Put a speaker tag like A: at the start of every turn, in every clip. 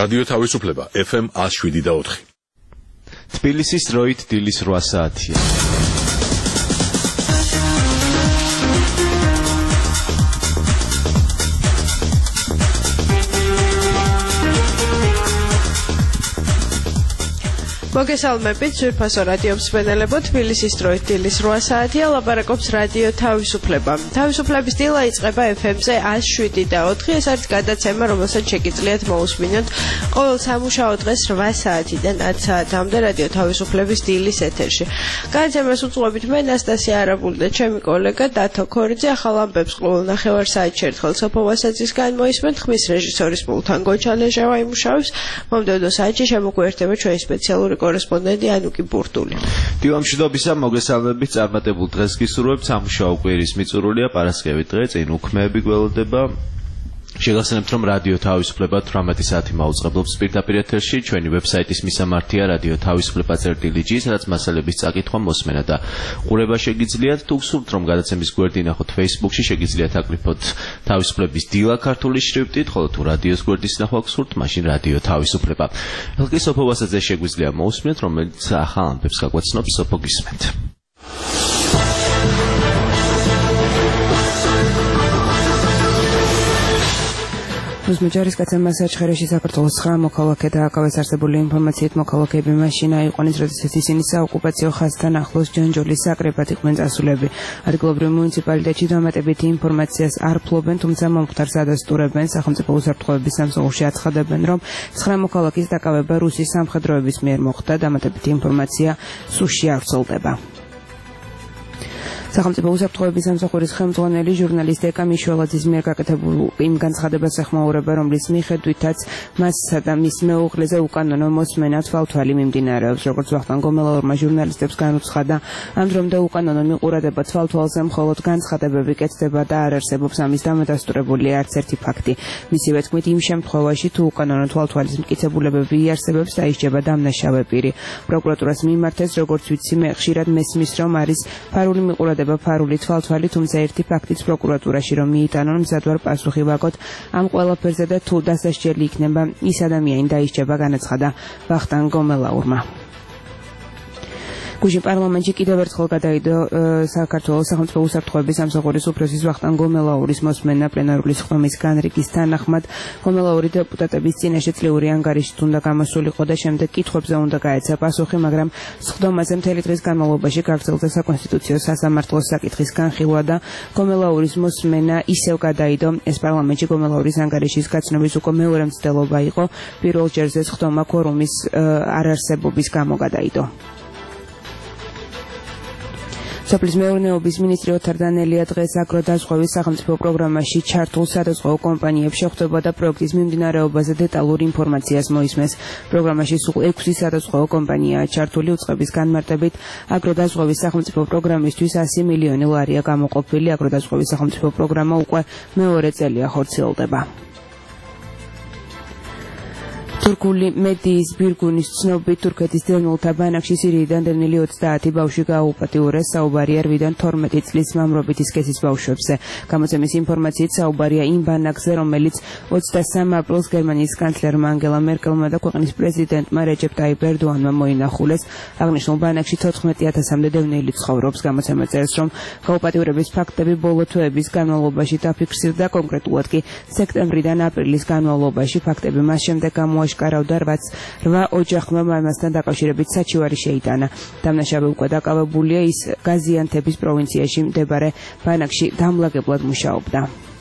A: რადიო თავისუფლება FM 107.4.
B: თბილისის დროით დილის 8 საათია.
C: მოგესალმებით, ძვირფასო რადიო მსმენელებო, თბილისის დროით დილის 8 საათია, ლაპარაკობს რადიო თავისუფლება. თავისუფლების დილა იწყება FM-ზე 107.4. ეს არის გადაცემა, რომელსაც შეგიძლიათ მოусმინოთ ყოველ სამუშაო დღეს 8 საათიდან 10 საათამდე რადიო თავისუფლების დილის ეთერში. გადაცემას უწყობთ მე ნასტასია არაბული და ჩემი კოლეგა დათო ქორიძე. ახალ ამბებს ყოველ ნახევარ საათში ერთხელ სოფო ვასაძისგან მოისმენთ. ხმის რეჟისორის პულთან გოჩალეჟავა იმუშავებს. მომდევნო საათში შემოგვიერთება ჩვენი სპეციალური კორესპონდენტი ანუკი ბურტული.
B: დილამშვიდობისა, მოგესალმებით, წარმატებულ დღეს გისურვებთ. სამუშაო კვირის მიწურულია, პარასკევი დღე, წინ უქმეები გველოდება. შეგახსენებთ, რომ რადიო თავისუფლება 18 საათი მაუწყებლობს პირდაპირ ეთერში. ჩვენი ვებსაიტის მისამართია რადიო თავისუფლება.gr, სადაც მასალების წაკითხვა, მოსმენა და ყურება შეგიძლიათ. თუ გსურთ, რომ გადაცემის გვერდი ნახოთ Facebook-ში, შეგიძლიათ აკრიფოთ თავისუფლების დილა ქართული შრიფტით, ხოლო თუ რადიოს გვერდის ნახვა გსურთ, მაშინ რადიო თავისუფლება. ელკი სოფო ვასაძე შეგვიძლია მოусმინოთ, რომელიც ახალ ამბებს გაგვაცნობს. სოფო, გისმენთ.
D: რუსმეჯარის კაცემას საჩხერეში საქართველოს 9 მოქალაქე დააკავეს. არსებული ინფორმაციით მოქალაქეები მაშინ აიყვანეს, როდესაც ისინი საოკუპაციო ხაზთან ახლოს ჯანჯოლის საკრებად იყვნენ წასულები. ადგილობრივ მუნიციპალიტეტში დამატებითი ინფორმაციას არ ფლობენ, თუმცა მომხდარს ადასტურებენ. სახელმწიფო უსაფრთხოების სამსახურში აცხადებენ, რომ 9 მოქალაქის დაკავება რუსის სამხედროების მიერ მოხდა. დამატებითი ინფორმაცია სუში არ ვრცელდება. სახელმწიფო უსაფრთხოების სამსახურის ხელმძღვანელი ჟურნალისტ ეკა მიშველაძის მიერ გაკეთებულ იმ განცხადებას ეხმაურება, რომლის მიხედვითაც მასსა და მის მეუღლეზე უკანონო მოსმენა თვალთვალი მიმდინარეობს. როგორც ვახტანგ გომელაურმა ჟურნალისტებს განუცხადა, ამ დრომდე უკანონო მიყურადება თვალთვალზე მხოლოდ განცხადებები კეთდება და არ არსებობს ამის დამადასტურებული არც ერთი ფაქტი. მისივე თქმით, იმ შემთხვევაში თუ უკანონო თვალთვალის მტკიცებულებები იარსებებს, დაისჯება დამნაშავე პირი. პროკურატურას მიმართეს, როგორც ვიცი, მე ხშირად მესმის, რომ არის ფარული მიყურადება ფარული თვალთვალი, თუმცა ერთი ფაქტიც პროკურატურაში რომ მიიტანონ, მზად ვარ პასუხი ვაგოთ ამ ყველაფერზე და თუ დასასჯელი იქნება ის ადამიანი დაისჯება, განაცხადა ვახტანგ გომელაურმა. გუშინ პარლამენტში კიდევ ერთხელ გადაიდო საქართველოს სახელმწიფო უსაფრთხოების სამსახურის უფროსის ვახტანგ გომელაურის მოსმენა პლენარული სხდომის განრიგის თანახმად. გომელაური დეპუტატების წინაშე წლიური ანგარიშით უნდა გამოსულიყო და შემდეგ კითხვებზე უნდა გაეცა პასუხი, მაგრამ სხდომაზე მთელი დღის განმავლობაში გაგრძელდა საკონსტიტუციო სასამართლოს საკითხის განხილვა და გომელაურის მოსმენა ისევ გადაიდო. ეს პარლამენტში გომელაურის ანგარიშის გაცნობის უკვე მეორე მცდელობა იყო. პირველ ჯერზე სხდომა ქორუმის არარსებობის გამო გადაიდო. სოფლის მეურნეობის მინისტრი ოთარ დანელია დღეს აგროდაზღვევის სახელმწიფო პროგრამაში ჩართულ სადაზღვევო კომპანიებს შეხვდება და პროექტის მიმდინარეობაზე დეტალურ ინფორმაციას მოისმენს. პროგრამაში სულ 6 სადაზღვევო კომპანიაა ჩართული. უწყების განმარტებით, აგროდაზღვევის სახელმწიფო პროგრამისთვის 100 მილიონი ლარია გამოყოფილი. აგროდაზღვევის სახელმწიფო პროგრამა უკვე მეორე წელია ხორციელდება. თურქული მედიის ბირგუნის ცნობით, თურქეთის დევნილთა ბანაკში სირიიდან დევნილი 30 ბავშვი გააუპატიურეს. საუბარია 8-დან 12 წლის მამრობითი სქესის ბავშვებზე. გამოცემის ინფორმაციით საუბარია იმ ბანაკზე, რომელიც 23 აპრილს გერმანიის კანცლერმა ანგელა მერკელმა და ქვეყნის პრეზიდენტმა რეჯეპ ტაიპ ერდოანმა მოინახულეს. აღნიშნულ ბანაკში 14,000-მდე დევნილი ცხოვრობს. გამოცემა წერს, რომ გაუპატიურების ფაქტები ბოლო თვეების განმავლობაში დაფიქსირდა, კონკრეტულად კი სექტემბრიდან აპრილის განმავლობაში. ფაქტები მას შემდეგ გამოაშკარავდა 8 ოჯახმა მასთან დაკავშირებით საჩივარი შეიტანა. დამნაშავე უკვე დაკავებულია, ის გაზიანთების პროვინციაში მდებარე ბანაკში დამლაგებლად მუშაობდა.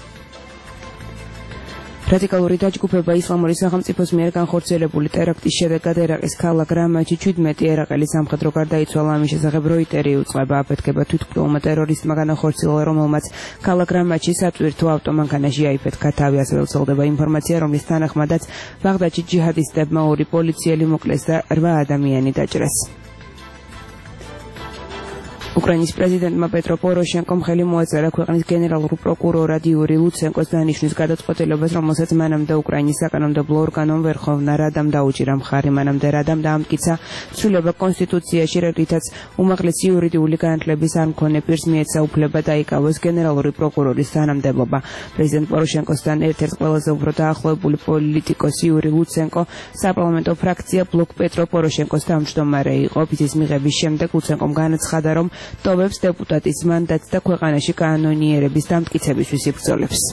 D: რადიკალური დაჯგუფება ისლამური სახელმწიფოს მიერ განხორციელებული ტერაქტის შედეგად ერაყის ქალაქ რამაჯი 17 ერაყელი სამხედრო გარდაიცვალა. ამის შესახებ როიტერი უწყება აფეთქება თვითმკვლელმა ტერორისტმა განახორციელა, რომელმაც ქალაქ რამაჯში სატვირთო ავტომანქანაში აიფეთქა თავი. ასევე ვრცელდება ინფორმაცია, რომლის თანახმადაც ბაღდადში ჯიჰადისტებმა 2 პოლიციელი მოკლეს და 8 ადამიანი დაჭრეს. უკრაინის პრეზიდენტმა პეტრო პოროშენკომ ხელი მოაწერა ქვეყნის გენერალურ პროკურორად იური ლუცენკოს დანიშნვის გადაწყვეტილებას, რომელსაც მანამდე უკრაინის საკანონმდებლო ორგანომ ვერხოვნა რადამ დაუჭირა მხარი. მანამდე რადამ დაამტკიცა ცვლილება კონსტიტუციაში, რითაც უმაღლესი იურიდიული განათლების არ მქონე პირს მიეცა უფლება დაიკავოს გენერალური პროკურორის თანამდებობა. პრეზიდენტ პოროშენკოსთან ერთ-ერთ ყველაზე უფრო დაახლოებული პოლიტიკოსი იური ლუცენკო საპარლამენტო ფრაქცია ბლოკ პეტრო პოროშენკოს თავმჯდომარე იყო. ოფისის მიღების შემდეგ ლუცენკომ განაცხადა, რომ ტოვებს დეპუტატის მანდატს და ქვეყანაში კანონიერების დამტკიცებისთვის იბრძოლებს.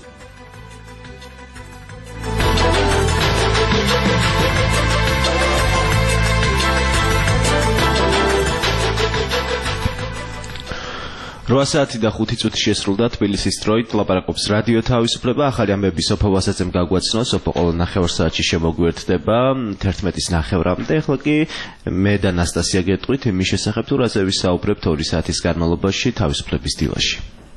B: რვასაათი და 5 წუთი შესრულდა თბილისის დროით ლაპარაკობს რადიო თავისუფლება. ახალი ამბები სოფო ვასაძემ გაგვაცნო. სოფო ყოველ ნახევარ საათში შემოგვიერთდება 11-ის ნახევრამდე. ახლა კი მე და ნასტასია გეტყვით იმის შესახებ, თუ რაზე ვისაუბრებთ 2 საათის განმავლობაში თავისუფლების დილაში.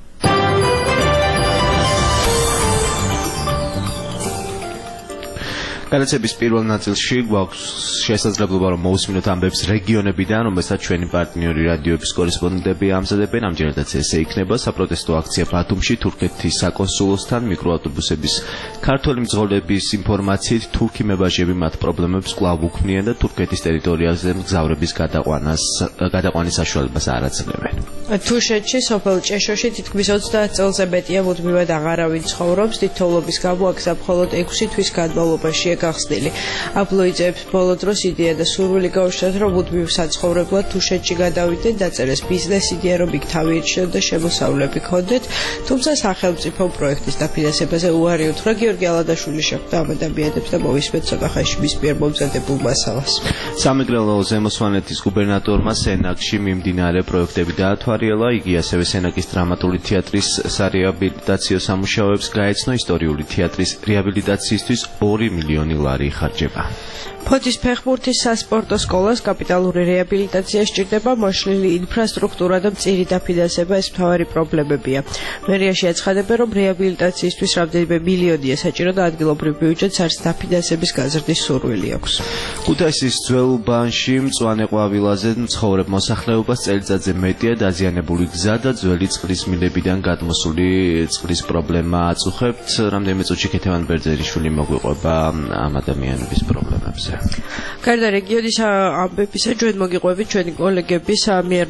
B: განაცემის პირველ ნაწილში გვაქვს შესაძლებლობა, რომ მოусმინოთ ამბებს რეგიონებიდან, რომელსაც ჩვენი პარტნიორი რადიოების კორესპონდენტები ამზადებენ. ამჯერადაც ესე იქნება საპროტესტო აქცია ბათუმში თურქეთის საკონსულოსთან, მიკროავტობუსების ქართველი მძღოლების ინფორმაციით თურქი მებაჟები მათ პრობლემებს კვლავ უქმნიან და თურქეთის ტერიტორიაზე მგზავრების გადაყვანის საშუალებას არ აძლევენ.
C: თუშეთში სოფელ ჭეშოში თითქმის 30 წელზე მეტია მუდმივად აღარავინ ცხოვრობს. თითოეულობის გამო აქ მხოლოდ 6 თვის განმავლობაში გახსნილი. აბლოიძეებს ბოლო დროს იდეა და სურვილი გაუშვათ, რომ მუდმივ საცხოვრებლად თუშეთში გადავიდნენ, დაწერეს ბიზნეს იდეა, რომ იქ თავი ირჩიონ და შემოსავლები ჰქონდეთ, თუმცა სახელმწიფო პროექტის დაფინანსებაზე უარი უთხრა. გიორგი ალადაშვილი შეხვდა ამ ადამიანებს და მოვისმენთ ცოტა ხანში მის მიერ მომზადებულ მასალას.
B: სამეგრელო ზემოსვანეთის გუბერნატორმა სენაკში მიმდინარე პროექტები დაათვალიერა. იგი ასევე სენაკის დრამატული თეატრის სარეაბილიტაციო სამუშაოებს გაეცნო. ისტორიული თეატრის რეაბილიტაციისთვის 2 მილიონი ლარი იხარჯება.
C: ფოთის ფეხბურთის სასპორტო სკოლას კაპიტალური რეაბილიტაცია სჭირდება, მოშლილი ინფრასტრუქტურა და მწირი დაფინანსება ეს მთავარი პრობლემებია. მერიაში აცხადებენ, რომ რეაბილიტაციისთვის რამდენიმე მილიონია საჭირო და ადგილობრივ ბიუჯეტს არც დაფინანსების გაზრდის სურვილი აქვს.
B: ქუთაისის ძველ ბანში მწვანე ყვავილაზე მცხოვრებ მოსახლეობას წელიწადზე მეტია დაზიანებული გზა და ძველი წყლის მილებიდან გადმოსული წყლის პრობლემა აწუხებთ. რამდენიმე წუთში ქეთევან ბერძელიშვილი მოგვიყვება ამ ადამიანების პრობლემებზე.
C: გარდა რეგიონის ამბებისა, ჩვენ მოგიყვებით ჩვენი კოლეგების მიერ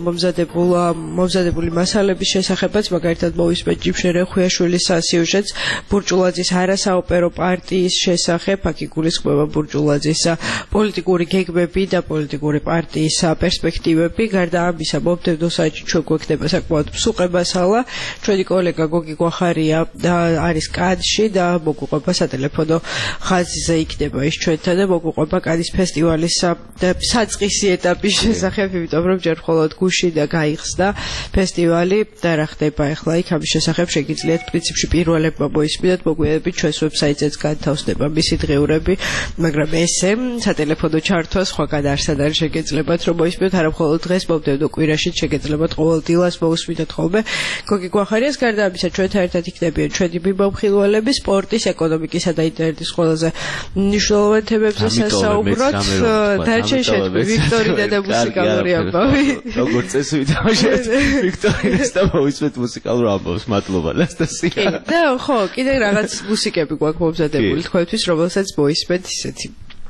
C: მომზადებული მასალების შესახებაც, მაგალითად მოვისმენთ ჯიმშენ რეხუიაშვილის სიუჟეტს ბურჯულაძის არასაოპერო პარტიის შესახებ. აქ იგულისხმება ბურჯულაძის პოლიტიკური გეგმები და პოლიტიკური პარტიის პერსპექტივები. გარდა ამისა, მომდევნო საათში ჩვენ გვექნება საკმაოდ მსუყე მასალა. ჩვენი კოლეგა გოგი გვახარია არის კანში და მოგვიყვება სატელეფონო ხაზზე იქნება ის ჩვენთან და მოგვიყვება კანის ფესტივალის საწყისი ეტაპის შესახებ, იმიტომ რომ ჯერ მხოლოდ გუში და გაიხსნა ფესტივალი და რა ხდება ახლა იქ ამის შესახებ შეგიძლიათ პრინციპში პირველებმა მოისმინოთ, მოგვიყვებით ჩვენს ვებსაიტზეც განთავსდება მისი დღეურები, მაგრამ ესე სატელეფონო ჩართვა სხვაგან არსად არ შეგეძლებათ რომ მოისმინოთ, არა მხოლოდ დღეს, მომდევნო კვირაში შეგეძლებათ ყოველ დილას მოусმინოთ ხოლმე გოგი გვახარიას. გარდა ამისა, ჩვენთან ერთად იქნებიან ჩვენი მიმოხილველები სპორტის, ეკონომიკისა და ინტერნეტის ყველაზე მნიშვნელოვან თემებზე საუბრობთ. დარჩენშეთ ვიქტორინა და მუსიკალური ამბავი.
B: როგორც წესი ვითამაშეთ ვიქტორინას და მოვისმენთ მუსიკალურ ამბავს. მადლობა ნასტასია.
C: და ხო, კიდე რაღაც მუსიკები გვაქვს მომზადებული თქვენთვის, რომელსაც მოისმენთ ისეთი.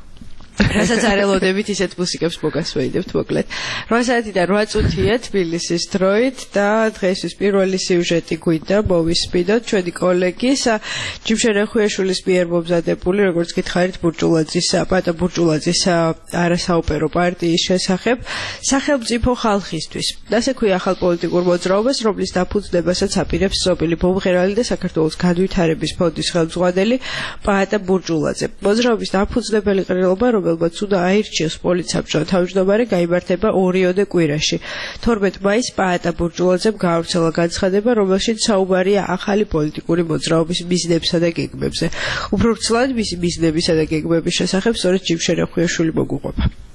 C: რასაც არ ელოდებით ისეთ მუსიკებს მოგასვენებთ მოკლედ. 8 საათი და 8 წუთია თბილისის დროით და დღესთვის პირველი სიუჟეტი გვინდა მოვისმინოთ ჩვენი კოლეგის ჯიმშენ რეხუიაშვილის მიერ მომზადებული, როგორც გითხარით, პატა ბურჯულაძის არასაოპერო პარტიის შესახებ სახელმწიფო ხალხისთვის. ასე ქვია ახალ პოლიტიკურ მოძრაობას, რომლის დაფუძნებასაც აპირებს სოფელი მომღერალი და საქართველოს განვითარების ფონდის ხელმძღვანელი პატა ბურჯულაძე. მოძრაობის დაფუძნებელი ყრილობა, რომელმაც უნდა აირჩიოს პოლიცსაბჭოს თავმჯდომარე, გაიმართება 2 კვირაში. 12 მაისს პაატა ბურჯულაძემ გაავრცელა განცხადება, რომელშიც საუბარია ახალი პოლიტიკური მოძრაობის მიზნებსა და გეგმებზე. უფრო ვრცლად მისი მიზნებისა და გეგმების შესახებ სწორედ ჯიმშენ რეხუიაშვილი მოგვიყვება.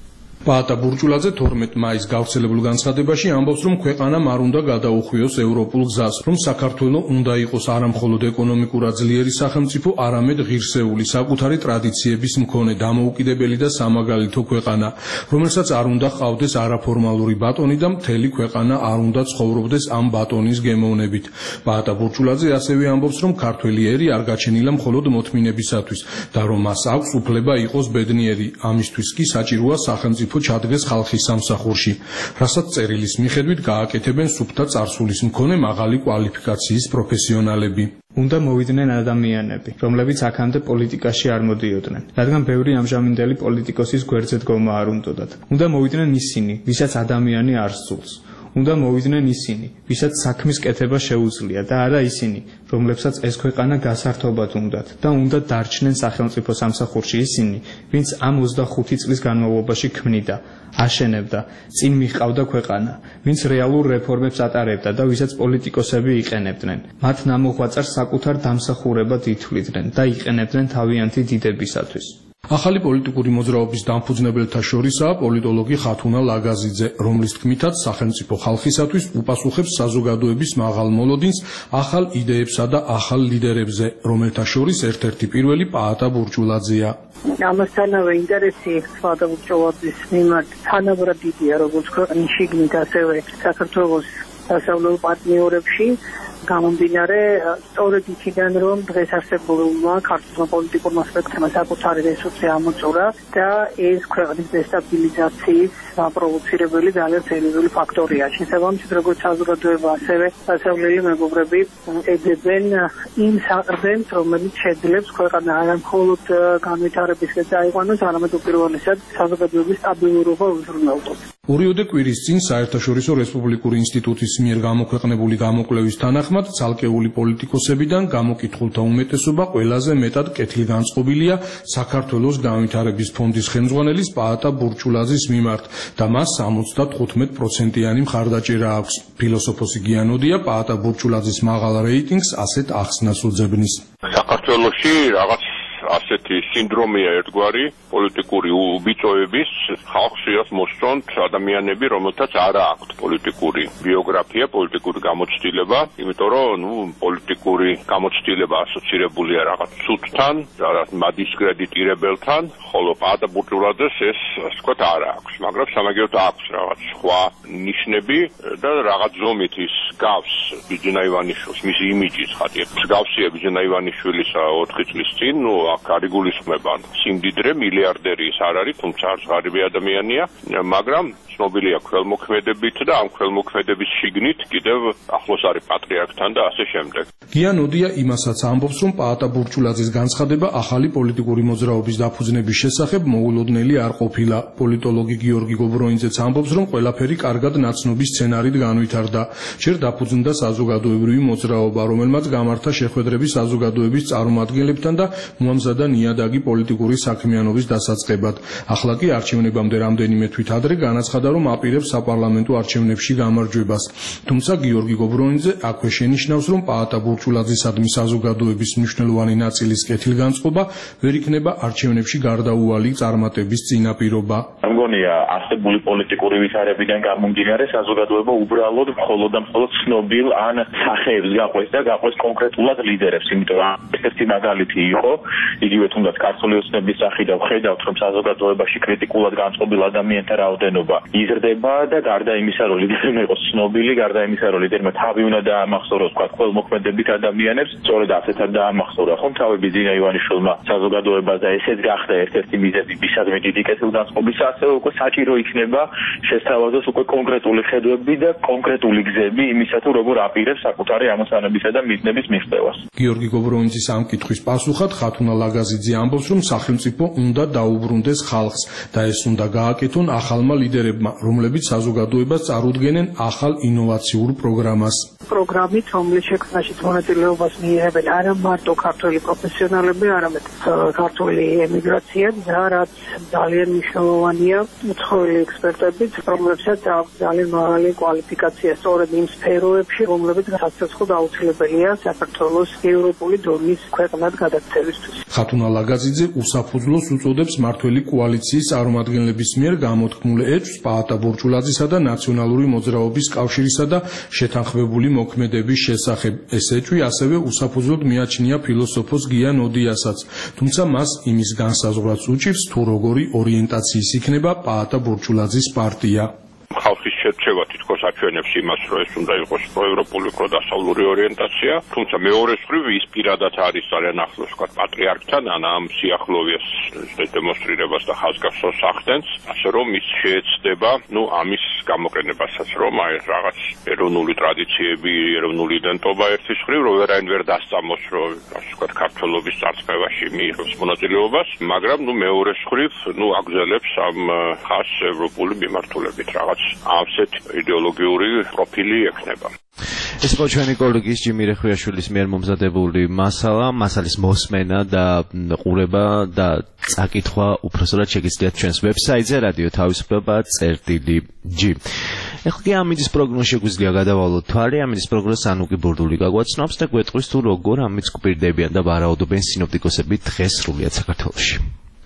E: პაატა ბურჭულაძე 12 მაისს გავრცელებულ განცხადებაში ამბობს, რომ ქვეყანამ არ უნდა გადაუხვიოს ევროპულ გზას, რომ საქართველო უნდა იყოს არა მხოლოდ ეკონომიკურად ძლიერი სახელმწიფო, არამედ ღირსეული, საკუთარი ტრადიციების მქონე, დამოუკიდებელი და სამაგალითო ქვეყანა, რომელსაც არ უნდა ჰყავდეს არაფორმალური ბატონი და მთელი ქვეყანა არ უნდა ცხოვრობდეს ამ ბატონის გემოვნებით. პაატა ბურჭულაძე ასევე ამბობს, რომ ქართველი ერი არ გაჩენილა მხოლოდ მოთმინებისათვის და რომ მას აქვს უფლება იყოს ბედნიერი. ამისთვის კი საჭიროა სახელმწიფო ჩადგეს ხალხის სამსახურში, რასაც წერილის მიხედვით გააკეთებენ სუფთა წარსულის მქონე მაღალი კვალიფიკაციის პროფესიონალები.
F: უნდა მოვიდნენ ადამიანები, რომლებიც აქამდე პოლიტიკაში არ მოდიოდნენ, რადგან ბევრი ამჟამინდელი პოლიტიკოსის გვერდზე დგომა არ უნდოდათ. უნდა მოვიდნენ ისინი, ვისაც ადამიანი არ სძულს. უნდა მოვიდნენ ისინი, ვისაც საქმის კეთება შეუძლია და არა ისინი, რომლებსაც ეს ქვეყანა გასართობად უნდათ და უნდა დარჩნენ სახელმწიფო სამსახურში ისინი, ვინც ამ 25 წლის განმავლობაში ქმნიდა, აშენებდა, წინ მიჰყავდა ქვეყანა, ვინც რეალურ რეფორმებს ატარებდა და ვისაც პოლიტიკოსები იყენებდნენ. მათ ნამოღვაწარს საკუთარ დამსახურებად ითვლიდნენ და იყენებდნენ თავიანთი დიდებისათვის.
E: ახალი პოლიტიკური მოძრაობის დამფუძნებელთა შორისაა პოლიტოლოგი ხათუნა ლაგაზიძე, რომლის თქმითაც სახელმწიფო ხალხისათვის უპასუხებს საზოგადოების მაღალ მოლოდინს, ახალ იდეებსა და ახალ ლიდერებზე, რომელთა შორის ერთ-ერთი პირველი პაატა ბურჭულაძეა.
G: ამასთანავე ინტერესი პაატა ბურჭულაძის მიმართ თანაბრად დიდია, როგორც ქვეყნის შიგნით, ასევე საქართველოს დასავლურ პარტნიორებში. გამომდინარე სწორედ იქიდან, რომ დღეს არსებულმა ქართულმა პოლიტიკურმა სპექტრმა საკუთარი რესურსი ამოწურა და ეს ქვეყნის დესტაბილიზაციის პროვოცირებელი ძალიან სერიოზული ფაქტორია. შესაბამისად, როგორც საზოგადოება, ასევე დასავლელი მეგობრები ეძებენ იმ საყრდენს, რომელიც შეძლებს ქვეყანა არა მხოლოდ განვითარებისკენ წაიყვანოს, არამედ უპირველესად საზოგადოების სტაბილურობა უზრუნველყოს.
E: ორიოდე კვირის წინ საერთაშორისო რესპუბლიკური ინსტიტუტის მიერ გამოქვეყნებული გამოკვლევის თანახმად ცალკეული პოლიტიკოსებიდან გამოკითხულთა უმეტესობა ყველაზე მეტად კეთილგანწყობილია საქართველოს განვითარების ფონდის ხელმძღვანელის პაატა ბურჭულაძის მიმართ და მას 75%-იანი მხარდაჭერა აქვს. ფილოსოფოსი გიანოდია პაატა ბურჭულაძის მაღალ რეიტინგს ასეთ ახსნას უძებნის.
H: საქართველოში რაღაც ასეთი სინდრომია ერთგვარი პოლიტიკური უბიწოების ხალხს შეას მოსწონთ ადამიანები, რომელთაც არ აქვთ პოლიტიკური ბიოგრაფია, პოლიტიკური გამოცდილება, იმიტომ რომ პოლიტიკური გამოცდილება ასოცირებულია რაღაც ცუდთან, რაღაც მადისკრედიტირებელთან, ხოლო პაატა ბურჭულაძეს ეს ასე ვთქვათ არ აქვს, მაგრამ სამაგიეროდ აქვს რაღაც სხვა ნიშნები და რაღაც ზომით ის გავს ბიძინა ივანიშვილის, მისი იმიჯის ხატი. გავსია ბიძინა ივანიშვილის 4 წლის წინ, აქ არ იგულისხმება სიმდიდრე, მილიარდერი ის არ არის, თუმცა არც ღარიბი ადამიანია, მაგრამ ცნობილია ქველმოქმედებით და ამ ქველმოქმედების შიგნით კიდევ ახლოს არის პატრიარქთან და ასე შემდეგ.
E: გიანოდია იმასაც ამბობს, რომ პაატა ბურჭულაძის განცხადება ახალი პოლიტიკური მოძრაობის დაფუძნების შესახებ მოულოდნელი არ ყოფილა. პოლიტოლოგი გიორგი გობროინძეც ამბობს, რომ ყველაფერი კარგად ნაცნობი სცენარით განვითარდა. ჯერ დაფუძნდა საზოგადოებრივი მოძრაობა, რომელმაც გამართა შეხვედრები საზოგადოების წარმომადგენლებთან და მოამზადა ნიადაგი პოლიტიკური საქმიანობის დასაწყებად. ახლა კი არჩევნებამდე რამდენიმე თვით ადრე განაცხადა, რომ აპირებს საპარლამენტო არჩევნებში გამარჯვებას. თუმცა გიორგი გობროინძე აქვე შენიშნავს, რომ პაატა ბურჭულაძისადმი საზოგადოების მნიშვნელოვანი ნაწილის კეთილგანწყობა ვერ იქნება არჩევნებში გარდაუვალი წარმატების წინაპირობა.
I: მგონია არსებული პოლიტიკური ვითარებიდან გამომდინარე საზოგადოება უბრალოდ მხოლოდ და მხოლოდ ცნობილ ან სახეებს გაყვეს და გაყვეს კონკრეტულად ლიდერებს, იმიტომ რომ ერთ-ერთი მაგალითი იყო, იგივე თუნდაც ქართული ოცნების სახით ვხედავთ, რომ საზოგადოებაში კრიტიკულად განწყობილ ადამიანთა რაოდენობა იზრდება და გარდა იმისა, რომ ლიდერმა იყოს ცნობილი, გარდა იმისა, რომ ლიდერმა თავი უნდა დაამახსოვროს ქველმოქმედებით ადამიანებს, სწორედ ასეთად დაამახსოვრა ხომ თავი ბიძინა ივანიშვილმა საზოგადოებაზე, ესეც გახდა ერთ-ერთი მიზეზი მისადმი დიდი კეთილგანწყობისა, ასევე უკვე საჭირო იქნება შესთავაზოს უკვე კონკრეტული ხედვები და კონკრეტული გზები იმისა, თუ როგორ აპირებს საკუთარი ამოცანებისა და მიზნების მიღწევას.
E: გიორგი გობროინძის ამ კითხვის პასუხად ხათუნა ლაგაზიძე ამბობს, რომ სახელმწიფო უნდა დაუბრუნდეს ხალხს და ეს უნდა გააკეთონ ახალმა ლიდერებმა, რომლებიც საზოგადოებას წარუდგენენ ახალ ინოვაციურ პროგრამას.
G: პროგრამით, რომლის შექმნაშიც მონაწილეობას მიიღებენ არა მარტო ქართველი პროფესიონალები, არამედ ქართული ემიგრაცია და რაც ძალიან მნიშვნელოვანია, უცხოელი ექსპერტები, რომლებსაც ძალიან მაღალი კვალიფიკაცია სწორედ იმ სფეროებში, რომლებიც სასაცილო აუცილებელია საქართველოს ევროპული დონის ქვეყნად გადაქცევისთვის.
E: ხათუნა ლაგაძიძე უსაფუძვლოს უწოდებს მართველი კოალიციის წარმომადგენლების მიერ გამოთქმულ ეჭვს პაატა ბურჭულაძისა და ნაციონალური მოძრაობის კავშირისა და შეთანხმებული მოქმედების შესახებ. ეს ეჭვი ასევე უსაფუძვლოდ მიაჩნია ფილოსოფოს გია ნოდიასაც, თუმცა მას იმის განსაზღვრაც უჭირს, თუ როგორი ორიენტაციის იქნება პაატა ბურჭულაძის პარტია.
H: ხალხის შერჩევა თითქოს აჩვენებს იმას, რომ ეს უნდა იყოს პროევროპული, პროდასავლური ორიენტაცია, თუმცა მეორე მხრივ ის პირადად არის ძალიან ახლოს ვთქვათ პატრიარქთან, ან ამ სიახლოვეს დემონსტრირებას და ხაზგასმას ახდენს, ასე რომ ის შეეცდება, ამის გამოყენებასაც, რომ აი რაღაც ეროვნული ტრადიციები, ეროვნული იდენტობა ერთის მხრივ, რომ ვერაინ ვერ დასწამოს, რომ ასე ვთქვათ ქართველობის წარწყევაში მიიღოს მონაწილეობას, მაგრამ მეორე მხრივ აგზელებს ამ ხაზს ევროპული მიმართულებით რაღაც ასეთ იდეოლოგიური პროფილი ექნება.
B: ეს იყო ჩვენი კოლეგის ჯიმი რეხვიაშვილის მიერ მომზადებული მასალის მოსმენა და ყურება და წაკითხვა უпроსტად შეგიძლიათ ჩვენს ვებსაიტზე რადიო თავისუფლება.g. ეხლა კი ამინდის პროგნოზს შეგვიძლია გადავალოთ თვალი, ამინდის პროგნოზს ანუკი ბურდული გაგვაცნობს და გვეტყვის თუ როგორ ამინდს გვპირდებიან და ვარაუდობენ სინოპტიკოსები დღეს სრულიად საქართველოში.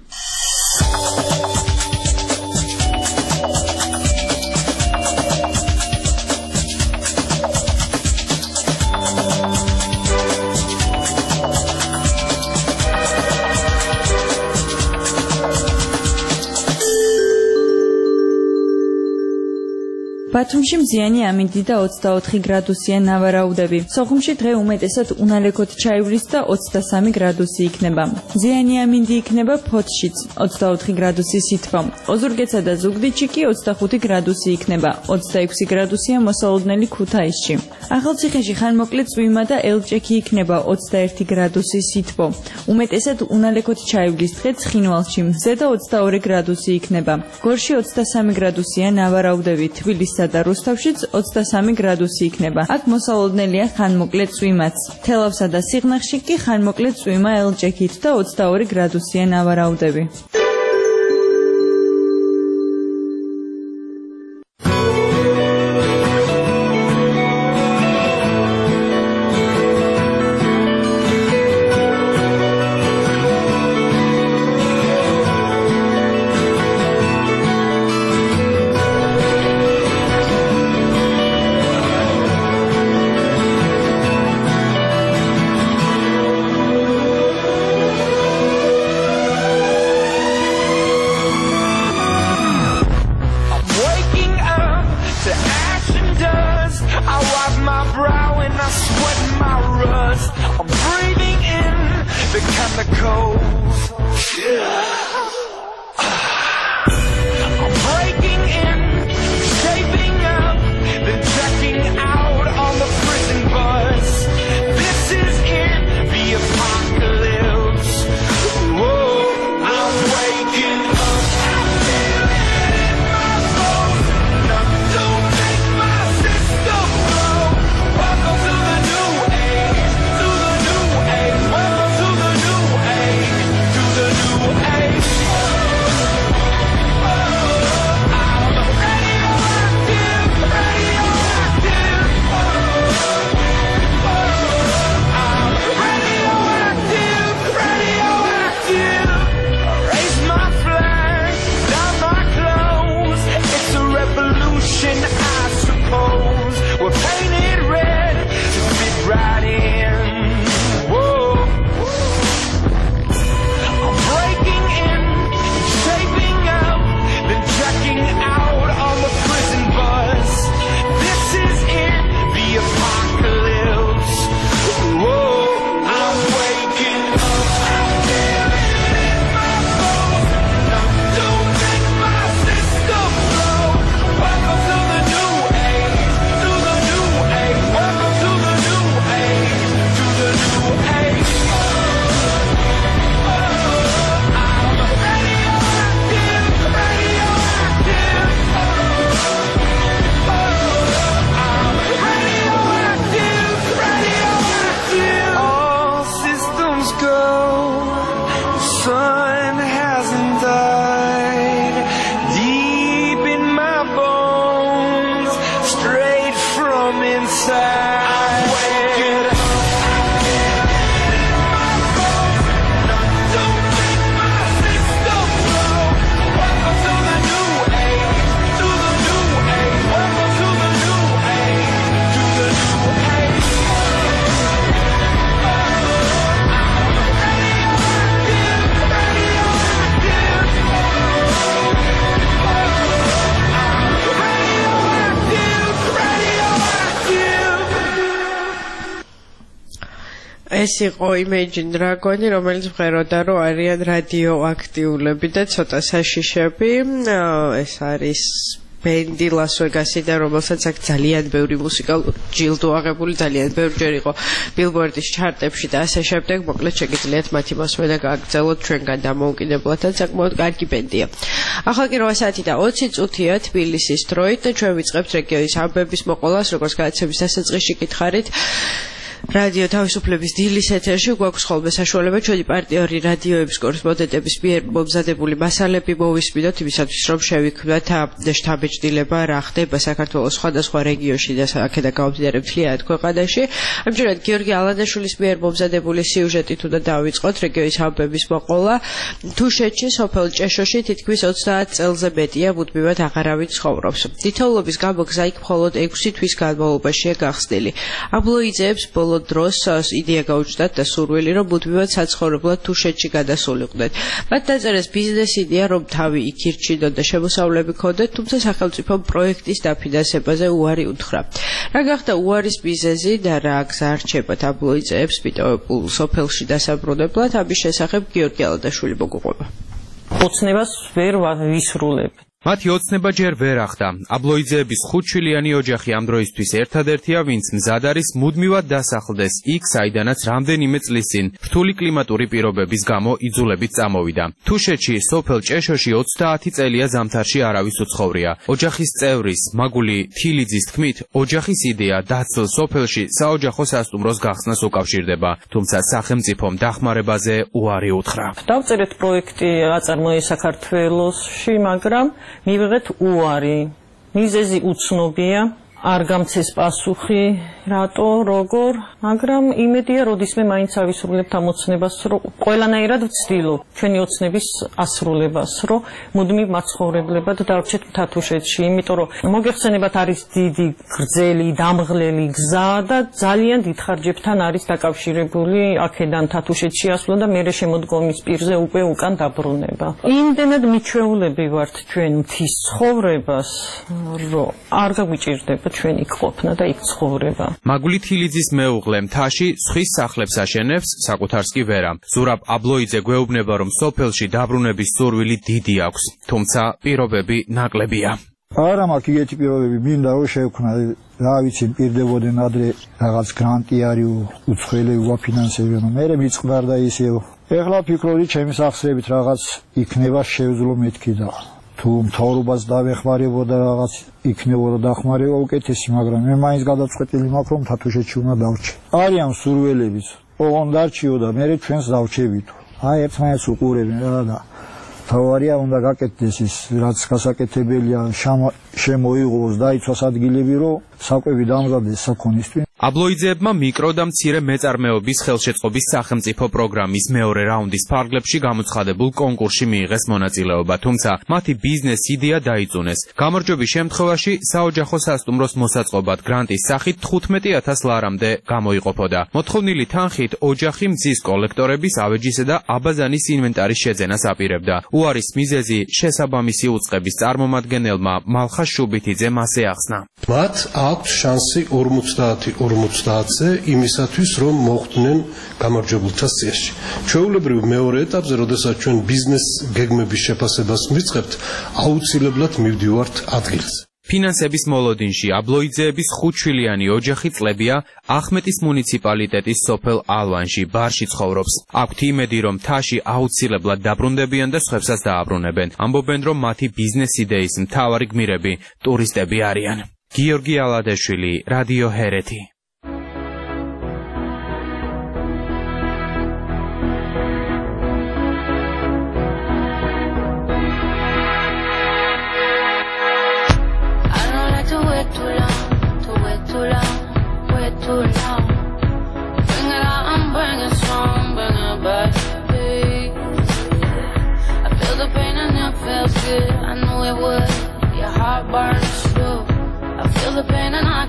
J: ბათუმში მზიანი ამინდი და 24 გრადუსია ნავარაუდები. სოხუმში დღე უმეტესად უნალექოთ ჩაივლის და 23 გრადუსი იქნება. მზიანი ამინდი იქნება ფოთშიც 24 გრადუსი სითბო. ოზურგეთსა და ზუგდიდში კი 25 გრადუსი იქნება. 26 გრადუსია მოსალოდნელი ქუთაისში. ახალციხეში ხანმოკლე წვიმა და ელჭექი იქნება 21 გრადუსი სითბო. უმეტესად უნალექოთ ჩაივლის დღე ცხინვალში მზე და 22 გრადუსი იქნება. გორში 23 გრადუსია ნავარაუდები. თბილისსა და რუსთავშიც 23 გრადუსი იქნება. აქ მოსალოდნელია ხანმოკლე წვიმაც. თელავსა და სიღნაღში კი ხანმოკლე წვიმა ელჭექით და 22 გრადუსია ნავარაუდები.
K: Hey from inside. Get up.
C: ეს იყო Imagine Dragon, რომელიც მღეროდა, რომ არიან რადიოაქტიულები და ცოტა საშიშები. ეს არის ბენდი ლას-ვეგასიდან, რომელსაც აქ ძალიან ბევრი მუსიკალური ჯილდო აღებული, ძალიან ბევრჯერ იყო ბილბორდის ჩარტებში და ასე შემდეგ. მოკლედ შეგიძლიათ მათი მოსმენა და გააგრძელოთ ჩვენგან დამოუკიდებლად და საკმაოდ კარგი ბენდია. ახლა კი 8 საათი და 20 წუთია თბილისის დროით და ჩვენ ვიწყებთ რეგიონის ამბების მოყოლას, როგორც გადაცემის დასაწყისში გითხარით. რადიო თავისუფლების დილის ეთერში გვაქვს ხოლმე საშუალება ჩვენი პარტნიორი რადიოების კორესპონდენტების მიერ მომზადებული მასალები მოვისმინოთ იმისათვის, რომ შევიქმნათ შტაბ-ბეჭდილება რა ხდება საქართველოს სხვადასხვა რეგიონში და აქედან გამომდინარე მთლიანად ქვეყანაში. ამჯერად გიორგი ალანდაშვილის მიერ მომზადებული სიუჟეტით უნდა დავიწყოთ რეგიონის ამბების მოყოლა. თუშეთში, სოფელ ჭეშოში თითქმის 30 წელზე მეტია მუდმივად აღარავინ ცხოვრობს. თითოეულობის გამო გზა იქ მხოლოდ 6 თვის განმავლობაშია გახსნილი. აბლოიძეებს ბოლო დროს იდეა გაუჩნდათ და სურვილი, რომ მუდმივად საცხოვრებლად თუშეთში გადასულიყვნენ. მათ დაწერეს ბიზნეს იდეა, რომ თავი იქ ირჩინონ და შემოსავლები ქონდეთ, თუმცა სახელმწიფომ პროექტის დაფინანსებაზე უარი უთხრა. რა გახდა უარის მიზეზი და რა გზა რჩებათ აბლოიძეებს მიტოვებულ სოფელში დასაბრუნებლად, ამის შესახებ გიორგი ალანდაშვილი მოგუყვება.
L: ოცნებას ვერ ვისრულებ.
M: მათი ოცნება ჯერ ვერ ახდა. აბლოიძეების 5-შვილიანი ოჯახი ამ დროისთვის ერთადერთია, ვინც მზად არის მუდმივად დასახლდეს იქ, საიდანაც რამდენიმე წლის წინ რთული კლიმატური პირობების გამო იძულებით წამოვიდა. თუშეთში, სოფელ ჭეშოში 30 წელია ზამთარში არავის უცხოვრია. ოჯახის წევრის მაგული თილიძის თქმით, ოჯახის იდეა დაცულ სოფელში საოჯახო სასტუმროს გახსნას უკავშირდება, თუმცა სახელმწიფომ დახმარებაზე უარი უთხრა.
L: დავწერეთ პროექტი აწარმოე საქართველოში, მაგრამ მივიღეთ უარი. მიზეზი უცნობია, არ გამცეს პასუხი, რატო, როგორ, მაგრამ იმედია, როდისმე მაინც ავისრულებთ ამ ოცნებას, რომ ყველანაირად ვცდილობ ჩვენი ოცნების ასრულებას, რომ მუდმივ მაცხოვრებლებად დავრჩეთ თათუშეთში, იმიტომ რომ მოგეხსენებათ არის დიდი, გრძელი, დამღლელი გზა და ძალიან დიდ ხარჯებთან არის დაკავშირებული აქედან თათუშეთში ასვლა და მერე შემოდგომის პირზე უკვე უკან დაბრუნება. იმდენად მიჩვეულები ვართ ჩვენ მთის ცხოვრებას, რომ არ გაგვიჭირდება ჩვენ იქ ყოფნა და იქ ცხოვრება.
M: მაგული თილიძის მეუღლე მთაში სხვის სახლებს აშენებს, საკუთარს კი ვერა. ზურაბ აბლოიძე გვეუბნება, რომ სოფელში დაბრუნების სურვილი დიდი აქვს, თუმცა პირობები ნაკლებია.
N: არა მაქვს იგეთი პირობები, მინდა რომ შევქნა, რა ვიცი, პირდებოდნენ ადრე რაღაც გრანტი არის, უცხოელები ვაფინანსებენ, მე მიწყდარდა ისევ. ეხლა ფიქრობდი, ჩემი სახსრებით რაღაც იქნება, შევძლო მეთქი და თუ მთავრობას დავეხმარებოდა რაღაც იქნებოდა დახმარება უკეთესი, მაგრამ მე მაინც გადაწყვეტილი მაქვს, რომ თათუშეთში უნდა დავრჩე. არიან სურვილებიც, ოღონდ არჩიო და მე ჩვენს დავჩებითო. აი ერთმანეთს უყურებენ რა და თავარია უნდა გაკეთდეს ის, რაც გასაკეთებელია, შემოიღოს, დაიცვას ადგილები, რომ საკვები დამზადდეს საქონლისთვის.
M: აბლოიძეებმა მიკრო და მცირე მეწარმეობის ხელშეწყობის სახელმწიფო პროგრამის მეორე რაუნდის ფარგლებში გამოცხადებულ კონკურსში მიიღეს მონაწილეობა, თუმცა მათი ბიზნეს იდეა დაიწუნეს. გამარჯვების შემთხვევაში საოჯახო სასტუმროს მოსაწყობად გრანტის სახით 15,000 ლარამდე გამოიყოფოდა. მოთხოვნილი თანხით ოჯახი მზის კოლექტორების, ავეჯისა და აბაზანის ინვენტარის შეძენას აპირებდა. უარის მიზეზი შესაბამისი უწყების წარმომადგენელმა მალხა შუბითიძემ ასე ახსნა.
O: მათ აქვს შანსი 50-50-ზე იმისათვის, რომ მოხვდნენ გამარჯვებულთა სიაში. ჩვეულებრივ მეორე ეტაპზე, როდესაც ჩვენ ბიზნეს გეგმების შეფასებას ვიწყებთ, აუცილებლად მივდივართ ადგილზე.
M: ფინანსების მოლოდინში აბლოიძეების 5-შვილიანი ოჯახი წლებია ახმეტის მუნიციპალიტეტის სოფელ ალვანში ბარში ცხოვრობს. აქვთ იმედი, რომ მთაში აუცილებლად დაბრუნდებიან და სხვებსაც დააბრუნებენ. ამბობენ, რომ მათი ბიზნეს იდეის მთავარი გმირები ტურისტები არიან. გიორგი ალანდაშვილი, რადიო ჰერეთი.
P: Too late, too long.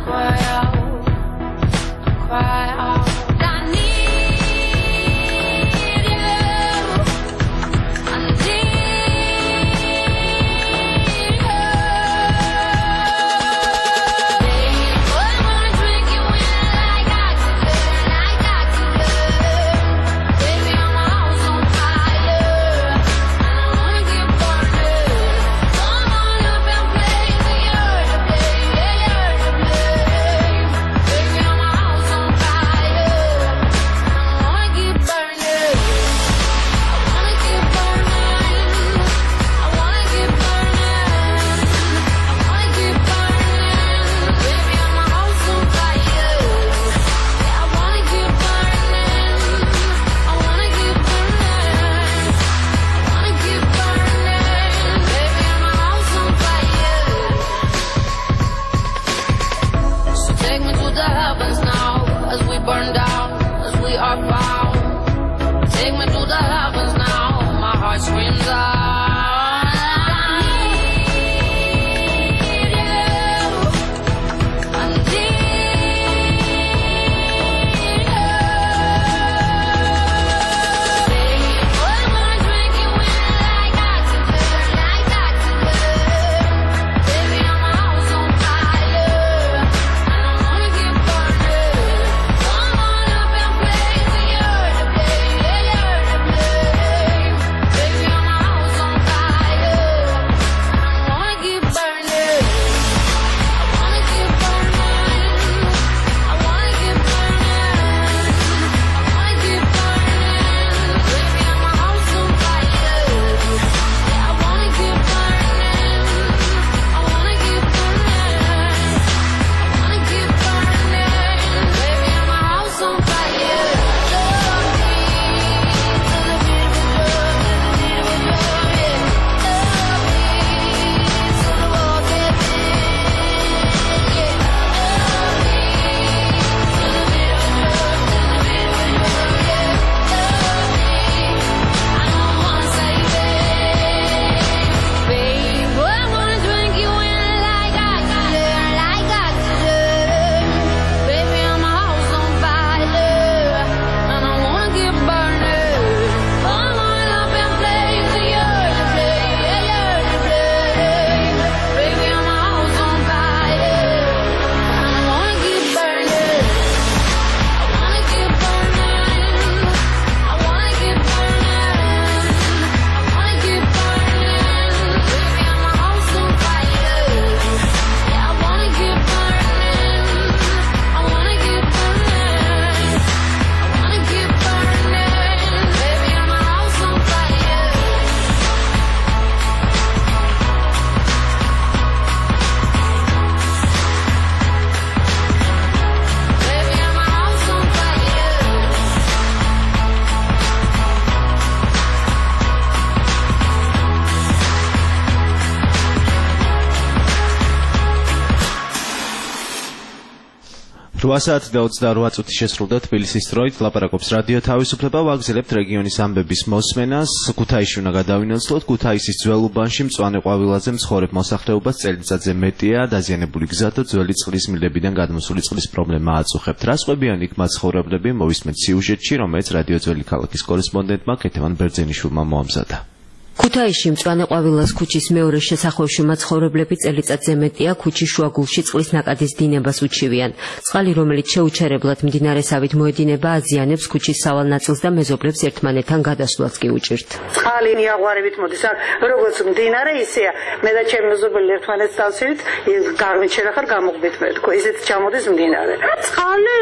B: 8 და 28 წუთი შესრულდა თბილისის დროით, ლაპარაკობს რადიო თავისუფლება, ვაგრძელებთ რეგიონის ამბების მოსმენას. ქუთაისში უნდა გადავინაცვლოთ, ქუთაისის ძველ უბანში მწვანე ყვავილაზე მცხოვრებ მოსახლეობას წელიწადზე მეტია დაზიანებული გზა და ძველი წყლის მილდებიდან გადმოსული წყლის პრობლემა აწუხებთ. რა ყვებიან იქ მაცხოვრებლები, მოვისმენთ სიუჟეტში, რომელიც რადიო ძველი ქალაქის კორესპონდენტმა კეთევან ბერძენიშვილმა მოამზადა.
P: ქუთაისში მწვანე ყვავილას ქუჩის მეორე შესახვევში მაცხოვრებლები წელიწადზე მეტია ქუჩის შუაგულში წყლის ნაკადის დინებას უჩივიან. წყალი, რომელიც შეუჩერებლად მდინარესავით მოედინება, აზიანებს ქუჩის სავალ ნაწილს და მეზობლებს ერთმანეთთან გადასვლაც კი უჭირთ.
G: წყალი ნიაღვარებით მოდის, როგორც მდინარე, ისეა. მე და ჩემი მეზობელი ერთმანეთს დავსვით, გარმით შენახარ გამოყვით მე თქო, ისეთ ჩამოდის მდინარე. წყალი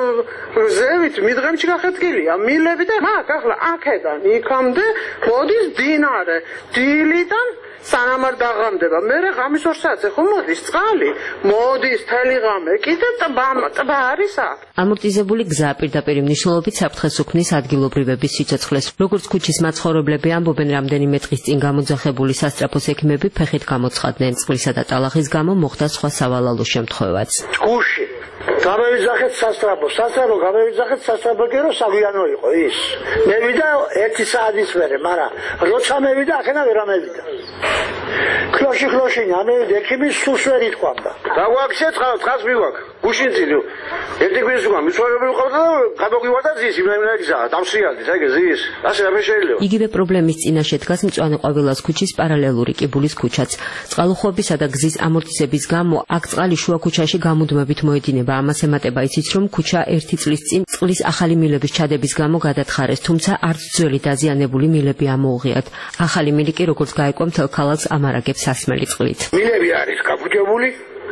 G: ზევით მიდღემში გახეთკილია, მილები და მაგ ახლა აქედან იქამდე მოდის მდინარე. დილიდან სანამ არ დაღამდება, მერე ღამის 2 საათზე ხომ მოდის წყალი, მოდის თელი ღამე, კიდე ტბა არის აქ.
P: ამორტიზებული გზა პირდაპირ მნიშვნელობით საფრთხეს უქმნის ადგილობრივების სიცოცხლეს. როგორც ქუჩის მაცხოვრებლები ამბობენ, რამდენიმე დღის წინ გამოძახებული სასტრაფოს ექიმები ფეხით გამოცხადდნენ წყლისა და ტალახის გამო მოხდა სხვა სავალალო შემთხვევაც.
Q: ჯგუში გამევიძახეთ სასტრაფო გამევიძახეთ სასტრაფო კი რომ საგვიანო იყო ის. მევიდა 1 საათის მერე, მაგრამ როცა მევიდა ახლა ვერ ამევიდა. ქლოში ამევიდა ექიმის სულს ვერ ითქვამდა.
R: დაგვაქცე წყალს მიგვაქ.
Q: გუშინძინო ერთი კვირის უკან მიცვალებები ყავდა და გადმოგვივარდა ზის იმენაგისა დამსრიალდი ეგ ზის ასე არ შეიძლება
P: იგივე პრობლემის წინაშე დგას მწვანე ყვავილას ქუჩის პარალელური კიბულის ქუჩაც წყალუხვობისა და გზის ამორტიზების გამო აქ წყალი შუა ქუჩაში გამუდმებით მოედინება ამას ემატება ისიც რომ ქუჩა ერთი წლის წინ წყლის ახალი მილების ჩადების გამო გადათხარეს თუმცა არც ძველი დაზიანებული მილები ამოუღიათ ახალი მილი კი როგორც გაეკვა მთელ ქალაქს ამარაგებს სასმელი წყლით
Q: მილები არის გაფუჭებული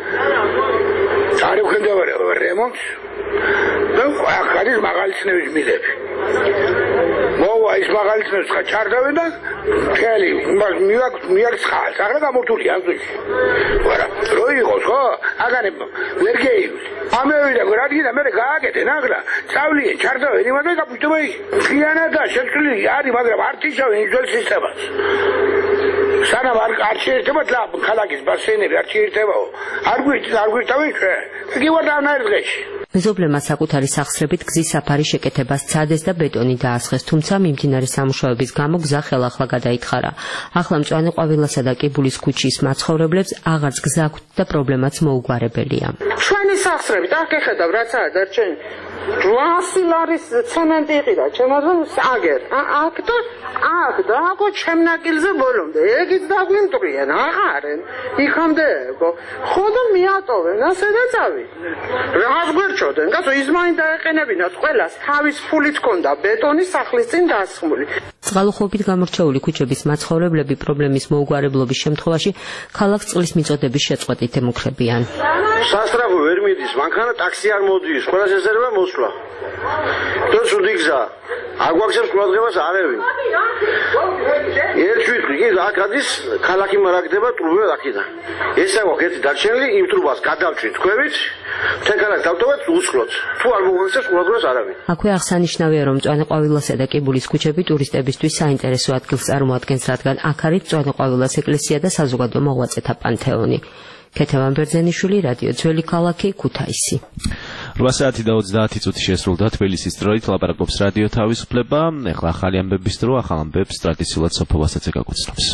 Q: არ ექვემდებარება რემონტს და აქ არის მაღალწნევის მილები მოვა ის მაღალწნევს ხა ჩარდავენ და ხელი მიაქ წყალს აღარ გამორთულია ამზუში ვარა რო იყოს ხო აგანე ვერ გეივი ამევიდა გრადინა მე გააკეთე ნაგრა წავლიან ჩარდავენ იმაზე გაფუჭდება ხიანადა შეცვლილი არის მაგრამ არ თიშავენ ის ძველ სისტემას სანამ არ შეერთება ქალაქის ბასეინები არ შეერთებაო არ გვირთავენ ჩვენ კი ვარ დავნაერ დღეში
P: მეზობლებმა საკუთარი სახსრებით გზის საფარი შეკეთებას სცადეს და ბეტონი დაასხეს თუმცა მიმდინარე სამუშაოების გამო გზა ხელახლა გადაითხარა ახლა მწვანე ყვავილასა და კიბულის ქუჩის მაცხოვრებლებს აღარც გზა აქვთ და პრობლემაც მოუგვარებელია
R: ჩვენი სახსრებით აქ ეხედავ რაცაა დარჩენი 800 ლარის ცემენტი იყიდა ჩემთან აგერ აქ და აქ ჩემნაკილზე ბოლომდე ეგიც დაგვიმტრიან აღარენ იქამდე ხოდა მიატოვენ ასე და წავიდნენ რაღაც გვერჩოდენ კაცო ის მაინც დაეყენებინათ ყველას თავის ფულით ჰქონდა ბეტონი სახლის წინ დასხმული
P: წყალუხვობით გამორჩეული ქუჩების მაცხოვრებლები პრობლემის მოუგვარებლობის შემთხვევაში ქალაქს წყლის მიწოდების შეწყვეტით ემუქრებიან
Q: სასწრაფო ვერ მიდის მანქანა ტაქსი არ მოდის ყველას ესერება მოსვლა თუ ცუდი გზა არ გვაქვს ყურადღებას არევინ ერთ ვიტყვი კი აქადის ქალაქი მარაგდება ტრუბები აქედან ეს აქვს ერთი დარჩენილი იმ ტრუბას გადავჭრით თქვენით თეკანა დავტოვეთ უსხლოთ თუ არ მოგვეცეს ყურადღებას არავინ
P: აქვე აღსანიშნავია რომ მწვანე ყვავილასა და კიბულის ქუჩები ტურისტებისთვის საინტერესო ადგილს წარმოადგენს რადგან აქ არის მწვანე ყვავილას ეკლესია და საზოგადო მოღვაწეთა პანთეონი ქეთევან ბერძენიშვილი რადიო ძველი ქალაქი ქუთაისი
B: 8 საათი და 30 წუთი შესრულდა თბილისის დროით ლაპარაკობს რადიო თავისუფლება ეხლა ახალი ამბების დრო ახალ ამბებს ტრადიციულად სოფოვასაც ეკაგუცნობს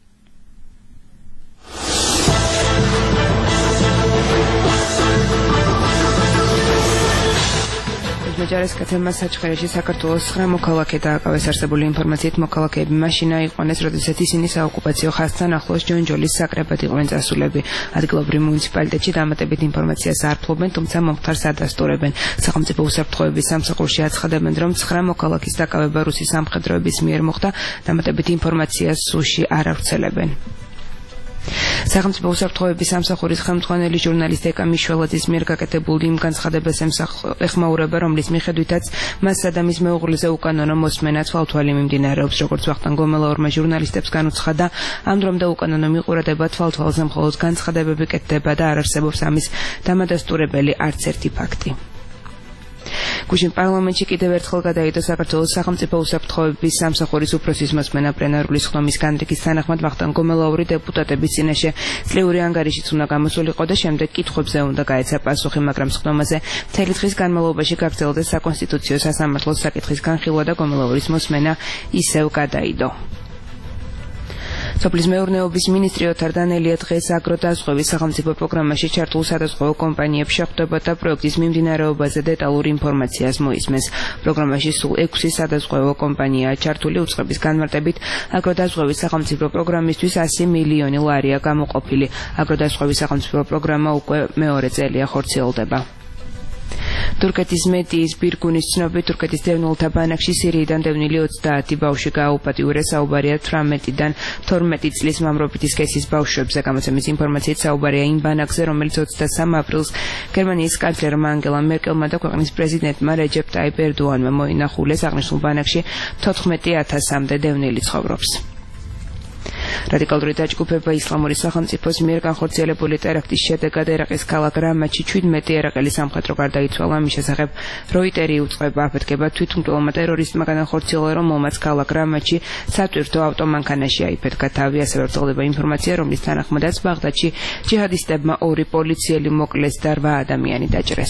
D: მეჯარეს კეთილმა საჩხერეში საქართველოს 9 მოქალაქე დააკავეს არსებული ინფორმაციით მოქალაქეები მაშინა იყვანეს როდესაც ისინი საოკუპაციო ხაზთან ახლოს ჯონჯოლის საკრებად იყვნენ წასულები ადგილობრივ მუნიციპალიტეტში დამატებით ინფორმაციას არ ფლობენ თუმცა მომხდარს ადასტურებენ სახელმწიფო უსაფრთხოების სამსახურში აცხადებენ რომ 9 მოქალაქის დაკავება რუსის სამხედროების მიერ მოხდა დამატებით ინფორმაციას სუში არ ავრცელებენ სახელმწიფო უსაფრთხოების სამსახურის ხელმძღვანელი ჟურნალისტ ეკა მიშველაძის მიერ გაკეთებული იმ განცხადებას ეხმაურება, რომლის მიხედვითაც მას სადამის მეუღლეზე უკანონო მოსმენა თვალთვალი მიმდინარეობს, როგორც ვახტანგ გომელაურმა ჟურნალისტებს განუცხადა, ამ დრომდე უკანონო მიყურადება თვალთვალზე მხოლოდ განცხადებები კეთდება და არ არსებობს ამის დამადასტურებელი არც ერთი ფაქტი. გუშინ პარლამენტში კიდევ ერთხელ გადაიდო საქართველოს სახელმწიფო უსაფრთხოების სამსახურის უფროსის მოსმენა პლენარული ხდომის განრიგის თანახმად ვახტანგ გომელაური დეპუტატების წინაშე წლიური ანგარიშიც უნდა გამოსულიყო და შემდეგ კითხვებზე უნდა გაეცა პასუხი, მაგრამ ხდომაზე მთელი დღის განმავლობაში გაგრძელდა საკონსტიტუციო სასამართლოს საკითხის განხილვა და გომელაურის მოსმენა ისევ გადაიდო. სოფლის მეურნეობის მინისტრი ოთარ დანელია დღეს აგროდაზღვევის სახელმწიფო პროგრამაში ჩართულ სადაზღვევო კომპანიებს შეხვდება და პროექტის მიმდინარეობაზე დეტალურ ინფორმაციას მოისმენს. პროგრამაში სულ 6 სადაზღვევო კომპანიაა ჩართული, უწყების განმარტებით აგროდაზღვევის სახელმწიფო პროგრამისთვის 100 მილიონი ლარია გამოყოფილი. აგროდაზღვევის სახელმწიფო პროგრამა უკვე მეორე წელია ხორციელდება. თურქეთის მედიის ბირგუნის ცნობით თურქეთის დევნილთა ბანაკში სირიიდან დევნილი 30 ბავშვი გააუპატიურეს, საუბარია 18-დან 12 წლის მამრობითი სქესის ბავშვებზე. გამოცემის ინფორმაციით საუბარია იმ ბანაკზე, რომელიც 23 აპრილს გერმანიის კანცლერმა ანგელა მერკელმა და ქვეყნის პრეზიდენტმა რეჯეპ ტაიპ ერდოანმა მოინახულეს. აღნიშნულ ბანაკში 14,000-მდე დევნილი ცხოვრობს. რადიკალური დაჯგუფება ისლამური სახელმწიფოს მიერ განხორციელებული ტერაქტის შედეგად ერაყის ქალაქ რამაჩი 17 ერაყელი სამხედრო გარდაიცვალა. მის შესახებ როიტერი უწყება აფეთქება თვითმკვლელმა ტერორისტმა განახორციელა, რომ მომაც ქალაქ რამაჩი სატვირთო ავტომანქანაში აიფეთქა თავი. ასევე ვრცელდება ინფორმაცია, რომლის თანახმადაც ბაღდადში ჯიჰადისტებმა 2 პოლიციელი მოკლეს და 8 ადამიანი დაჭრეს.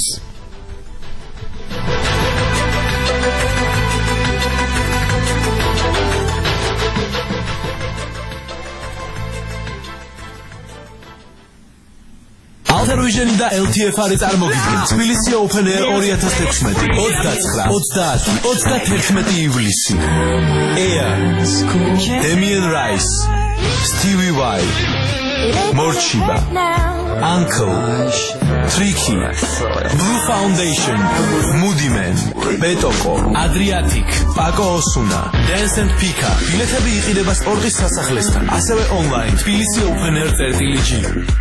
S: Eurovision და LTFR-ი წარმოგიდგენთ თბილისი Open Air 2016 29-30-31 ივლისი. Air, Damien Rice, Stevie Vai, Morchiba, Uncle, Tricky, Blue Foundation, Moody Man, Betoko, Adriatic, Paco Osuna, Dance and Pika. ბილეთები იყიდება სპორტის სასახლესთან, ასევე online თბილისი Open Air წერტილი-G.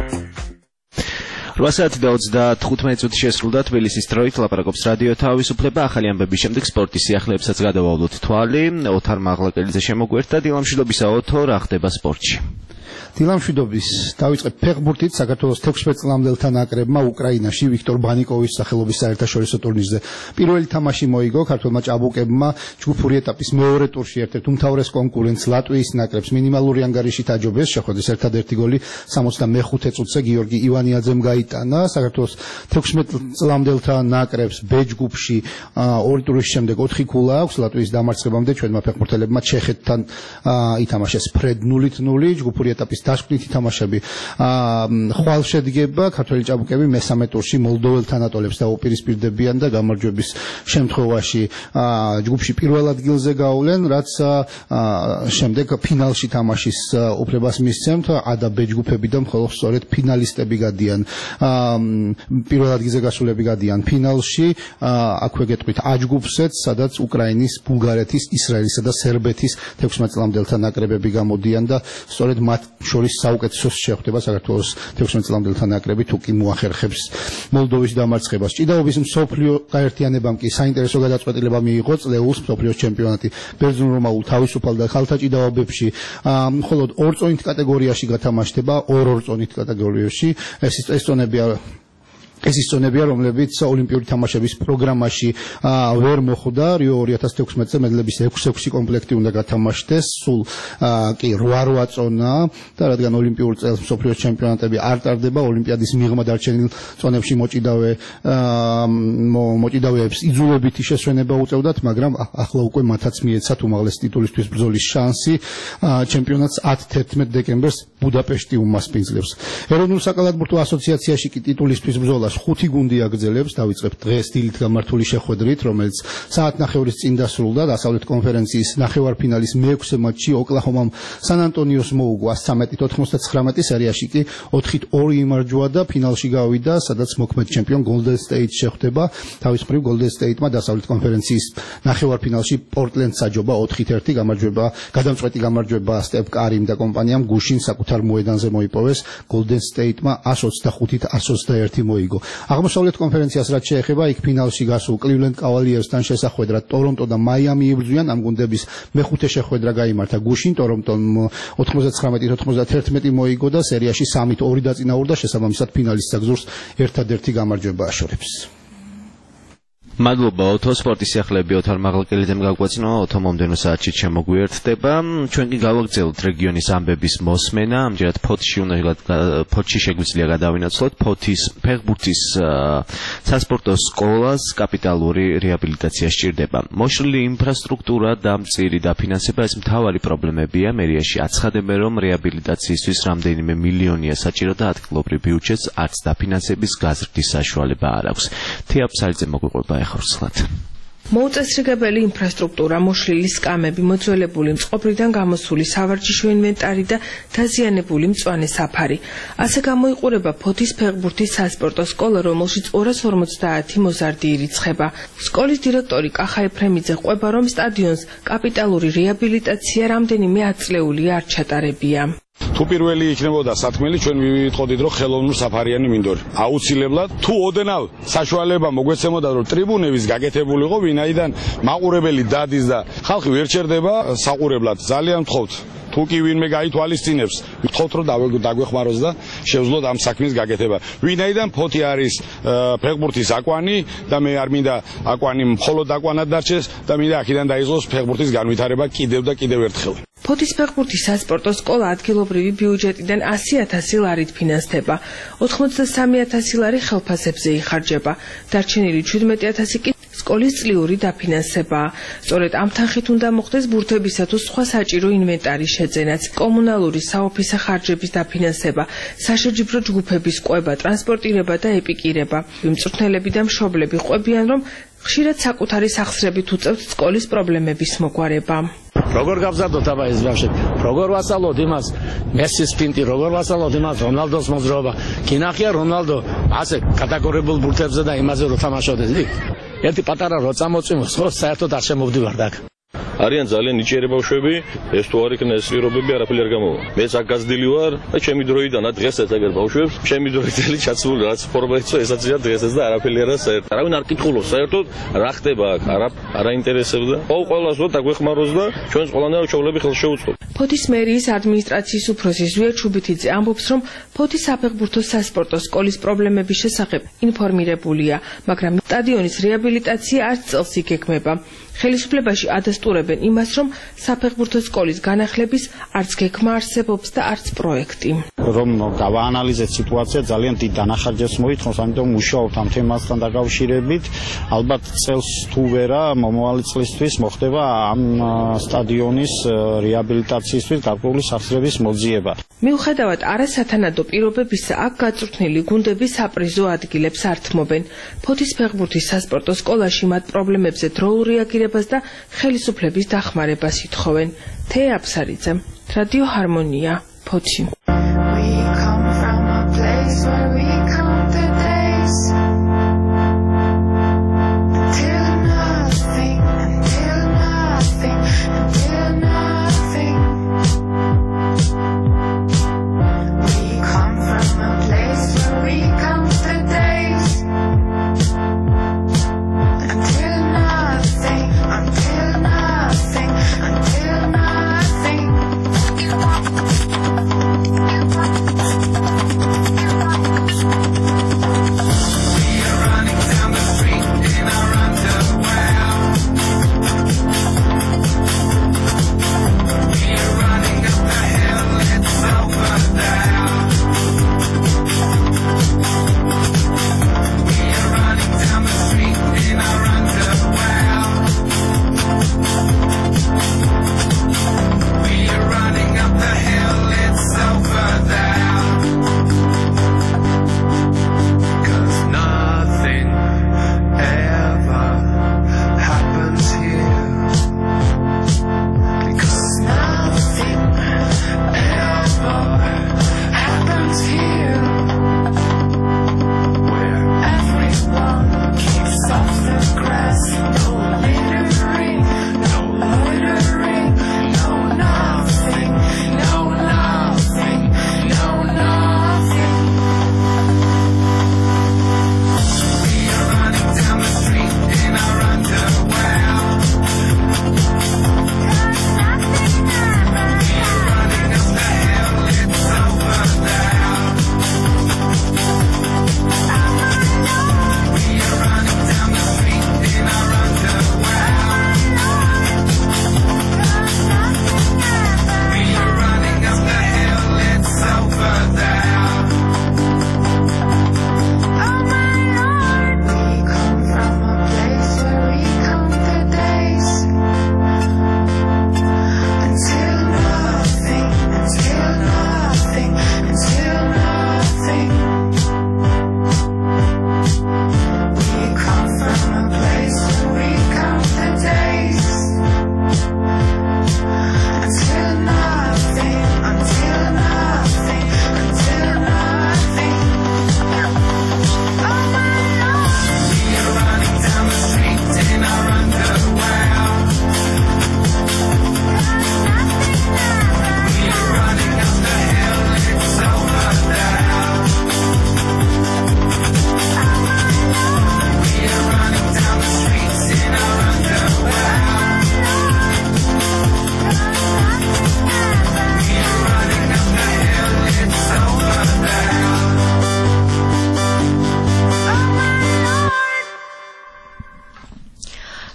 B: 8:35 წუთი შესრულდა თბილისის დროით ლაპარაკობს რადიო თავისუფლება. ახალი ამბების შემდეგ სპორტის სიახლეებსაც გადავავლოთ თვალი. ოთარ მაღლაკელიძე შემოგვერთა. დილამშვიდობისა ოთო, რა ხდება სპორტში?
T: დილამშვიდობის დავიწყებ ფეხბურთით. საქართველოს 16 წლამდელთა ნაკრებმა უკრაინაში ვიქტორ ბანიკოვის სახელობის საერთაშორისო ტურნირზე პირველი თამაში მოიგო. ქართველმა ჭაბუკებმა ჯგუფური ეტაპის მეორე ტურში ერთ-ერთ უმთავრეს კონკურენტს ლატვიის ნაკრებს მინიმალური ანგარიშით აჯობეს. შეხვედრის ერთადერთი გოლი 65 წუთზე გიორგი ივანიაძემ გაიტანა. საქართველოს 16 წლამდელთა ნაკრებს B ჯგუფში ორი ტურის შემდეგ 4 ქულა აქვს. ლატვიის დამარცხებამდე ჩვენმა ფეხბურთელებმა ჩეხეთთან ითამაშეს ფრედ 0-0. ჯგუფური ეტაპის დასკვნითი თამაშები ხვალ შედგება. ქართველი ჭაბუკები მესამე ტურში მოლდოველთან ატოლებს დაუპირისპირდებიან და გამარჯვების შემთხვევაში ჯგუფში პირველ ადგილზე გაავლენ, რაც შემდეგ ფინალში თამაშის უფლებას მისცემთ. A და B ჯგუფები და მხოლოდ სწორედ ფინალისტები გადიან პირველ ადგილზე გასულები გადიან ფინალში. აქვე გეტყვით A ჯგუფზეც, სადაც უკრაინის, ბულგარეთის, ისრაელისა და სერბეთის 16 წლამდელთა ნაკრებები გამოდიან და სწორედ მათ შორის საუკეთესო შეხვდება საქართველოს 16 წლამდელთა ნაკრები თუ კი მოახერხებს მოლდოვის დამარცხებას. ჭიდაობის მსოფლიო გაერთიანებამ კი საინტერესო გადაწყვეტილება მიიღო წლეულს მსოფლიოს ჩემპიონატი ბერძნულ-რომაულ თავისუფალ და ხალთა ჭიდაობებში მხოლოდ ორწონით კატეგორიაში გათამაშდება, ორ წონით კატეგორიაში. ეს ის წონებია, რომლებიც ოლიმპიური თამაშების პროგრამაში ვერ მოხვდა. რიო 2016-ზე მედლების 6 კომპლექტი უნდა გათამაშდეს, სულ კი 8 წონა და რადგან ოლიმპიურ წელს მსოფლიოს ჩემპიონატები არ ტარდება, ოლიმპიადის მიღმა დარჩენილ წონებში მოჭიდავეებს იძულებითი შესვენება უწევდათ, მაგრამ ახლა უკვე მათაც მიეცათ უმაღლესი ტიტულისთვის ბრძოლის შანსი. ჩემპიონატს 10-11 დეკემბერს ბუდაპეშტი უმასპინძლებს. ეროვნულ საკალათბურთო ასოციაციაში კი ტიტულისთვის ბრძოლას 5 გუნდი აგრძელებს. დავიწყებთ დღეს დილით გამართული შეხვედრით, რომელიც საათ ნახევრის წინ დასრულდა. დასავლეთ კონფერენციის ნახევარფინალის მე-6 მატჩი ოკლაჰომამ სან ანტონიოს მოუგო 113-99 სერიაში კი 4-2 იმარჯვა და ფინალში გავიდა, სადაც მოქმედ ჩემპიონ Golden State შეხვდება. თავის მხრივ Golden State-მა დასავლეთ კონფერენციის ნახევარფინალში პორტლენდს აჯობა 4-1 გადამწყვეტი გამარჯვება სტეფ კარიმ და კომპანიამ გუშინ საკუთარ მოედანზე მოიპოვეს. Golden State-მა 125-121 მოიგო. აღმოსავლეთ კონფერენციას რაც შეეხება, იქ ფინალში გასულ კლივლენდ კავალიერსთან შესახვედრად ტორონტო და მაიამი იბრძვიან. ამ გუნდების მეხუთე შეხვედრა გაიმართა გუშინ. ტორონტომ 99-91 მოიგო და სერიაში 3-2 დაწინაურდა. შესაბამისად ფინალის საგზურს ერთადერთი გამარჯვება აშორებს.
B: მადლობა ოთო, სპორტის სიახლეები ოთარ მაღლაკელიძემ გაგვაცნო. ოთო მომდენო საათში შემოგვიერთდება. ჩვენ კი გავაგრძელოთ რეგიონის ამბების მოსმენა. ამჯერად ფოთში შეგვიძლია გადავინაცვლოთ ფოთის ფეხბურთის სასპორტო სკოლას კაპიტალური რეაბილიტაცია სჭირდება. მოშლილი ინფრასტრუქტურა და მწირი დაფინანსება ეს მთავარი პრობლემებია. მერიაში აცხადებენ, რომ რეაბილიტაციისთვის რამდენიმე მილიონია საჭირო და ადგილობრივ ბიუჯეტს არც დაფინანსების გაზრდის საშუალება არ აქვს. თეაფსალიძე მოგვიყვება ხორცლად.
U: მოუწესრიგებელი ინფრასტრუქტურა, მოშლილი სკამები, მოძველებული მწყობრიდან გამოსული სავარჯიშო ინვენტარი და დაზიანებული მწვანე საფარი. ასე გამოიყურება ფოთის ფეხბურთის სასპორტო სკოლა, რომელშიც 250 მოზარდი ირიცხება. სკოლის დირექტორი კახა ეფრემიძე ყვება, რომ სტადიონს კაპიტალური რეაბილიტაცია რამდენიმე ათწლეული არ ჩატარებია.
V: თუ პირველი იქნებოდა სათქმელი, ჩვენ მივიტყოდით, რომ ხელოვნურ საფარიანი მინდორი. აუცილებლად თუ ოდნავ საშუალება მოგვეცემოდა, რომ ტრიბუნების გაკეთებულიყო, ვინაიდან მაყურებელი დადის და ხალხი ვერ ჩერდება საყურებლად. ძალიან ვთხოვთ, თუ კი ვინმე გაითვალისწინებს, ვთხოვთ, რომ დაგვეხმაროს და შევძლოთ ამ საქმის გაკეთება. ვინაიდან ფოთი არის ფეხბურთის აკვანი და მე არ მინდა აკვანი მხოლოდ აკვანად დარჩეს და მინდა აქედან დაიწყოს ფეხბურთის განვითარება კიდევ და კიდევ ერთხელ.
U: ფოთის ფეხბურთის სასპორტო სკოლა ადგილობრივი ბიუჯეტიდან 100,000 ლარით ფინანსდება. 83,000 ლარი ხელფასებზე იხარჯება. დარჩენილი 17,000 კი სკოლის წლიური დაფინანსება. სწორედ ამ თანხით უნდა მოხდეს ბურთებისა თუ სხვა საჭირო ინვენტარის შეძენაც, კომუნალური საოფისე ხარჯების დაფინანსება, საშეჯიბრო ჯგუფების ყვება, ტრანსპორტირება და ეპიკირება. მწვრთნელები და მშობლები ყვებიან, რომ ხშირად საკუთარი სახსრებით უწევთ სკოლის პრობლემების მოგვარება.
A: როგორ გავზარდოთ აბა ეს ბავშვები? როგორ ვასწავლოთ იმას მესის პინტი, როგორ ვასწავლოთ იმას რონალდოს მოძრაობა? კინახია რონალდო ასე კატეგორიებულ ბურთებზე და იმაზე რო თამაშობდეს. ერთი პატარა რო წამოწვიმოს, ხო, საერთოდ არ შემოვდივართ აქ.
F: არიან ძალიან ნიჭიერი ბავშვები, ეს თუ არ იქნება ეს პირობები არაფერი არ გამოვა. მეც აქ გაზრდილი ვარ და ჩემი დროიდან დღესაც ეგერ ბავშვებს, ჩემი დროიდან ჩაცმული რაც ფორმა იცო, ესაც ვარ დღესაც და არაფერი არა საერთოდ. არავინ არ კითხულობს საერთოდ რა ხდება აქ, არა ინტერესებდა. ყოველას ვარ დაგვეხმაროს და ჩვენს ყველანაირ ჩავლები ხელს შეუწყობ.
U: ფოთის მერიის ადმინისტრაციის უფროსი ზვია ჩუბითიძე ამბობს, რომ ფოთის საფეხბურთო სასპორტო სკოლის პრობლემების შესახებ ინფორმირებულია, მაგრამ სტადიონის რეაბილიტაცია არც წელს იგეგმება. ხელისუფლებაში ადასტურებენ იმას, რომ საფეხბურთო სკოლის განახლების არც გეგმა არსებობს და არც პროექტი.
W: რომ გავაანალიზეთ სიტუაცია, ძალიან დიდ დანახარჯებს მოითხოვს, ამიტომ მუშაობთ ამ თემასთან დაკავშირებით. ალბათ წელს თუ ვერა მომავალი წლისთვის მოხდება ამ სტადიონის რეაბილიტაციისთვის გარკვეული სახსრების მოძიება.
U: მიუხედავად არასათანადო პირობებისა, აქ გაწვრთნილი გუნდები საპრიზო ადგილებს ართმობენ. ფოთის ფეხბურთის სასპორტო სკოლაში მათ პრობლემებზე დროულ რეაგირებას და ხელისუფლების დახმარებას ითხოვენ. თეა აფსარიძე, რადიო ჰარმონია, ფოთი.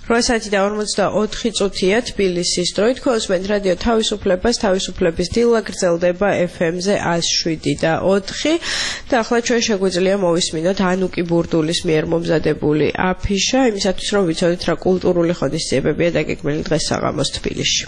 C: 8 და 44 წუთია თბილისის დროით. ქოსმენ რადიო თავისუფლებას, თავისუფლების დილა გრძელდება FM-ზე 107 და 4. და ახლა ჩვენ შეგვიძლია მოვისმინოთ ანუკი ბურდულის მიერ მომზადებული აფიშა, იმისათვის რომ ვიცოდეთ რა კულტურული ღონისძიებებია დაგეგმილი დღეს საღამოს თბილისში.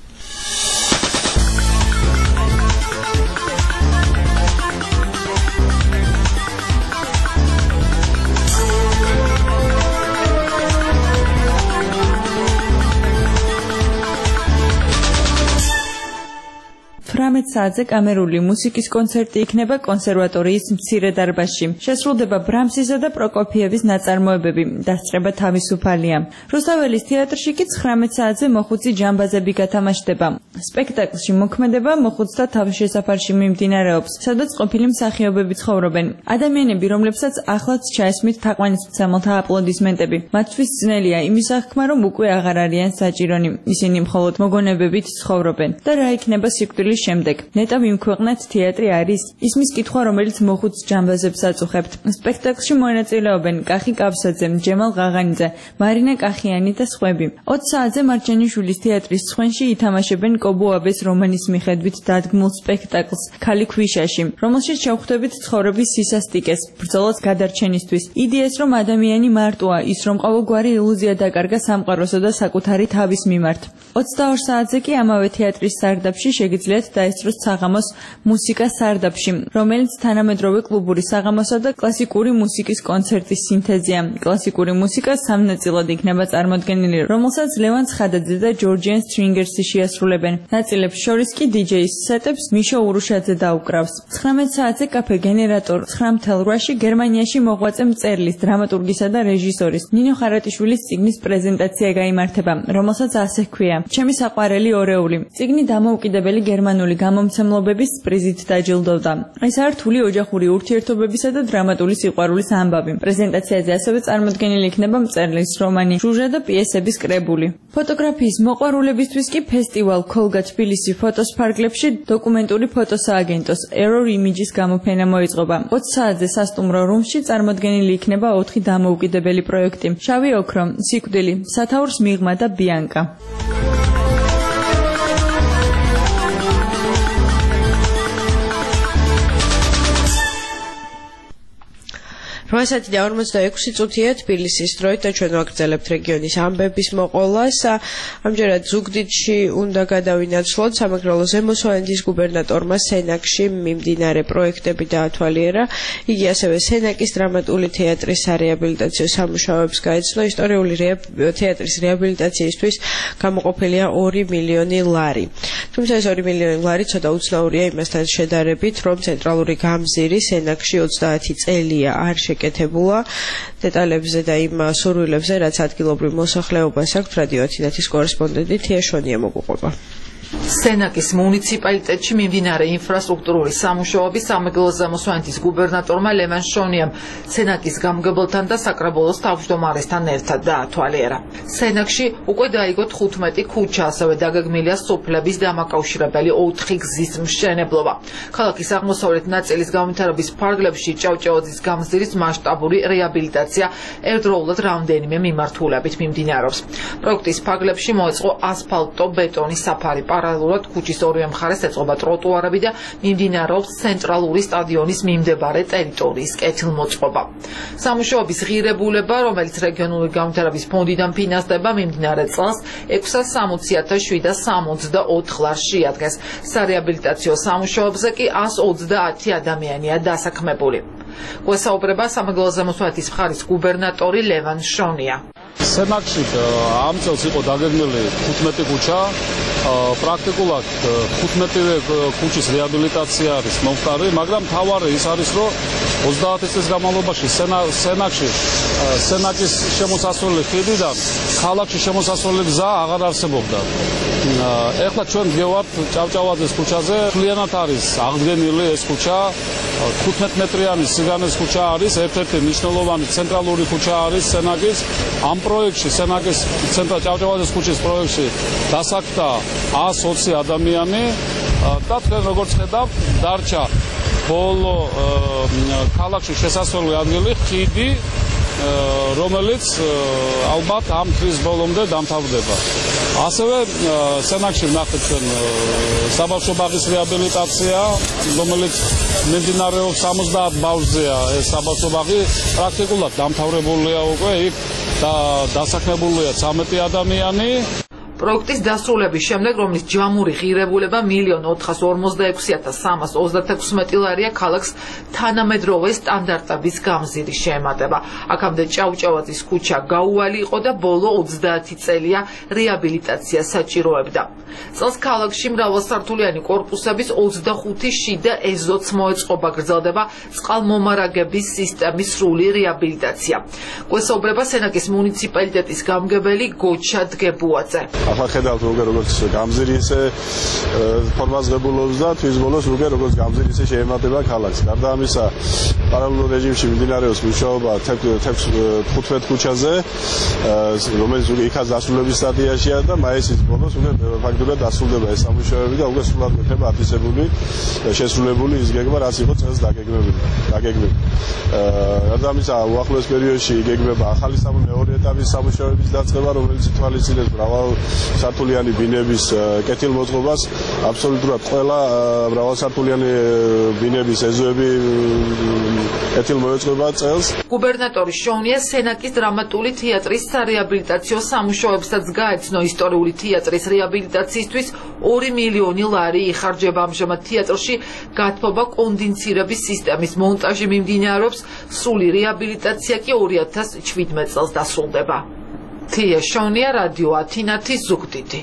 J: საათზე კამერული მუსიკის კონცერტი იქნება კონსერვატორიის მცირე დარბაზში. შესრულდება ბრამსისა და პროკოფიევის ნაწარმოებები. დასწრება თავისუფალია. რუსთაველის თეატრში კი 19 საათზე მოხუცი ჯამბაზები გათამაშდება. სპექტაკლში მოქმედება მოხუცთა თავშესაფარში მიმდინარეობს, სადაც ყოფილი მსახიობები ცხოვრობენ. ადამიანები, რომლებსაც ახლაც ჩაესმით თაყვანისმცემელთა აპლოდისმენტები. მათთვის ძნელია იმის აღქმა, რომ უკვე აღარ არიან საჭირონი. ისინი მხოლოდ მოგონებებით ცხოვრობენ. და რა იქნება სიკვდილის შემდეგ? ნეტა მიმქვეყნათ თეატრი არის? ისმის კითხვა, რომელიც მოხუც ჯამბაზებს აწუხებთ. სპექტაკლში მონაწილეობენ კახი კავსაძე, ჯემალ ღაღანიძე, მარინა კახიანი და სხვები. 20 საათზე მარჯანიშვილის თეატრის სხვენში ითამაშებენ კობუაბეს რომანის მიხედვით დადგმულ სპექტაკლს ქალი ქვიშაში, რომელშიც შევხვდებით ცხოვრების სისასტიკეს, ბრძოლას გადარჩენისთვის. იდეას, რომ ადამიანი მარტოა, ის რომ ყოველგვარი ილუზია დაკარგა სამყაროსა და საკუთარი თავის მიმართ. 22 საათზე კი ამავე თეატრის სარდაფში შეგიძლიათ დაესწროს საღამოს მუსიკა სარდაფში, რომელიც თანამედროვე კლუბური საღამოსა და კლასიკური მუსიკის კონცერტის სინთეზია. კლასიკური მუსიკა სამ ნაწილად იქნება წარმოდგენილი, რომელსაც ლევან ცხადაძე და ჯორჯიან სტრინგერსი შეასრულებენ. ნაწილებს შორის კი DJ-ის სეტებს მიშო ურუშაძე დაუკრავს. 19 საათზე კაფე გენერატორ 9:08-ში გერმანიაში მოღვაწე მწერლის, დრამატურგისა და რეჟისორის ნინო ხარატიშვილის წიგნის პრეზენტაცია გაიმართება, რომელსაც ასე ჰქვია: ჩემი საყვარელი ორეული. წიგნი დამოუკიდებელი გერმანული გამომცემლობების პრიზით დაჯილდოვდა. ეს არ რთული ოჯახური ურთიერთობებისა და დრამატული სიყვარულის ამბავი. პრეზენტაციაზე ასევე წარმოდგენილი იქნება მწერლის რომანი, ჟუჟა და პიესების კრებული. ფოტოგრაფიის მოყვარულებისთვის კი ფესტივალ ქოლგა თბილისი ფოტოს ფარგლებში დოკუმენტური ფოტოსააგენტოს Error Images გამოფენა მოიწყობა. 20 საათზე სასტუმრო რუმში წარმოდგენილი იქნება 4 დამოუკიდებელი პროექტი: შავი ოქრო, სიკვდილი, სათაურს მიღმა და ბიანკა.
C: 8 და 46 წუთია თბილისის დროით და ჩვენ ვაგრძელებთ რეგიონის ამბების მოყოლას. ამჯერად ზუგდიდში უნდა გადავინაცვლოთ სამეგრელო ზემოსვანეთის გუბერნატორმა სენაკში მიმდინარე პროექტები დაათვალიერა. იგი ასევე სენაკის დრამატული თეატრისარეაბილიტაციო სამუშაოებს გაეცნო. ისტორიული თეატრის რეაბილიტაციისთვის გამოყოფილია 2 მილიონი ლარი. თუმცა ეს 2 მილიონი ლარი ცოტა უცნაურია იმასთან შედარებით, რომ ცენტრალური გამზირი სენაკში 30 წელია არ შეკეთებულა. დეტალებზე და იმ სურვილებზე, რაც ადგილობრივ მოსახლეობას აქვს, რადიო ათინათის კორესპონდენტი თია შონია მოგუყვება.
E: სენაკის მუნიციპალიტეტში მიმდინარე ინფრასტრუქტურული სამუშაოები სამეგრელო ზემოსვანეთის გუბერნატორმა ლევან შონიამ სენაკის გამგებელთან და საკრებულოს თავმჯდომარესთან ერთად დაათვალიერა. სენაკში უკვე დაიგო 15 ქუჩა, ასევე დაგეგმილია სოფლების დამაკავშირებელი 4 გზის მშენებლობა. ქალაქის აღმოსავლეთ ნაწილის განვითარების ფარგლებში ჭავჭავაძის გამზირის მასშტაბური რეაბილიტაცია ერთდროულად რამდენიმე მიმართულებით მიმდინარეობს. პროექტის ფარგლებში მოეწყო ასფალტო-ბეტონის საფარი. პარალელურად ქუჩის ორივე მხარეს ეწყობა ტროტუარები და მიმდინარეობს ცენტრალური სტადიონის მიმდებარე ტერიტორიის კეთილმოწყობა. სამუშაოების ღირებულება, რომელიც რეგიონული განვითარების ფონდიდან ფინანსდება, მიმდინარე წელს 660,764 ლარს შეადგენს. სარეაბილიტაციო სამუშაოებზე კი 130 ადამიანია დასაქმებული. გვესაუბრება სამეგრელო ზემოსვანეთის მხარის გუბერნატორი ლევან შონია.
V: სენაკში ამ წელს იყო დაგეგმილი 15 ქუჩა. პრაქტიკულად 15-ვე ქუჩის რეაბილიტაცია არის მომხდარი, მაგრამ თავარი ის არის, რომ 30 წლის განმავლობაში სენაკის შემოსასვლელი ხიდიდან ქალაქში შემოსასვლელი გზა აღარ არსებობდა. ეხლა ჩვენ ვგევართ ჭავჭავაძის ქუჩაზე, მთლიანად არის აღდგენილი ეს ქუჩა. 15 მეტრიანი სიგანეს ქუჩა არის, ერთ-ერთი მნიშვნელოვანი ცენტრალური ქუჩა არის სენაკის. ამ პროექტში, სენაკის ჭავჭავაძის ქუჩის პროექტში დასაქმდა 120 ადამიანი და თქვენ როგორც ხედავთ, დარჩა ბოლო ქალაქში შესასვლელი ადგილი, ხიდი რომელიც ალბათ ამ თვის ბოლომდე დამთავრდება. ასევე სენაკში ვნახეთ ჩვენ საბავშვო ბაღის რეაბილიტაცია, რომელიც მიმდინარეობს 70 ბავშვზეა ეს საბავშვო ბაღი, პრაქტიკულად დამთავრებულია უკვე იქ და დასაქმებულია 13 ადამიანი.
E: პროექტის დასრულების შემდეგ, რომლის ჯამური ღირებულება 1,446,336 ლარია, ქალაქს თანამედროვე სტანდარტების გამზირი შეემატება. აქამდე ჭავჭავაძის ქუჩა გაუვალი იყო და ბოლო 30 წელია რეაბილიტაცია საჭიროებდა. წელს ქალაქში მრავალსართულიანი კორპუსების 25 შიდა ეზოც მოეწყობა, გრძელდება წყალმომარაგების სისტემის სრული რეაბილიტაცია. გვესაუბრება სენაკის მუნიციპალიტეტის გამგებელი გოჩა დგებუაძე.
H: ახლა ხედავთ როგორც გამზირი ისე ფორმას ღებულობს და თვის ბოლოს როგორც გამზირი ისე შეემატება ქალაქს. გარდა ამისა, პარალელურ რეჟიმში მიმდინარეობს მუშაობა 15 ქუჩაზე, რომელიც იქაც დასრულების სტადიაშია და მაისის ბოლოს ფაქტურად დასრულდება ეს სამუშაოები და უკვე სრულად გვექნება ათვისებული შესრულებული ის გეგმა, რაც იყო წელს დაგეგმებული. გარდა ამისა, უახლოეს პერიოდში იგეგმება ახალი მეორე ეტაპის სამუშაოების დაწყება, რომელიც ითვალისწინებს მრავალ სართულიანი ბინების კეთილმოწყობას, აბსოლუტურად ყველა მრავალსართულიანი ბინების ეზოები კეთილმოეწყობა წელს.
E: გუბერნატორი შოვნია სენაკის დრამატული თეატრის სარეაბილიტაციო სამუშაოებსაც გაეცნო. ისტორიული თეატრის რეაბილიტაციისთვის 2 მილიონი ლარი იხარჯება. ამჟამად თეატრში გათბობა კონდენსირების სისტემის მონტაჟი მიმდინარეობს, სრული რეაბილიტაცია კი 2017 წელს დასრულდება. თია შონია, რადიო ათინათის ზუგდიდი.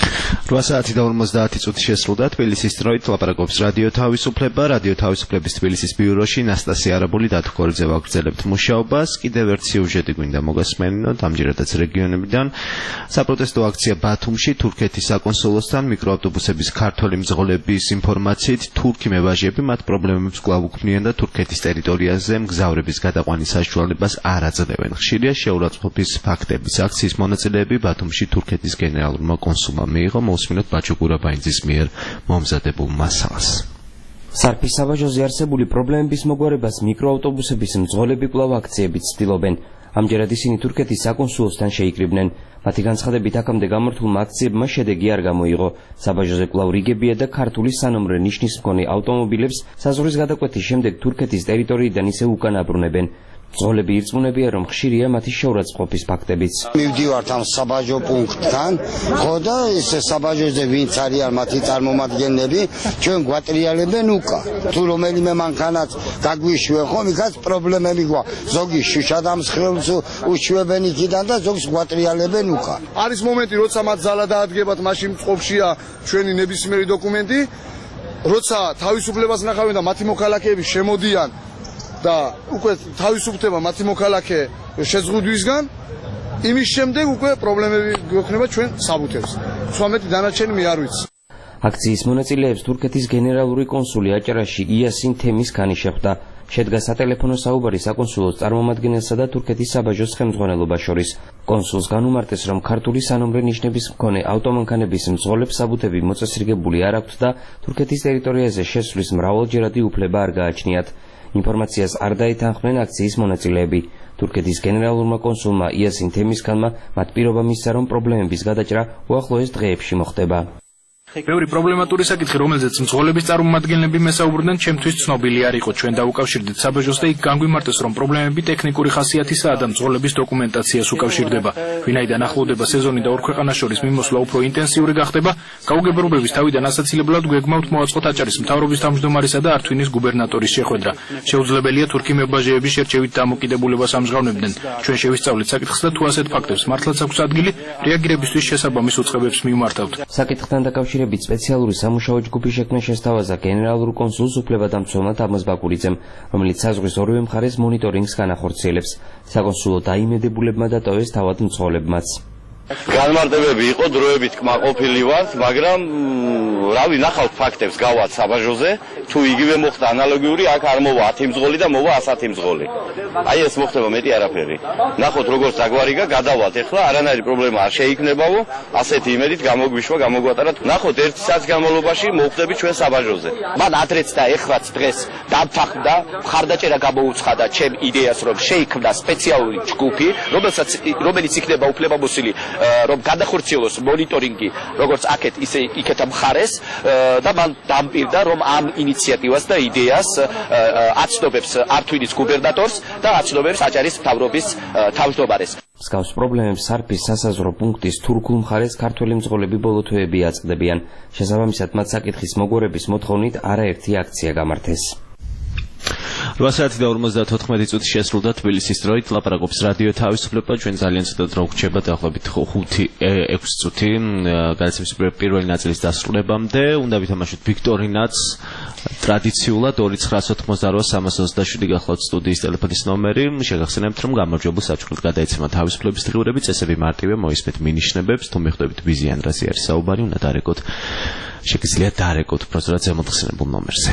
B: 8 საათი და 50 წუთი შესრულდა. თბილისის დროით ლაპარაკობს რადიო თავისუფლება. რადიო თავისუფლების თბილისის ბიუროში ნასტასია არაბული დათქორიძე ვაგრძელებთ მუშაობას. კიდევ ერთ სიუჟეტი გვინდა მოგასმენინოთ, ამჯერადაც რეგიონებიდან. საპროტესტო აქცია ბათუმში თურქეთის საკონსულოსთან მიკროავტობუსების ქართველი მძღოლების ინფორმაციით თურქი მებაჟიები მათ პრობლემებს კვლავ უქმნიან და თურქეთის ტერიტორიაზე მგზავრების გადაყვანის საშუალებას არ აძლევენ. ხშირია შეურაცხყოფის ფაქტების. აქციის მონაწილეები ბათუმში თურქეთის გენერალურმა კონსულმა მიიღო. მოსმინოთ ბაჩო გურაბაინძის მიერ მომზადებულ მასალას.
I: სარფის საბაჟოზე არსებული პრობლემების მოგვარებას მიკროავტობუსების მძღოლები კვლავ აქციებით ცდილობენ. ამჯერად ისინი თურქეთის საკონსულოსთან შეიკრიბნენ. მათი განცხადებით, აქამდე გამართულმა აქციებმა შედეგი არ გამოიღო. საბაჟოზე კვლავ რიგებია და ქართული სანომრე ნიშნის მქონე ავტომობილებს საზღვრის გადაკვეთის შემდეგ თურქეთის ტერიტორიიდან ისევ უკან აბრუნებენ. მძღოლები ირწმუნებიან, რომ ხშირია მათი შეურაცხყოფის ფაქტებიც.
K: მივდივართ ამ საბაჟო პუნქტთან, ხო და ეს საბაჟოზე ვინც არიან მათი წარმომადგენლები, ჩვენ გვატრიალებენ უკან. თუ რომელიმე მანქანაც გაგვიშვენ ხომ, იქაც პრობლემები გვაქვს. ზოგი შუშად ამსხვრელს უშვებენ იქიდან და ზოგს გვატრიალებენ უკან.
X: არის მომენტი, როცა მათ ძალა დაადგებათ, მაშინ წყობშია ჩვენი ნებისმიერი დოკუმენტი, როცა თავისუფლებას ნახავენ და მათი მოქალაქეები შემოდიან და უკვე თავისუფლდება მათი მოქალაქე შეზღუდვისგან, იმის შემდეგ უკვე პრობლემები გვექნება ჩვენ საბუთებს. სვამეთი დანარჩენი მე არ ვიცი.
I: აქციის მონაწილეებს თურქეთის გენერალური კონსული აჭარაში იასინ თემისქანი შეხვდა. შედგა სატელეფონო საუბარი საკონსულოს წარმომადგენელსა და თურქეთის საბაჟოს ხელმძღვანელობას შორის. კონსულს განუმარტეს, რომ ქართული სანომრე ნიშნების მქონე ავტომანქანების მძღოლებს საბუთები მოწესრიგებული არ აქვთ და თურქეთის ტერიტორიაზე შესვლის მრავალჯერადი უფლება არ გააჩნიათ. ინფორმაციას არ დაეთანხმნენ აქციის მონაწილეები. თურქეთის გენერალურმა კონსულმა იასინ თემისქანმა მათ პირობა მისცა, რომ პრობლემების გადაჭრა უახლოეს დღეებში მოხდება.
Y: ბევრი პრობლემატური საკითხი, რომელზეც მძღოლების წარმომადგენლები მესაუბრდნენ, ჩემთვის ცნობილი არ იყო. ჩვენ დავუკავშირდით საბაჟოს და იქ განგვიმარტეს, რომ პრობლემები ტექნიკური ხასიათისაა და მძღოლების დოკუმენტაციას უკავშირდება. ვინაიდან ახლოვდება სეზონი და ორ ქვეყანას შორის მიმოსვლა უფრო ინტენსიური გახდება, გაუგებრობების თავიდან ასაცილებლად გვეგმავთ მოაწყოთ აჭარის მთავრობის თავმჯდომარისა და ართვინის გუბერნატორის შეხვედრა. შეუძლებელია თურქი მებაჟეების შერჩევით დამოკიდებულებას ამჟღავნებდნენ. ჩვენ შევისწავლეთ საკითხს და თუ ასეთ ფაქტებს მართლაც აქვს ადგილი, რეაგირებისთვის შესაბამის უწყებებს მივმართავთ.
I: საკითხთან დაკავშირებით სპეციალური სამუშაო ჯგუფი შექმნა შესთავაზა გენერალურ კონსულს უფლებადამცველმა თამაზ ბაკურიძემ, რომელიც საზღვრის ორივე მხარეს მონიტორინგს განახორციელებს. საკონსულო დაიმედებულებმა დატოვეს თავად მძღოლებმაც.
F: განმარტებები იყო დროებით კმაყოფილი ვართ, მაგრამ რავი, ნახავთ ფაქტებს გავალთ საბაჟოზე, თუ იგივე მოხდა ანალოგიური, აქ არ მოვა 10 მძღოლი და მოვა 110 მძღოლი. აი ეს მოხდება მეტი არაფერი. ნახოთ როგორც აგვარიგა, გადავალთ ეხლა, არანაირი პრობლემა არ შეიქმნებაო, ასეთი იმედით გამოგვიშვა, გამოგვატარა. ნახოთ 1 საათის განმავლობაში მოხდები ჩვენ საბაჟოზე.
G: მან ადრეც და ეხლაც დღეს დამთანხმდა, მხარდაჭერა გამოუცხადა ჩემ იდეას, რომ შეიქმნა სპეციალური ჯგუფი, რომელიც იქნება უფლებამოსილი, რომ გადახორციელოს მონიტორინგი, როგორც აქეთ, ისე იქეთ მხარეს და მან დამპირდა, რომ ამ ინიციატივას და იდეას აცნობებს ართვინის გუბერნატორს და აცნობებს აჭარის მთავრობის თავმჯდომარეს.
I: მსგავს პრობლემებს სარფის სასაზღვრო პუნქტის თურქულ მხარეს ქართველი მძღოლები ბოლო თვეები აწყდებიან. შესაბამისად, მათ საკითხის მოგვარების მოთხოვნით არაერთი აქცია გამართეს.
B: 8:54 წუთი შესრულდა თბილისის დროით. ლაპარაკობს რადიო თავისუფლება. ჩვენ ძალიან ცოტა დრო გვჭირდება დაახლოებით 5-6 წუთი გადაცემის პირველი ნაწილის დასრულებამდე. უნდა ვითამაშოთ ვიქტორინაც ტრადიციულად 2988327 გახლავთ სტუდიის ტელეფონის ნომერი. შეგახსენებთ, რომ გამარჯვებულ საჩუქრად გადაეცემა თავისუფლების დღიურები. წესები მარტივია, მოისმეთ მინიშნებებს. თუ მიხვდებით ვიზიან რაზე არის საუბარი, უნდა დარეკოთ. შეგიძლიათ დარეკოთ უბრალოდ ზემოთხსენებულ ნომერზე.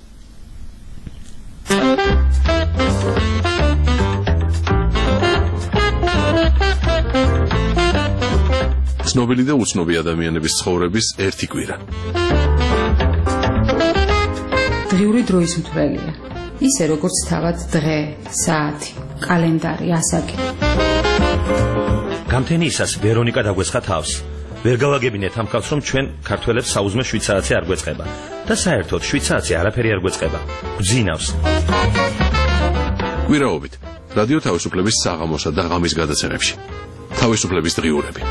L: ცნობილი და უცნობი ადამიანების ცხოვრების ერთი კვირა.
M: დღიური დროის მთვრელია. ისე როგორც თავად დღე, საათი, კალენდარი, ასაკი.
N: გამთენიისას ვერონიკა დაგვეცხა თავს. ვერ გავაგებინეთ ამ კაცს, რომ ჩვენ ქართველებს საუზმე შვიცარაცი არ გვეწყება და საერთოდ შვიცარაცი არაფერი არ გვეწყება. გვძინავს.
L: კვირაობით რადიო თავისუფლების საღამოსა და ღამის გადაცემებში. თავისუფლების დღიურები.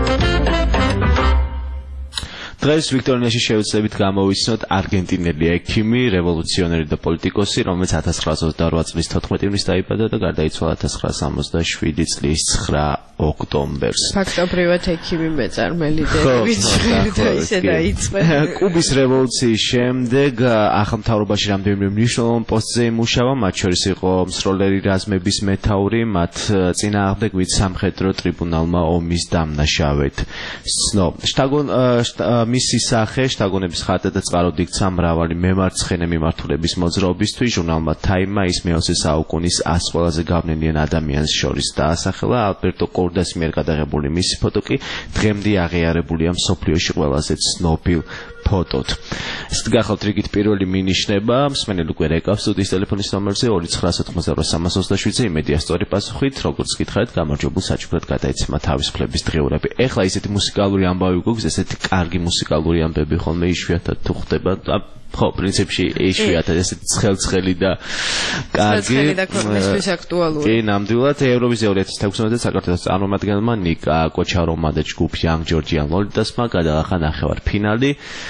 B: დღეს ვიქტორინაში შევეცდებით გამოვიცნოთ არგენტინელი ექიმი, რევოლუციონერი და პოლიტიკოსი, რომელიც 1928 წლის 14 ივნისს დაიბადა და გარდაიცვალა 1967 წლის 9 ოქტომბერს.
C: ფაქტობრივად ექიმი მეწარმელი დედავით ჟღერდა ისე დაიწყება.
B: კუბის რევოლუციის შემდეგ ახალმთავრობაში რამდენიმე მნიშვნელოვან პოსტზე იმუშავა, მათ შორის იყო მსროლელი რაზმების მეთაური, მათ წინააღმდეგ ვით სამხედრო ტრიბუნალმა ომის დამნაშავედ სცნო. მისი სახე შტაგონების ხატა და წყაროდ იქცა მრავალი მემარცხენე მიმართულების მოძრაობისთვის. ჟურნალმა Time-მა ის მე-20 საუკუნის 100 ყველაზე გავლენიან ადამიანს შორის დაასახელა. ალბერტო კორდას მიერ გადაღებული მისი ფოტო კი დღემდე აღიარებულია მსოფლიოში ყველაზე ცნობილ ფოტოთ. ესეთ გახლავთ რიგით პირველი მინიშნება, მსმენელი უკვე რეკავს სტუდიის ტელეფონის ნომერზე 2988327-ზე იმედია სწორი პასუხით, როგორც გითხარით, გამარჯვებულ საჩუქრად გადაეცემა თავისუფლების დღიურები. ეხლა ისეთი მუსიკალური ამბავი გვაქვს, ესეთი კარგი მუსიკალური ამბები ხოლმე იშვიათად თუ ხდება. ხო, პრინციპში იშვიათად ესეთი ცხელცხელი და კარგი.
C: და ქვეყნისთვის აქტუალური.
B: კი, ნამდვილად ევროვიზია 2016-ზე საქართველოს წარმომადგენელმა ნიკა კოჩაროვმა და ჯგუფ Young Georgian Lolitasმა გადაახა ნახევარფინალი.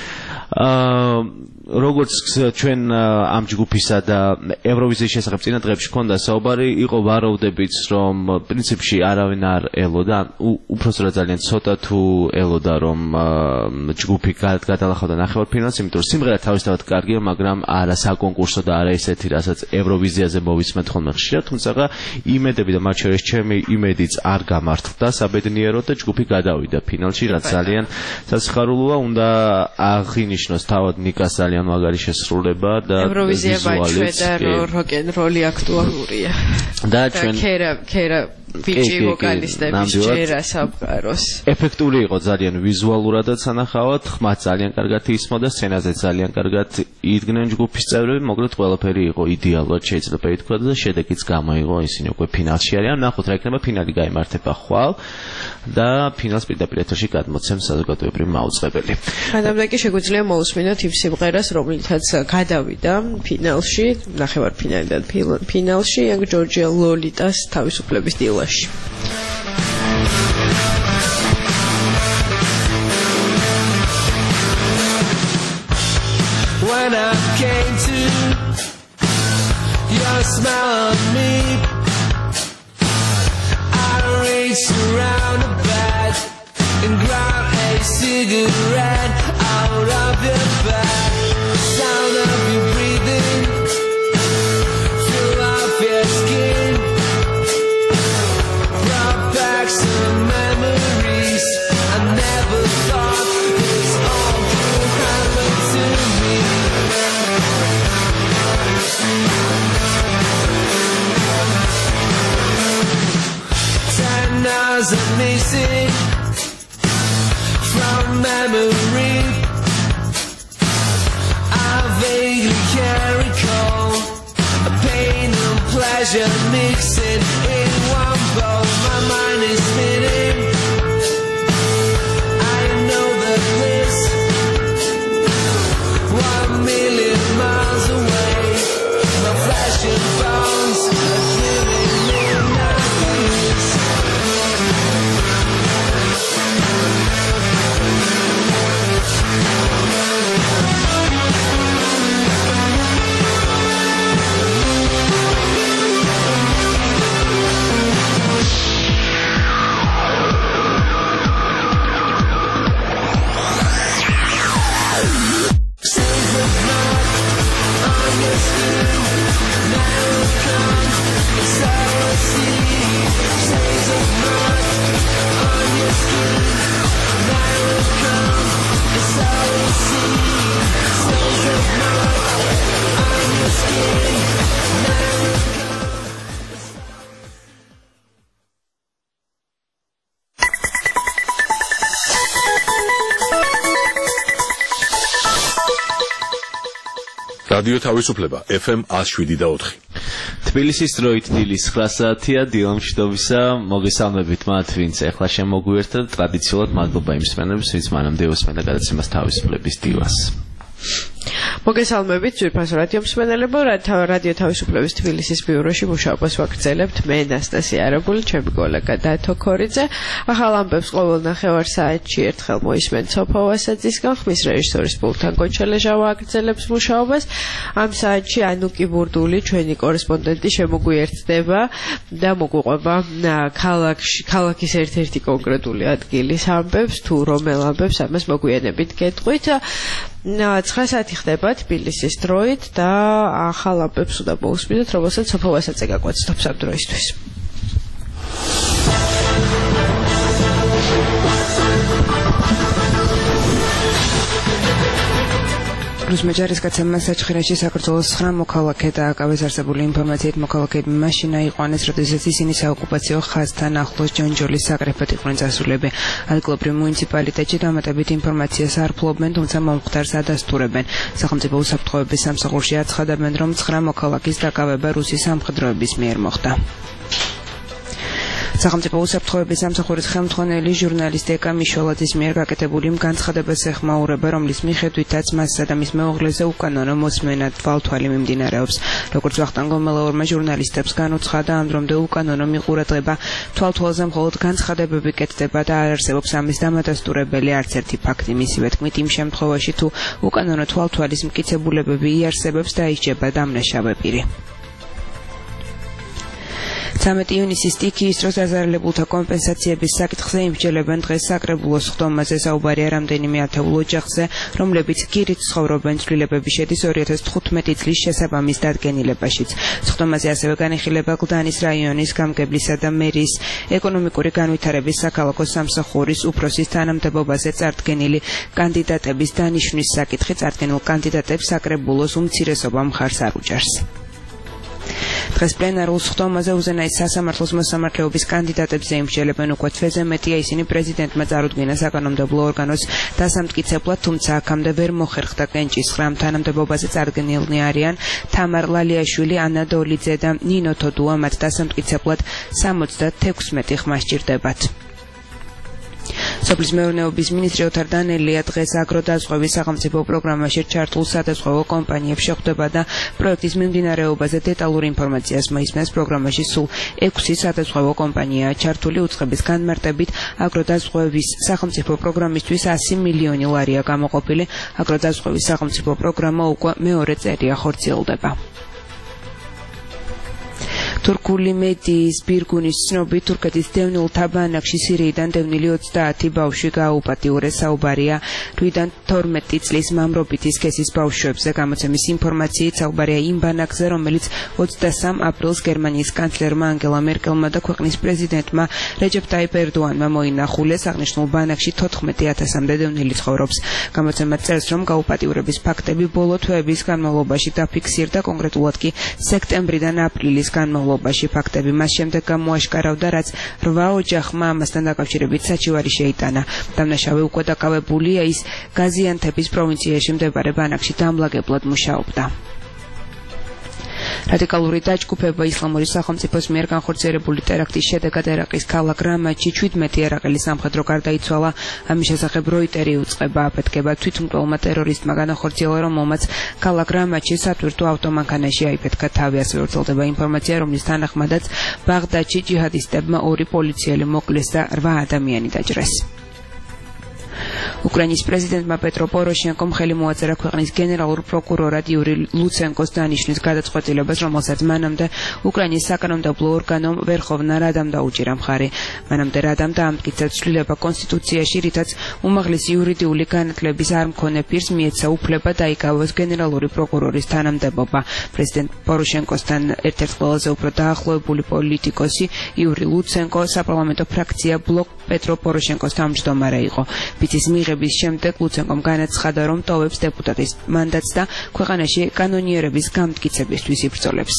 B: როგორც ჩვენ ამ ჯგუფისა და ევროვიზიის შესახებ წინა დღეებში ქონდა საუბარი, იყო ვარაუდებით, რომ პრინციპში არავინ არ ელოდა, უпростоრად ძალიან ცოტა თუ ელოდა, რომ ჯგუფი გადალახავდა ნახევარფინალს, იმიტომ რომ სიმღერა თავისთავად კარგია, მაგრამ არა საკონკურსო და არა ესეთი, რასაც ევროვიზიაზე მოვისმენთ ხოლმე ხშირად, თუმცა იმედები და მათ შორის ჩემი იმედიც არ გამართლდა საბედნიეროდ და ჯგუფი გადავიდა ფინალში, რაც ძალიან სასიხარულოა. უნდა აღინიშნოს თავად ნიკას ძალიან მაგარი შესრულება და
C: ევროვიზია ბაჩვედა როკ-ენ-როლი აქტუალურია.
B: და ჩვენ
C: ქერა ბიჭი ვოკალისტების ჯერა სამყაროს.
B: ეფექტური იყო ძალიან ვიზუალურადაც სანახავად, ხმა ძალიან კარგად ისმოდა, სცენაზე ძალიან კარგად იდგნენ ჯგუფის წევრები, მოკლედ ყველაფერი იყო იდეალურად შეიძლება ითქვა და შედეგიც გამოიღო, ისინი უკვე ფინალში არიან. ნახოთ რა იქნება, ფინალი გაიმართება ხვალ და ფინალს პირდაპირ ეთერში გადმოცემს საზოგადოებრივი მაუწყებელი.
C: გადამდე კი შეგვიძლია მოусმინოთ იმ სიმღერას, რომლითაც გადავიდა ფინალში, ნახევარფინალიდან ფინალში, Young Georgian Lolitas თავისუფლების დილაში.
S: When I came to your smile on me, I raced around the bed and grabbed a cigarette out of your bed. Sound of you breathing, feel off your skin, brought back some memories. miles are missing from memory. I vaguely can recall pain and pleasure mixing in one bowl. My mind is spinning. I know the bliss 1 million miles away. My flashing bones are giving me nightmares.
L: რადიო თავისუფლება FM 107.4.
B: თბილისის დროით დილის 9 საათია დილამშვიდობისა მოგესალმებით მათ ვინც ახლა შემოგვიერთდა ტრადიციულად მადლობა იმ მსმენელებს ვინც მანამდე უსმენდა გადაცემას თავისუფლების დილას
C: მოგესალმებით ძვირფას რადიო მსმენელებო რადიო თავისუფლების თბილისის ბიუროში მუშაობას ვაგრძელებთ მე ნასტასია არაბული ჩემი კოლეგა დათო ქორიძე ახალ ამბებს ყოველ ნახევარ საათში ერთხელ მოისმენთ სოფო ვასაძისგან ხმის რეჟისორის ბულთან გოჩელეჟა ვაგრძელებს მუშაობას ამ საათში ანუკი ბურდული ჩვენი კორესპონდენტი შემოგვიერთდება და მოგვიყვება ქალაქის ერთ-ერთი კონკრეტული ადგილის ამბებს თუ რომელ ამბებს ამას მოგვიანებით გეტყვით 9 საათი ხდება თბილისის დროით და ახალ ამბებს უნდა მოусმინოთ, რომელსაც სოფო ვასაძე გაგვაცნობს ამ დროისთვის.
D: რუსმეჯარისკაცებმა საჩხერეში საქართველოს 9 მოქალაქე დააკავეს არსებული ინფორმაციით მოქალაქეები მაშინ აიყვანეს, როდესაც ისინი საოკუპაციო ხაზთან ახლოს ჯონჯოლის საკრეფად იყვნენ წასულები. ადგილობრივ მუნიციპალიტეტში დამატებით ინფორმაციას არ ფლობენ, თუმცა მომხდარს ადასტურებენ. სახელმწიფო უსაფრთხოების სამსახურში აცხადებენ, რომ 9 მოქალაქის დაკავება რუსის სამხედროების მიერ მოხდა. სახელმწიფო უსაფრთხოების სამსახურის ხელმძღვანელი ჟურნალისტი ეკა მიშოლაძის მიერ გაკეთებული განცხადებას ეხმაურება, რომლის მიხედვითაც მასსა და მის მეუღლეზე უკანონო მოსმენა თვალთვალი მიმდინარეობს. როგორც ვახტანგ მელაურმა ჟურნალისტებს განუცხადა, ამ დრომდე უკანონო მიყურადღება თვალთვალზე მხოლოდ განცხადებები კეთდება და არ არსებობს ამის დამადასტურებელი არც ერთი ფაქტი. მისივე თქმით, იმ შემთხვევაში თუ უკანონო თვალთვალის მტკიცებულებები იარსებებს, დაიჭება დამნაშავე პირი. 13 ივნისის სტიქიის დროს დაზარალებულთა კომპენსაციების საკითხზე იმსჯელებენ დღეს საკრებულოს ხდომაზე საუბარია რამდენიმე ათეულ ოჯახზე, რომლებიც გირით ცხოვრობენ. ცვლილებები შედის 2015 წლის შესაბამის დადგენილებაშიც. ხდომაზე ასევე განიხილება გლდანის რაიონის გამგებლისა და მერის ეკონომიკური განვითარების საქალაქო სამსახურის უფროსის თანამდებობაზე წარდგენილი კანდიდატების დანიშვნის საკითხი. წარდგენილ კანდიდატებს საკრებულოს უმცირესობა მხარს არ უჭერს. დღეს პლენარულ ხდომაზე უზენაეს სასამართლოს მოსამართლეობის კანდიდატებზე იმსჯელებენ უკვე თვეზე მეტია ისინი პრეზიდენტმა წარუდგინა საკანონმდებლო ორგანოს დასამტკიცებლად, თუმცა აქამდე ვერ მოხერხდა კენჭისყრა. ამ თანამდებობაზე წარდგენილნი არიან თამარ ლალიაშვილი, ანა დოლიძე და ნინო თოდუა, მათ დასამტკიცებლად 76 ხმა სჭირდებათ. სოფლის მეურნეობის მინისტრი ოთარ დანელია დღეს აგროდაზღვევის სახელმწიფო პროგრამაში ჩართულ სადაზღვევო კომპანიებს შეხვდება და პროექტის მიმდინარეობაზე დეტალური ინფორმაციას მოისმენს. პროგრამაში სულ 6 სადაზღვევო კომპანიაა ჩართული. უწყების განმარტებით აგროდაზღვევის სახელმწიფო პროგრამისთვის 100 მილიონი ლარია გამოყოფილი. აგროდაზღვევის სახელმწიფო პროგრამა უკვე მეორე წერია ხორციელდება. თურქული მედიის ბირგუნის ცნობით თურქეთის დევნილთა ბანაკში სირიიდან დევნილი 30 ბავშვი გააუპატიურეს. საუბარია 8-დან 12 წლის მამრობითი სქესის ბავშვებზე. გამოცემის ინფორმაციით საუბარია იმ ბანაკზე, რომელიც 23 აპრილს გერმანიის კანცლერმა ანგელა მერკელმა და ქვეყნის პრეზიდენტმა რეჯეპ ტაიპ ერდოანმა მოინახულეს. აღნიშნულ ბანაკში 14,000-მდე დევნილი ცხოვრობს. გამოცემა წერს, რომ გაუპატიურების ფაქტები ბოლო თვეების განმავლობაში დაფიქსირდა, კონკრეტულად კი სექტემბრიდან აპრილის განმავლობაში განმავლობაში ფაქტები მას შემდეგ გამოაშკარავდა, რაც 8 ოჯახმა ამასთან დაკავშირებით საჩივარი შეიტანა. დამნაშავე უკვე დაკავებულია, ის გაზიანთეპის პროვინციაში მდებარე ბანაკში დამლაგებლად მუშაობდა. რადიკალური დაჯგუფება ისლამური სახელმწიფოს მიერ განხორციელებული ტერაქტის შედეგად ერაყის ქალაქ რამადში 17 ერაყელი სამხედრო გარდაიცვალა. ამის შესახებ როიტერი უწყება აფეთქება თვითმკვლელმა ტერორისტმა განახორციელა, რომელმაც ქალაქ რამადში სატვირთო ავტომანქანაში აიფეთქა თავი. ასევე ვრცელდება ინფორმაცია, რომლის თანახმადაც ბაღდადში ჯიჰადისტებმა 2 პოლიციელი მოკლეს და 8 ადამიანი დაჭრეს. უკრაინის პრეზიდენტმა პეტრო პოროშენკომ ხელი მოაწერა ქვეყნის გენერალურ პროკურორად იური ლუცენკოს დანიშნვის გადაწყვეტილებას, რომელსაც მანამდე უკრაინის საკანონმდებლო ორგანომ ვერხოვნა რადამ დაუჭირა მხარი. მანამდე რადამ დაამტკიცა ცვლილება კონსტიტუციაში, რითაც უმაღლესი იურიდიული განათლების არ მქონე პირს მიეცა უფლება დაიკავოს გენერალური პროკურორის თანამდებობა. პრეზიდენტ პოროშენკოსთან ერთ-ერთი ყველაზე უფრო დაახლოებული პოლიტიკოსი იური ლუცენკო საპარლამენტო ფრაქცია ბლოკ პეტრო პოროშენკოს თავმჯდომარე იყო. ბიძის მიღების შემდეგ ლუცენკომ განაცხადა, რომ ტოვებს დეპუტატის მანდატს და ქვეყანაში კანონიერების გამტკიცებისთვის იბრძოლებს.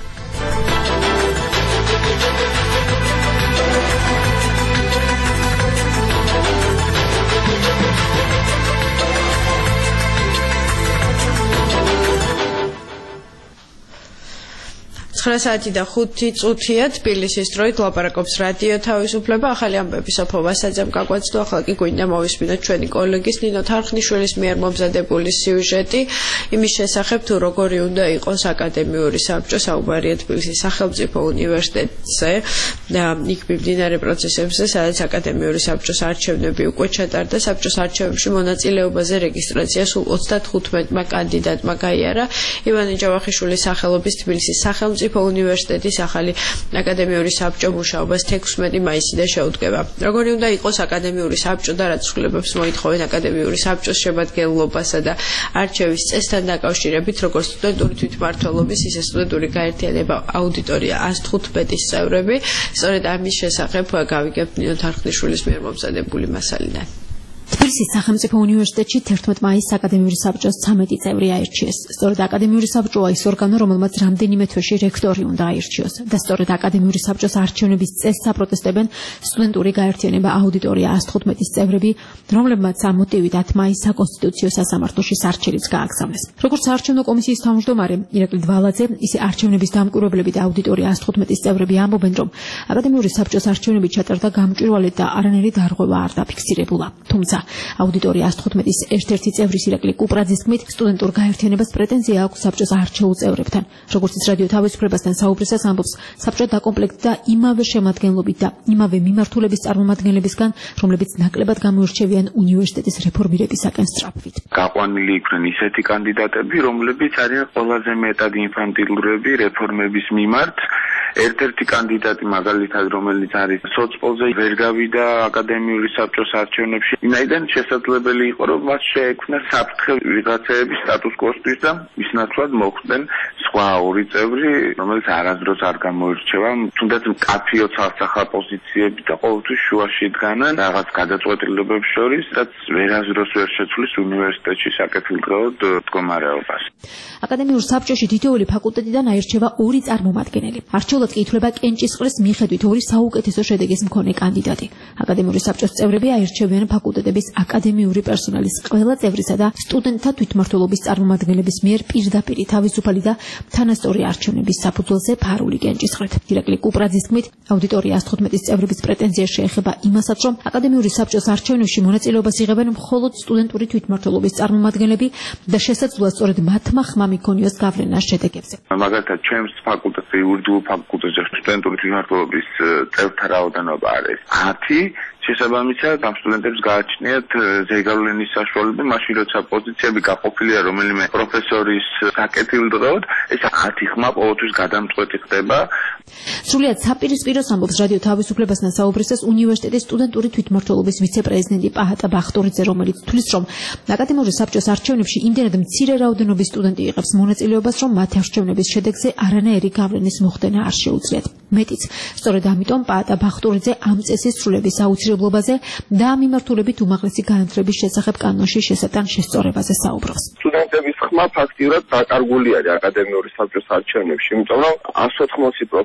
C: საათი და 5 წუთია თბილისის დროით ლაპარაკობს რადიო თავისუფლება. ახალი ამბები სოფო ვასაძემ გაგვაცნო. ახლა კი გვინდა მოვისმინოთ ჩვენი კოლეგის ნინო თარხნიშვილის მიერ მომზადებული სიუჟეტი იმის შესახებ, თუ როგორი უნდა იყოს აკადემიური საბჭო. საუბარია თბილისის სახელმწიფო უნივერსიტეტზე და იქ მიმდინარე პროცესებზე, სადაც აკადემიური საბჭოს არჩევნები უკვე ჩატარდა. საბჭოს არჩევნებში მონაწილეობაზე რეგისტრაცია სულ 35-მა კანდიდატმა გაიარა. ივანე ჯავახიშვილის სახელობის თბილისის სახელმწიფო უნივერსიტეტის ახალი აკადემიური საბჭო მუშაობას 16 მაისიდან შეუდგება. როგორი უნდა იყოს აკადემიური საბჭო და რა ცვლილებებს მოითხოვენ აკადემიური საბჭოს შემადგენლობასა და არჩევის წესთან დაკავშირებით, როგორც სტუდენტური თვითმმართველობის, ისე სტუდენტური გაერთიანება აუდიტორია 115-ის წევრები. სწორედ ამის შესახებ გავიგებთ ნინო თარხნიშვილის მიერ მომზადებული მასალიდან.
O: თბილისის სახელმწიფო უნივერსიტეტში 11 მაისს აკადემიური საბჭოს 13 წევრი აირჩიეს. სწორედ აკადემიური საბჭოა ის ორგანო, რომელმაც რამდენიმე თვეში რექტორი უნდა აირჩიოს და სწორედ აკადემიური საბჭოს არჩევნების წესს აპროტესტებენ სტუდენტური გაერთიანება აუდიტორია 115-ის წევრები, რომლებმაც ამ მოტივით 10 მაისს საკონსტიტუციო სასამართლოში სარჩელიც გააგზავნეს. როგორც საარჩევნო კომისიის თავმჯდომარე ირაკლი დვალაძე, ისე არჩევნების დამკვირვებლები და აუდიტორია 115-ის წევრები ამბობენ, რომ აკადემიური საბჭოს არჩევნები ჩატარდა გამჭვირვალედ და არანაირი დარღვევა არ დაფიქსირებულა. თუმცა აუდიტორია 115-ის ერთ-ერთი წევრის ირაკლი კუპრაძის თქმით, სტუდენტურ გაერთიანებას პრეტენზია აქვს საბჭოს არჩეულ წევრებთან. როგორც ის რადიო თავისუფლებასთან საუბრისას ამბობს, საბჭო დაკომპლექტდა იმავე შემადგენლობით და იმავე მიმართულების წარმომადგენლებისგან, რომლებიც ნაკლებად გამოირჩევიან უნივერსიტეტის რეფორმირებისაკენ სწრაფვით.
P: გაყვანილი იქნენ ისეთი კანდიდატები, რომლებიც არიან ყველაზე მეტად ინფანტილურები რეფორმების მიმართ. ერთ-ერთი კანდიდატი მაგალითად, რომელიც არის სოцполზე ვერ გავიდა აკადემიური საბჭოს არჩევნებში, ვინაიდან შესაძლებელი იყო, რომ მას შეექმნა საფრთხე ვიღაცეების სტატუს-კვოსთვის და მის ნაცვლად მოხვდნენ სხვა 2 წევრი, რომელიც არასდროს არ გამოირჩევა, თუნდაც მკაფიო ცალსახა პოზიციები და ყოველთვის შუაში იდგნენ რაღაც გადაწყვეტილებებს შორის, რაც ვერასდროს ვერ შეცვლის უნივერსიტეტში საკეთილდღეოდ მდგომარეობას.
O: აკადემიურ საბჭოში თითოეული ფაკულტეტიდან აირჩევა 2 წარმომადგენელი. არჩეულად კი ითვლება კენჭისყრის მიხედვით 2 საუკეთესო შედეგის მქონე კანდიდატი. აკადემიური საბჭოს წევრები აირჩევიან ფაკულტეტების აკადემიური პერსონალის ყველა წევრისა და სტუდენტთა თვითმმართველობის წარმომადგენლების მიერ პირდაპირ თავისუფალი და თანასწორი არჩევნების საფუძველზე ფარული კენჭისყრით. ირაკლი კუპრაძის თქმით, აუდიტორია 115-ის წევრების პრეტენზია შეეხება იმასაც, რომ აკადემიური საბჭოს არჩევნებში მონაწილეობას იღებენ მხოლოდ სტუდენტური თვითმმართველობის წარმომადგენლები და შესაძლოა სწორედ მათმა ხმა მიქონიოს გავლენა შედეგებზე.
P: მაგალითად, ჩვენს ფაკულტეტზე, იურიდიულ ფაკულტეტზე სტუდენტური თვითმმართველობის წევრთა რაოდენობა არის 10. შესაბამისად, ამ სტუდენტებს გააჩნიათ ზეგავლენის საშუალება, მაშინ როცა პოზიციები გაყოფილია რომელიმე პროფესორის საკეთილდღეოდ, ეს 10 ხმა ყოველთვის გადამწყვეტი ხდება.
O: სრულიად საპირისპიროს ამბობს რადიო თავისუფლებასთან საუბრისას უნივერსიტეტის სტუდენტური თვითმმართველობის ვიცე-პრეზიდენტი პაატა ბახტურიძე, რომელიც თვლის, რომ აკადემიური საბჭოს არჩევნებში იმდენად მცირე რაოდენობის სტუდენტი იღებს მონაწილეობას, რომ მათ არჩევნების შედეგზე არანაირი გავლენის მოხდენა არ შეუძლიათ. მეტიც, სწორედ ამიტომ პაატა ბახტურიძე ამ წესის სრულების აუცილებლობაზე და ამ მიმართულებით უმაღლესი განათლების შესახებ კანონში შესატან შესწორებაზე საუბრობს.
P: სტუდენტების ხმა ფაქტიურად დაკარგული არის აკადემიური საბჭოს არჩევნებში, იმიტომ რომ 180 პროფესორი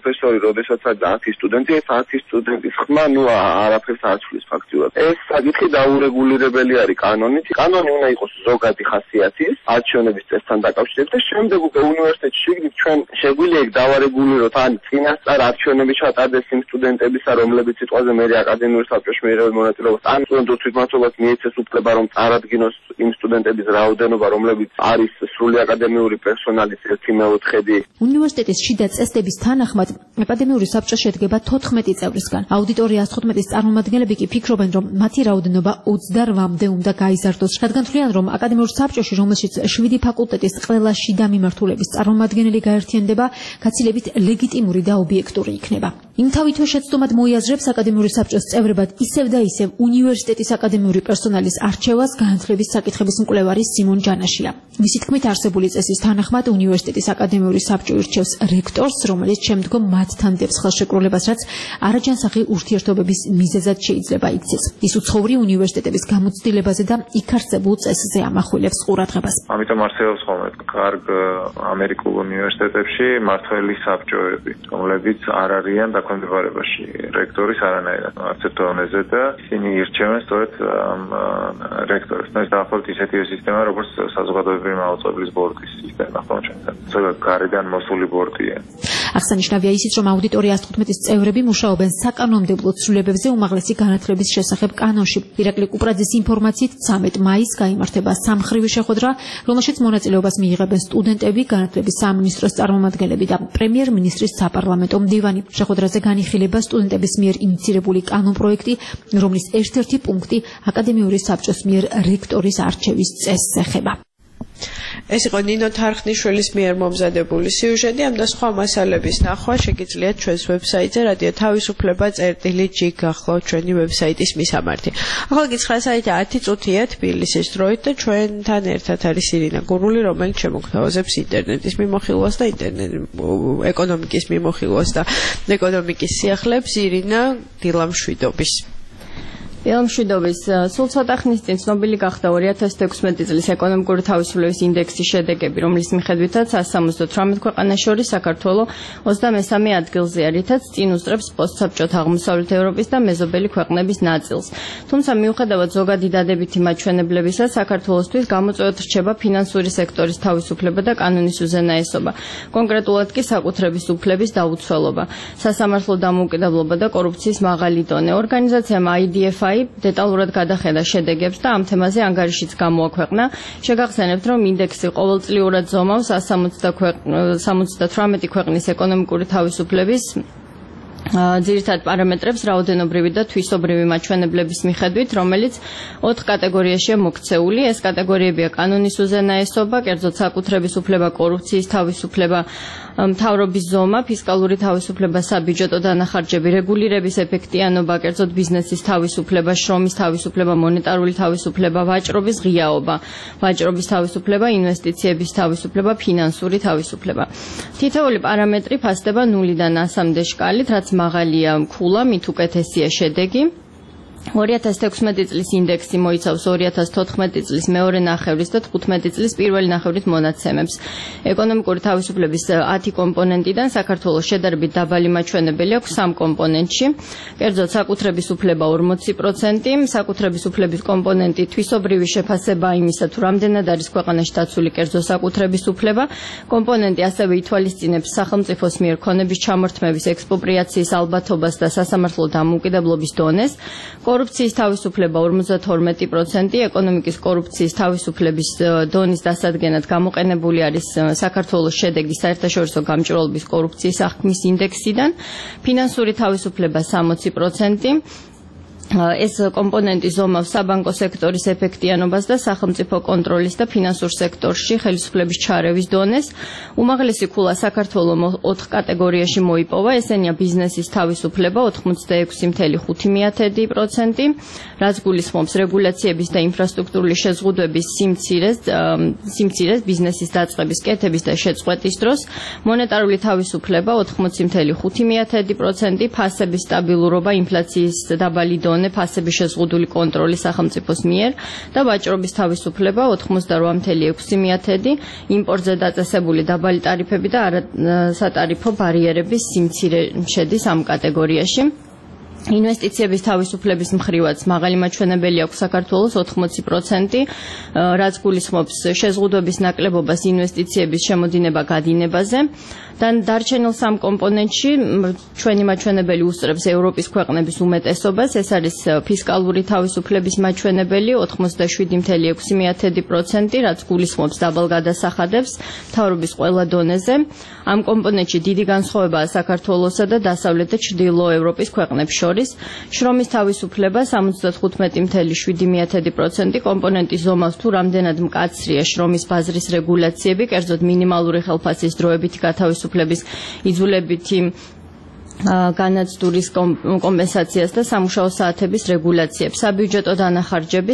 P: პროფესორი, როდესაც არის 10 სტუდენტი, ეს 10 სტუდენტის ხმა, არაფერს არ ცვლის ფაქტიურად. ეს საკითხი დაურეგულირებელი არის კანონით. კანონი უნდა იყოს ზოგადი ხასიათის, არჩევნების წესთან დაკავშირებით და შემდეგ უკვე უნივერსიტეტში შეგნით ჩვენ შეგვიძლია ეგ დავარეგულიროთ, ან წინასწარ არჩევნები ჩატარდეს იმ სტუდენტებისა, რომლებიც სიტყვაზე მერე აკადემიური საბჭოში მიიღებენ მონაწილეობას, ან სტუდენტურ თვითმმართველობას მიეცეს უფლება, რომ წარადგინოს იმ სტუდენტების რაოდენობა, რომლებიც არის სრული აკადემიური პერსონალის 1/4.
O: უნივერსიტეტის შიდა წესდების თანახმად აკადემიური საბჭო შედგება 14 წევრისგან. აუდიტორია 115-ის წარმომადგენლები კი ფიქრობენ, რომ მათი რაოდენობა 28-მდე უნდა გაიზარდოს. რადგან თვლიან, რომ აკადემიურ საბჭოში, რომელშიც 7 ფაკულტეტის ყველა შიდა მიმართულების წარმომადგენელი გაერთიანდება, გაცილებით ლეგიტიმური და ობიექტური იქნება. იმთავითვე შეცდომად მოიაზრებს აკადემიური საბჭოს წევრებად ისევ და ისევ უნივერსიტეტის აკადემიური პერსონალის არჩევას განათლების საკითხების მკვლევარი სიმონ ჯანაშია. მისი თქმით, არსებული წესის თანახმად უნივერსიტეტის აკადემიური საბჭო ირჩევს რექტორს, რომელიც შემდგომ მათთან დებს ხელშეკრულებას, რაც არაჯანსაღი ურთიერთობების მიზეზად შეიძლება იქცეს. ის უცხოური უნივერსიტეტების გამოცდილებაზე და იქ არსებულ წესზე ამახვილებს ყურადღებას.
A: ამიტომ არსებობს ხოლმე კარგ ამერიკულ უნივერსიტეტებში მართველი საბჭოები, რომლებიც არ არიან დაქვემდებარებაში რექტორის არანაირად არც ერთ დონეზე და ისინი ირჩევენ სწორედ რექტორს. ეს დაახლოებით ისეთივე სისტემა, როგორც საზოგადოებრივი მაუწყებლის ბორდის სისტემა, ხო ჩვენთან. ზოგადად გარედან მოსული ბორდია.
O: აღსანიშნავია ისიც, რომ აუდიტორია 15-ის წევრები მუშაობენ საკანონმდებლო ცვლილებებზე უმაღლესი განათლების შესახებ კანონში. ირაკლი კუპრაძის ინფორმაციით 13 მაისს გაიმართება სამხრივი შეხვედრა, რომელშიც მონაწილეობას მიიღებენ სტუდენტები, განათლების სამინისტროს წარმომადგენლები და პრემიერ-მინისტრის საპარლამენტო მდივანი. შეხვედრაზე განიხილება სტუდენტების მიერ ინიცირებული კანონპროექტი, რომლის ერთ-ერთი პუნქტი აკადემიური საბჭოს მიერ რექტორის არჩევის წესს ეხება.
C: ეს იყო ნინო თარხნიშვილის მიერ მომზადებული სიუჟეტი. ამ და სხვა მასალების ნახვა შეგიძლიათ ჩვენს ვებსაიტზე რადიო თავისუფლება.g გახლავთ ჩვენი ვებსაიტის მისამართი. ახლა კი 9 საათი 10 წუთია თბილისის დროით და ჩვენთან ერთად არის ირინა გურული, რომელიც შემოგთავაზებს ინტერნეტის მიმოხილვას და ეკონომიკის მიმოხილვას და ეკონომიკის სიახლეებს. ირინა, დილამშვიდობის.
Q: დილამშვიდობის. სულ ცოტა ხნის წინ ცნობილი გახდა 2016 წლის ეკონომიკური თავისუფლების ინდექსის შედეგები, რომლის მიხედვითაც 178 ქვეყანას შორის საქართველო 23 ადგილზეა, რითაც წინ უსწრებს პოსტსაბჭოთა აღმოსავლეთ ევროპის და მეზობელი ქვეყნების ნაწილს. თუმცა მიუხედავად ზოგადი დადებითი მაჩვენებლებისა, საქართველოსთვის გამოწვევად რჩება ფინანსური სექტორის თავისუფლება და კანონის უზენაესობა. კონკრეტულად კი საკუთრების უფლების დაუცველობა, სასამართლო დამოუკიდებლობა და კორუფციის მაღალი დონე. ორგანიზაციამ IDF დეტალურად გადახედა შედეგებს და ამ თემაზე ანგარიშიც გამოაქვეყნა. შეგახსენებთ, რომ ინდექსი ყოველწლიურად ზომავს 178 ქვეყნის ეკონომიკური თავისუფლების ძირითად პარამეტრებს რაოდენობრივი და თვისობრივი მაჩვენებლების მიხედვით, რომელიც 4 კატეგორიაშია მოქცეული. ეს კატეგორიებია კანონის უზენაესობა, კერძოდ საკუთრების უფლება, კორუფციის თავისუფლება, მთავრობის ზომა, ფისკალური თავისუფლება, საბიუჯეტო დანახარჯები, რეგულირების ეფექტიანობა, კერძოდ ბიზნესის თავისუფლება, შრომის თავისუფლება, მონეტარული თავისუფლება, ვაჭრობის ღიაობა, ვაჭრობის თავისუფლება, ინვესტიციების თავისუფლება, ფინანსური თავისუფლება. თითოეული პარამეტრი ფასდება 0-დან 100-მდე შკალით, რაც მაღალია ქულა, მით უკეთესია შედეგი. 2016 წლის ინდექსი მოიცავს 2014 წლის მეორე ნახევრის და 15 წლის პირველი ნახევრის მონაცემებს. ეკონომიკური თავისუფლების 10 კომპონენტიდან საქართველოს შედარებით დაბალი მაჩვენებელი აქვს 3 კომპონენტში. კერძოდ საკუთრების უფლება 40%, საკუთრების უფლების კომპონენტი თვისობრივი შეფასება იმისა, თუ რამდენად არის ქვეყანაში დაცული კერძო საკუთრების უფლება. კომპონენტი ასევე ითვალისწინებს სახელმწიფოს მიერ ქონების ჩამორთმევის, ექსპროპრიაციის ალბათობას და სასამართლო დამოუკიდებლობის დონეს. კორუფციის თავისუფლება 52%, ეკონომიკის კორუფციის თავისუფლების დონის დასადგენად გამოყენებული არის საქართველოს შედეგი საერთაშორისო გამჭვირვალობის კორუფციის აღქმის ინდექსიდან, ფინანსური თავისუფლება 60%. ეს კომპონენტი ზომავს საბანკო სექტორის ეფექტიანობას და სახელმწიფო კონტროლის და ფინანსურ სექტორში ხელისუფლების ჩარევის დონეს. უმაღლესი ქულა საქართველოს 4 კატეგორიაში მოიპოვა, ესენია ბიზნესის თავისუფლება 86.5%, რაც გულისხმობს რეგულაციების და ინფრასტრუქტურული შეზღუდვების სიმცირეს ბიზნესის დაწყების, კეთების და შეწყვეტის დროს, მონეტარული თავისუფლება 80.5%, ფასების სტაბილურობა, ინფლაციის დაბალი დონე მქონე ფასების შეზღუდული კონტროლი სახელმწიფოს მიერ და ვაჭრობის თავისუფლება 88.6%, იმპორტზე დაწესებული დაბალი ტარიფები და არასატარიფო ბარიერების სიმცირე შედის ამ კატეგორიაში. ინვესტიციების თავისუფლების მხრივაც მაღალი მაჩვენებელი აქვს საქართველოს 80%, რაც გულისხმობს შეზღუდვების ნაკლებობას ინვესტიციების შემოდინება გადინებაზე. და დარჩენილ სამ კომპონენტში ჩვენი მაჩვენებელი უსწრებს ევროპის ქვეყნების უმეტესობას, ეს არის ფისკალური თავისუფლების მაჩვენებელი 87.6%, რაც გულისხმობს დაბალ გადასახადებს მთავრობის ყველა დონეზე. ამ კომპონენტში დიდი განსხვავებაა საქართველოსა და დასავლეთ და ჩრდილო ევროპის ქვეყნებს შორის. შრომის თავისუფლება 75.7%, კომპონენტის ზომავს თუ რამდენად მკაცრია შრომის ბაზრის რეგულაციები, კერძოდ მინიმალური ხელფასის დროებითი გათავისუფლების იძულებითი განაცდურის კომპენსაციას და სამუშაო საათების რეგულაციებს. საბიუჯეტო დანახარჯები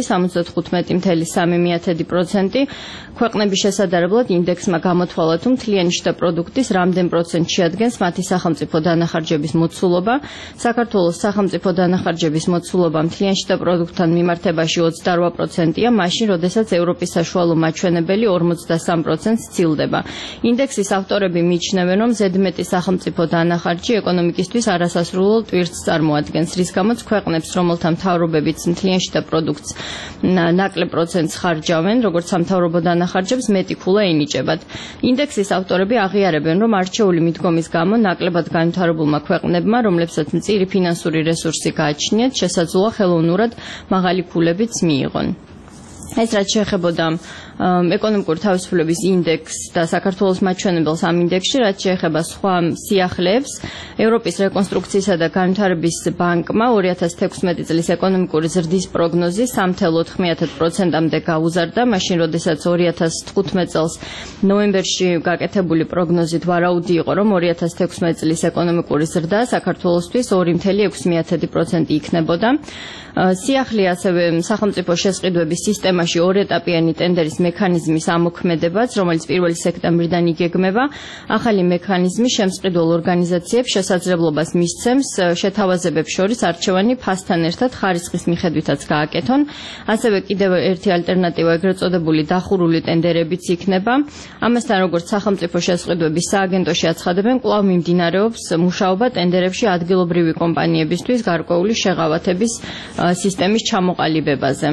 Q: 75.3%, ქვეყნების შესაძლებლად ინდექსმა გამოთვალა თუ მთლიანი შიდა პროდუქტის რამდენ პროცენტს შეადგენს მათი სახელმწიფო დანახარჯების მოცულობა. საქართველოს სახელმწიფო დანახარჯების მოცულობა მთლიანი შიდა პროდუქტთან მიმართებაში 28%-ია, მაშინ, როდესაც ევროპის საშუალო მაჩვენებელი 43%-ს სცილდება. ინდექსის ავტორები მიიჩნევენ, რომ ზედმეტი სახელმწიფო დანახარჯი ეკონომიკისთვის არასასრულო ტვირთს წარმოადგენს, რის გამოც ქვეყნებს, რომელთა მთავრობებიც მთლიან შიდა პროდუქტს ნაკლებ პროცენტს ხარჯავენ, როგორც სამთავრობო დანახარჯებს, მეტი ქულა ენიჭებათ. ინდექსის ავტორები აღიარებენ, რომ არჩეული მიდგომის გამო ნაკლებად განვითარებულმა ქვეყნებმა, რომლებსაც მწირი ფინანსური რესურსი გააჩნიათ, შესაძლოა ხელოვნურად მაღალი ქულებიც მიიღონ. ეს რაც შეეხებოდა ეკონომიკური თავისუფლების ინდექსს და საქართველოს მაჩვენებელს ამ ინდექსში, რაც შეეხება სხვა სიახლეებს, ევროპის რეკონსტრუქციისა და განვითარების ბანკმა 2016 წლის ეკონომიკური ზრდის პროგნოზი 3.9%-მდე გაუზარდა, მაშინ როდესაც 2015 წელს ნოემბერში გაკეთებული პროგნოზით ვარაუდი იყო, რომ 2016 წლის ეკონომიკური ზრდა საქართველოსთვის 2.6% იქნებოდა. სიახლე ასევე სახელმწიფო შესყიდვების სისტემაში ორეტაპიანი ტენდერის მექანიზმის ამოქმედებაც, რომელიც 1 სექტემბრიდან იგეგმება, ახალი მექანიზმი შემსყიდველ ორგანიზაციებს შესაძლებლობას მისცემს შეთავაზებებს შორის არჩევანი ფასთან ერთად ხარისხის მიხედვითაც გააკეთონ. ასევე კიდევ ერთი ალტერნატივა ეგრეთ წოდებული დახურული ტენდერებიც იქნება. ამასთან, როგორც სახელმწიფო შესყიდვების სააგენტოში აცხადებენ, კვლავ მიმდინარეობს მუშაობა ტენდერებში ადგილობრივი კომპანიებისთვის გარკვეული შეღავათების სისტემის ჩამოყალიბებაზე.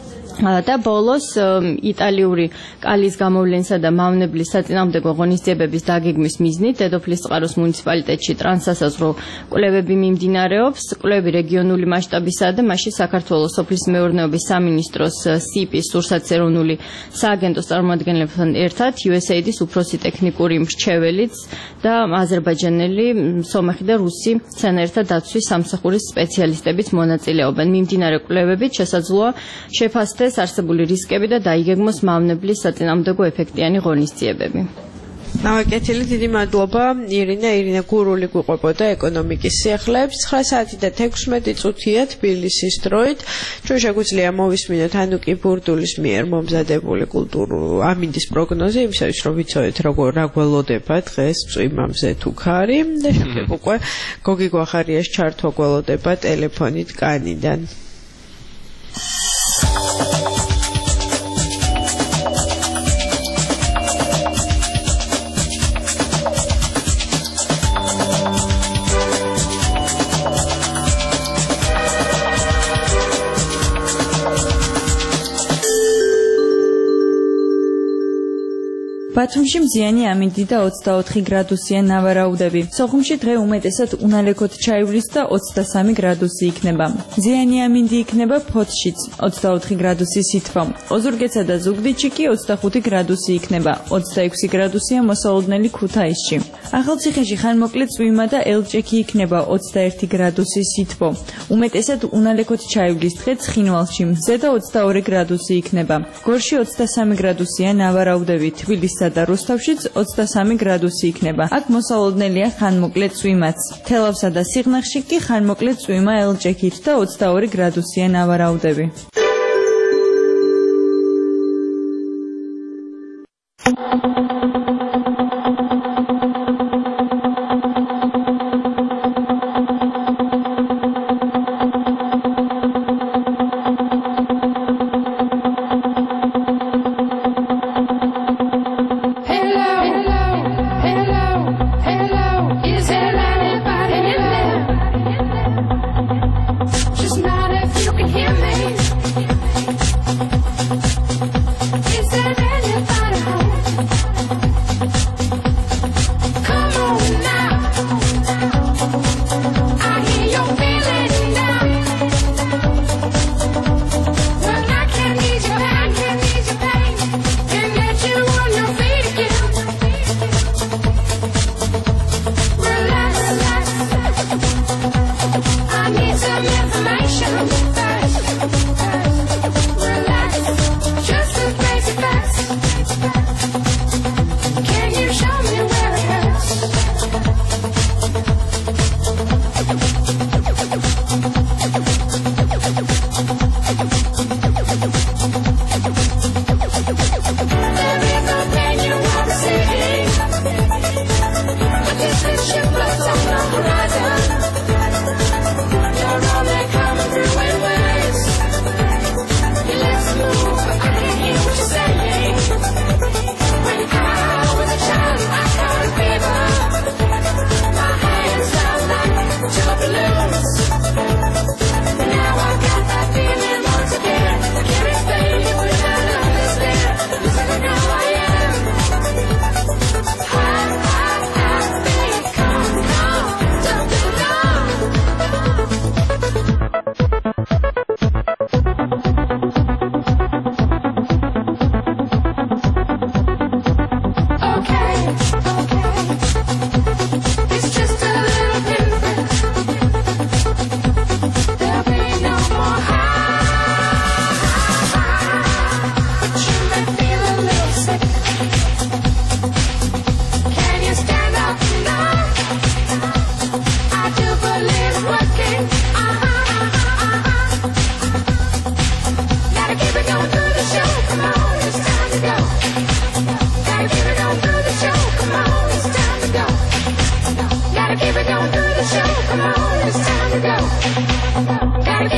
Q: და ბოლოს იტალიური კალის გამოვლენისა და მავნებლის საწინააღმდეგო ღონისძიებების დაგეგმვის მიზნით დედოფლის წყაროს მუნიციპალიტეტში ტრანსსასაზღვრო კვლევები მიმდინარეობს. კვლევები რეგიონული მასშტაბისაა და მასში საქართველოს სოფლის მეურნეობის სამინისტროს სიპის სურსათს ეროვნული სააგენტოს წარმომადგენლებთან ერთად USAID-ის უფროსი ტექნიკური მრჩეველიც და აზერბაიჯანელი, სომეხი და რუსი მცენარეთა დაცვის სამსახურის სპეციალისტებიც მონაწილეობენ. მიმდინარე კვლევებით შესაძლოა შეფასდეს არსებული რისკები და დაიგეგმოს მავნებლის საწინააღმდეგო ეფექტიანი ღონისძიებები.
C: ნავაკეთილი, დიდი მადლობა. ირინა გურული გვიყვებოდა ეკონომიკის სიახლეებს. 9 საათი და 16 წუთია თბილისის დროით. ჩვენ შეგვიძლია მოვისმინოთ ანუკი ბურდულის მიერ მომზადებული კულტურული ამინდის პროგნოზი, იმისათვის რომ ვიცოდეთ რა გველოდება დღეს წვიმამზე თუ ქარი და შემდეგ უკვე გოგი გვახარიას ჩართვა გველოდება ტელეფონით კანიდან.
J: ბათუმში მზიანი ამინდი და 24 გრადუსია ნავარაუდები. სოხუმში დღე უმეტესად უნალექოთ ჩაივლის და 23 გრადუსი იქნება. მზიანი ამინდი იქნება ფოთშიც 24 გრადუსი სითბო. ოზურგეთსა და ზუგდიდში კი 25 გრადუსი იქნება. 26 გრადუსია მოსალოდნელი ქუთაისში. ახალციხეში ხანმოკლე წვიმა და ელჭექი იქნება 21 გრადუსი სითბო. უმეტესად უნალექოთ ჩაივლის დღე ცხინვალში მზე და 22 გრადუსი იქნება. გორში 23 გრადუსია ნავარაუდები. თბილისსა და რუსთავშიც 23 გრადუსი იქნება. აქ მოსალოდნელია ხანმოკლე წვიმაც. თელავსა და სიღნაღში კი ხანმოკლე წვიმა ელჭექით და 22 გრადუსია ნავარაუდები.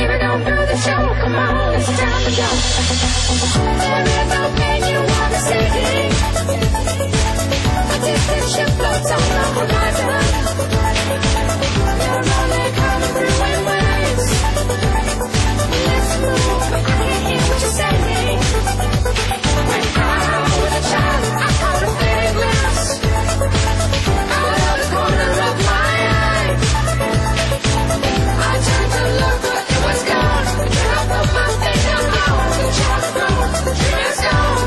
S: Even on through the show, come on, it's time to go. There is no pain you wanna see. A distant ship floats on the horizon. You're only coming through in waves. Let's move, but I can't hear what you're saying. When I was a child, I caught a fading glass. Out of the corner of my eye, I turned to look, but it was gone. Then I put my finger on the child gone. The dream is gone.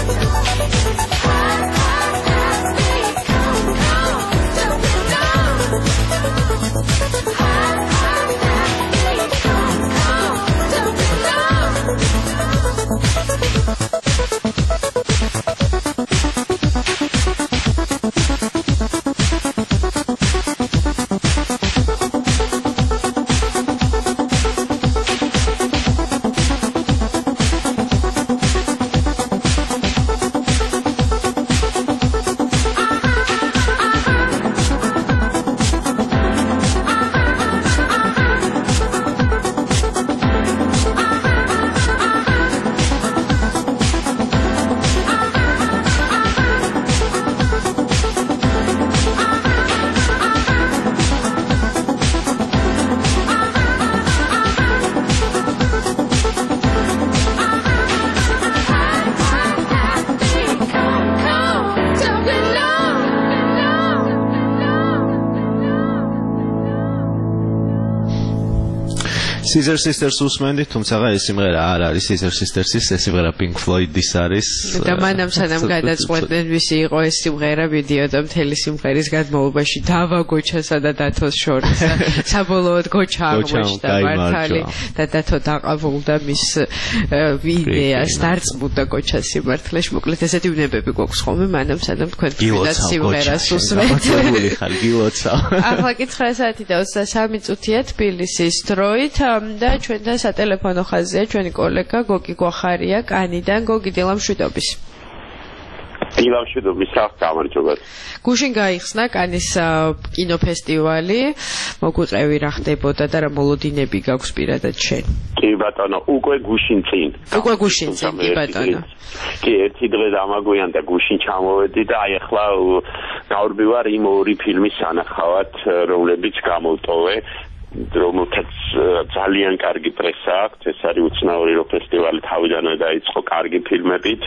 B: Caesar Sisters უსმენდით, თუმცა ეს სიმღერა არ არის Caesar Sisters-ის, ეს სიმღერა Pink Floyd-ის არის.
C: და მანამ სანამ გადაწყვეტდნენ ვისი იყო ეს სიმღერა, მიდიოდა მთელი სიმღერის განმავლობაში დავა გოჩასა და დათოს შორის. საბოლოოდ გოჩა აღმოჩნდა მართალი და დათო დაყავულდა მის იდეას, დარწმუნდა გოჩას სიმართლეში. მოკლედ ესეთი უნებები გვაქვს ხოლმე მანამ სანამ თქვენ თვითონ სიმღერას უსმენთ.
B: ხარ გილოცა.
C: ახლა კი 9 საათი და 23 წუთია თბილისის დროით. და ჩვენთან სატელეფონო ხაზია ჩვენი კოლეგა გოგი გვახარია კანიდან. გოგი, დილამშვიდობის.
R: დილამშვიდობის, გამარჯობა.
C: გუშინ გაიხსნა კანის კინოფესტივალი. მოგვიყევი რა ხდებოდა და რა მოლოდინები გაქვს პირადად შენ?
R: კი ბატონო, უკვე გუშინ წინ.
C: კი ბატონო.
R: კი, ერთი დღე დამაგვიანდა გუშინ ჩამოვედი და აი ახლა გავრბივარ იმ ორი ფილმის სანახავად, რომლებიც გამოვტოვე. რომელთაც ძალიან კარგი პრესა აქვს, ეს არის უცნაური რომ ფესტივალი თავიდანვე დაიწყო კარგი ფილმებით,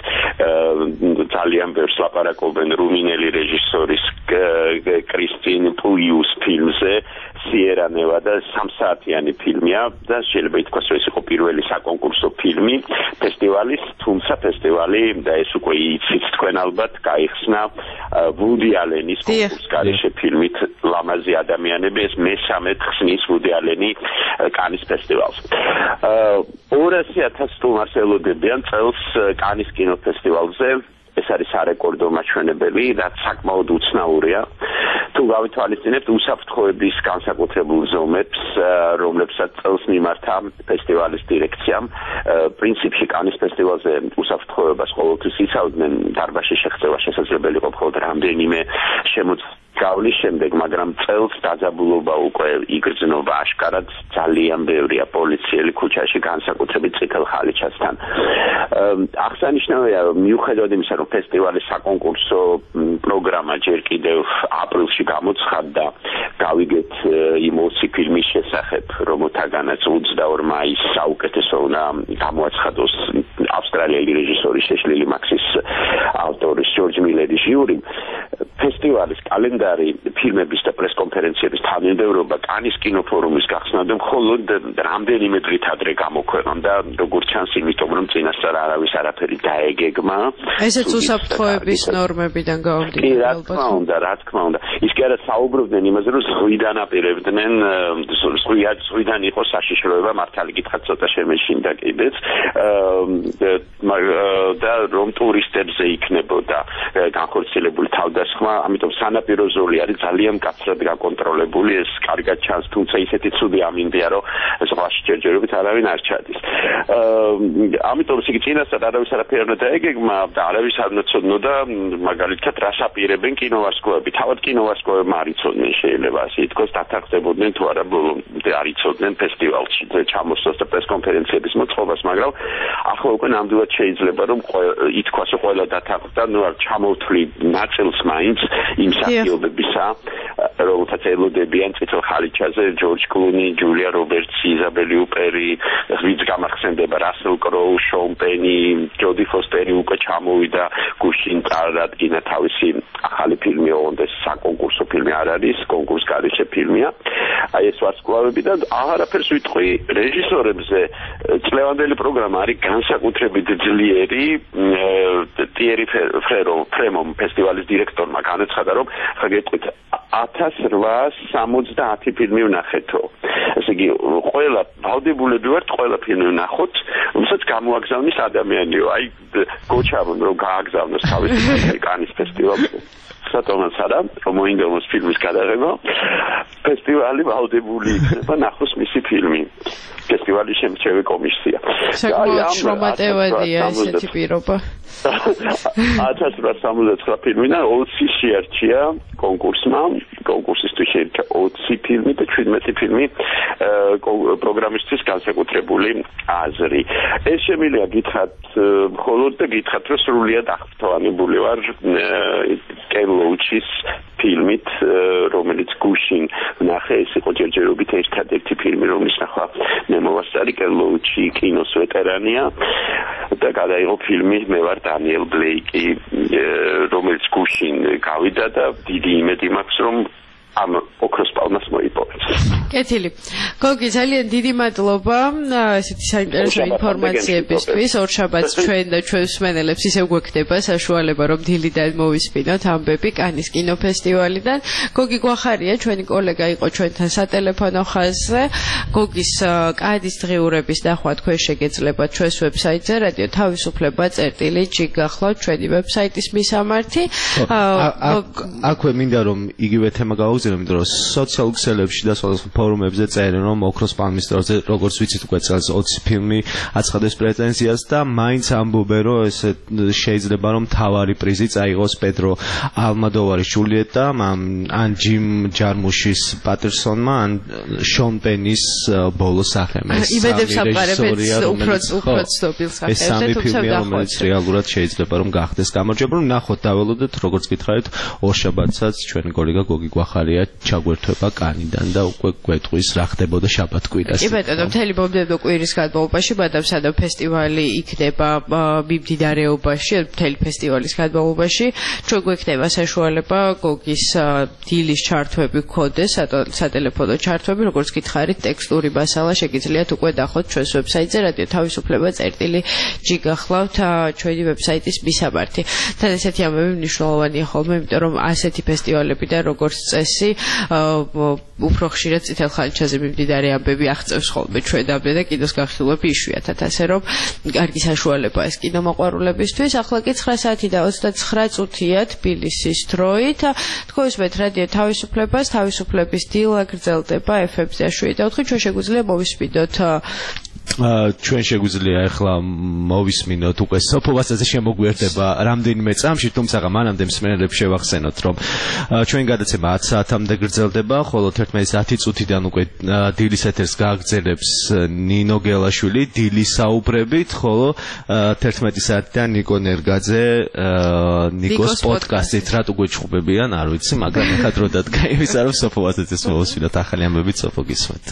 R: ძალიან ბევრს ლაპარაკობენ რუმინელი რეჟისორის კრისტინ პუიუს ფილმზე, Sierra Nevada 3 საათიანი ფილმია და შეიძლება ითქვას რომ ეს იყო პირველი საკონკურსო ფილმი ფესტივალის, თუმცა ფესტივალი და ეს უკვე იცით თქვენ ალბათ გაიხსნა ვუდი ალენის კონკურსგარეშე ფილმით ლამაზი ადამიანები, ეს მესამე ხსნის ვუდი ალენი კანის ფესტივალს. 200,000 სტუმარს ელოდებიან წელს კანის კინოფესტივალზე. ეს არის არეკორდო მაჩვენებელი, რაც საკმაოდ უცნაურია. თუ გავითვალისწინებთ უსაფრთხოების განსაკუთრებულ ზომებს, რომლებსაც წელს მიმართა ფესტივალის დირექციამ, პრინციპში კანის ფესტივალზე უსაფრთხოებას ყოველთვის იცავდნენ, დარბაზში შეღწევა შესაძლებელი იყო მხოლოდ რამდენიმე გავლის შემდეგ, მაგრამ წელს დაძაბულობა უკვე იგრძნობა აშკარად, ძალიან ბევრია პოლიციელი ქუჩაში, განსაკუთრებით წითელ ხალიჩასთან. აღსანიშნავია, მიუხედავად იმისა, რომ ფესტივალის საკონკურსო პროგრამა ჯერ კიდევ აპრილში გამოცხადდა, გავიგეთ იმ 20 ფილმის შესახებ, რომელთაგანაც 22 მაისს საუკეთესო უნდა გამოაცხადოს ავსტრალიელი რეჟისორის შეშლილი მაქსის ავტორის ჯორჯ მილერის ჟიური. ფესტივალის კალენდარი, ფილმების და პრესკონფერენციების თანმიმდევრობა კანის კინოფორუმის გახსნამდე მხოლოდ რამდენიმე დღით ადრე გამოქვეყნდა, როგორც ჩანს, იმიტომ რომ წინასწარ არავის არაფერი დაეგეგმა.
C: ესეც უსაფრთხოების ნორმებიდან გამომდინარე.
R: რა თქმა უნდა. ის კი არა საუბრობდნენ იმაზე, რომ ზღვიდან აპირებდნენ, ზღვიდან იყო საშიშროება, მართალი გითხრათ ცოტა შემეშინდა კიდეც. და რომ ტურისტებზე იქნებოდა განხორციელებული თავდასხმა, ამიტომ სანაპირო ზოლი არის ძალიან მკაცრად გაკონტროლებული, ეს კარგად ჩანს, თუმცა ისეთი ცუდი ამინდია, რომ ზღვაში ჯერჯერობით არავინ არ ჩადის. ამიტომ ისე წინასწარ არავის არაფერი არ დაეგეგმა და არავის არ ნაცოდნოდა მაგალითად რას აპირებენ კინოვარსკვლავები. თავად კინოვარსკვლავებმა არ იცოდნენ, შეიძლება ასე ითქვას, დათანხმდებოდნენ თუ არა ბოლომდე არ იცოდნენ ფესტივალში ჩამოსვლას და პრესკონფერენციების მოწყობას, მაგრამ ახლა უკვე ნამდვილად შეიძლება რომ ითქვას, რომ ყველა დათანხმდა, ნუ არ ჩამოვთვლი ნაწილს მაინც იმ მსახიობებისა, რომელთაც ელოდებიან წითელ ხალიჩაზე ჯორჯ კლუნი, ჯულია რობერტსი, იზაბელი უპერი, ვინც გამახსენდება რასელ კროუ, შონ პენი, ჯოდი ფოსტერი უკვე ჩამოვიდა გუშინ წარადგინა თავისი ახალი ფილმი, ოღონდ ეს საკონკურსო ფილმი არ არის, კონკურს გარეშე ფილმია. აი ეს ვარსკვლავები და აღარაფერს ვიტყვი რეჟისორებზე. წლევანდელი პროგრამა არის განსაკუთრებით ძლიერი. ტიერი ფრემომ ფესტივალის დირექტორმა განაცხადა, რომ ხა გეტყვით 1870 ფილმი ვნახეთო. ესე იგი, ყველა ვალდებულები ვართ, ყველა ფილმი ვნახოთ, რომელსაც გამოაგზავნის ადამიანიო. აი, გოჩავენ რომ გააგზავნოს თავისი კანის ფესტივალზე. სათომაც არა, რომ მოინდომოს ფილმის გადაღება, ფესტივალი ვალდებული იქნება ნახოს მისი ფილმი. ფესტივალის შემჩევი კომისია.
C: საკმაოდ შრომატევადია ესეთი პირობა.
R: 1879 ფილმი და 20 შეარჩია კონკურსმა. კონკურსისთვის შეირჩა 20 ფილმი და 17 ფილმი პროგრამისტის განსაკუთრებული აზრი. ეს შემიძლია გითხრათ მხოლოდ და გითხრათ, რომ სრულიად აღფრთოვანებული ვარ კენ ლოუჩის ფილმით, რომელიც გუშინ ვნახე, ეს იყო ჯერჯერობით ერთადერთი ფილმი, რომლის ნახვა მე მოვასწარი. კენ ლოუჩი კინოს ვეტერანია და გადაიღო ფილმი მე ვარ დანიელ ბლეიკი, რომელიც გუშინ გავიდა და დიდი იმედი მაქვს, რომ ამ ოქროს პალმას მოიპოვეს.
C: კეთილი. გოგი, ძალიან დიდი მადლობა ესეთი საინტერესო ინფორმაციებისთვის. ორშაბათს ჩვენ და ჩვენს მსმენელებს ისევ გვექნება საშუალება, რომ დილიდან მოვისმინოთ ამბები კანის კინოფესტივალიდან. გოგი გვახარია, ჩვენი კოლეგა იყო ჩვენთან სატელეფონო ხაზზე. გოგის კანის დღიურების ნახვა თქვენ შეგეძლებათ ჩვენს ვებსაიტზე რადიო თავისუფლება.წერტილი გახლავთ ჩვენი ვებსაიტის მისამართი.
B: აქვე მინდა რომ იგივე თემა გავუგზავნოთ, იმიტომ რომ სოციალურ ქსელებში და სხვადასხვა ფორუმებზე წერენ, რომ ოქროს პალმის დროზე, როგორც ვიცით, უკვე წელს 20 ფილმი აცხადეს პრეტენზიას და მაინც ამბობენ, რომ ესე შეიძლება რომ თავარი პრიზი წაიღოს პედრო ალმოდოვარის ჯულიეტამ, ან ჯიმ ჯარმუშის პატერსონმა, ან შონ პენის ბოლო სახელმა.
C: იმედებს აპარებთ უფრო ცნობილ სახელზე, თუმცა
B: რომელიც რეალურად შეიძლება რომ გახდეს გამარჯვება. ნახოთ, დაველოდეთ, როგორც გითხარით, ორშაბათსაც ჩვენი კოლეგა გოგი გვახარია ჩაგვერთვება კანიდან და უკვე გვეტყვის რა ხდებოდა შაბათ-კვირას.
C: კი ბატონო, მთელი მომდევნო კვირის განმავლობაში ბადავსადამ ფესტივალი იქნება მიმდინარეობაში, მთელი ფესტივალის განმავლობაში ჩვენ გვექნება საშუალება გოგის დილის ჩართვები გქონდეს, სატელეფონო ჩართვები, როგორც გითხარით, ტექსტური მასალა შეგიძლიათ უკვე ნახოთ ჩვენს ვებსაიტზე რადიო თავისუფლება.წერტილი გახლავთ ჩვენი ვებსაიტის მისამართი. თან ესეთი ამბები მნიშვნელოვანია ხოლმე, იმიტომ რომ ასეთი ფესტივალები და როგორც წესი უფრო ხშირად წითელ ხალიჩაზე მიმდინარე ამბები აღწევს ხოლმე ჩვენამდე და კინოს განხილვები იშვიათად, ასე რომ კარგი საშუალებაა ეს კინომოყვარულებისთვის. ახლა კი 9 საათი და 29 წუთია თბილისის დროით. თქვენსმეთ რადიო თავისუფლებას, თავისუფლების დილა გრძელდება FM-ზე 7.4. ჩვენ შეგვიძლია მოვისმინოთ
B: ჩვენ შეგვიძლია ახლა მოვისმინოთ უკვე სოფოვასაზე შემოგვიერთება რამდენიმე წამში, თუმცა მანამდე მსმენელებს შევახსენოთ, რომ ჩვენი გადაცემა 10 საათამდე გრძელდება, ხოლო 11:10 წუთიდან უკვე დილის ეთერს გააგრძელებს ნინო გელაშვილი დილის საუბრებით, ხოლო 11 საათიდან ნიკო ნერგაძე ნიკოს პოდკასტით. რატო გვეჩხუბებიან, არ ვიცი, მაგრამ ახლა დრო დადგა იმის, რომ სოფოვასაზეც მოვისმინოთ ახალი ამბებით, სოფო გისმენთ.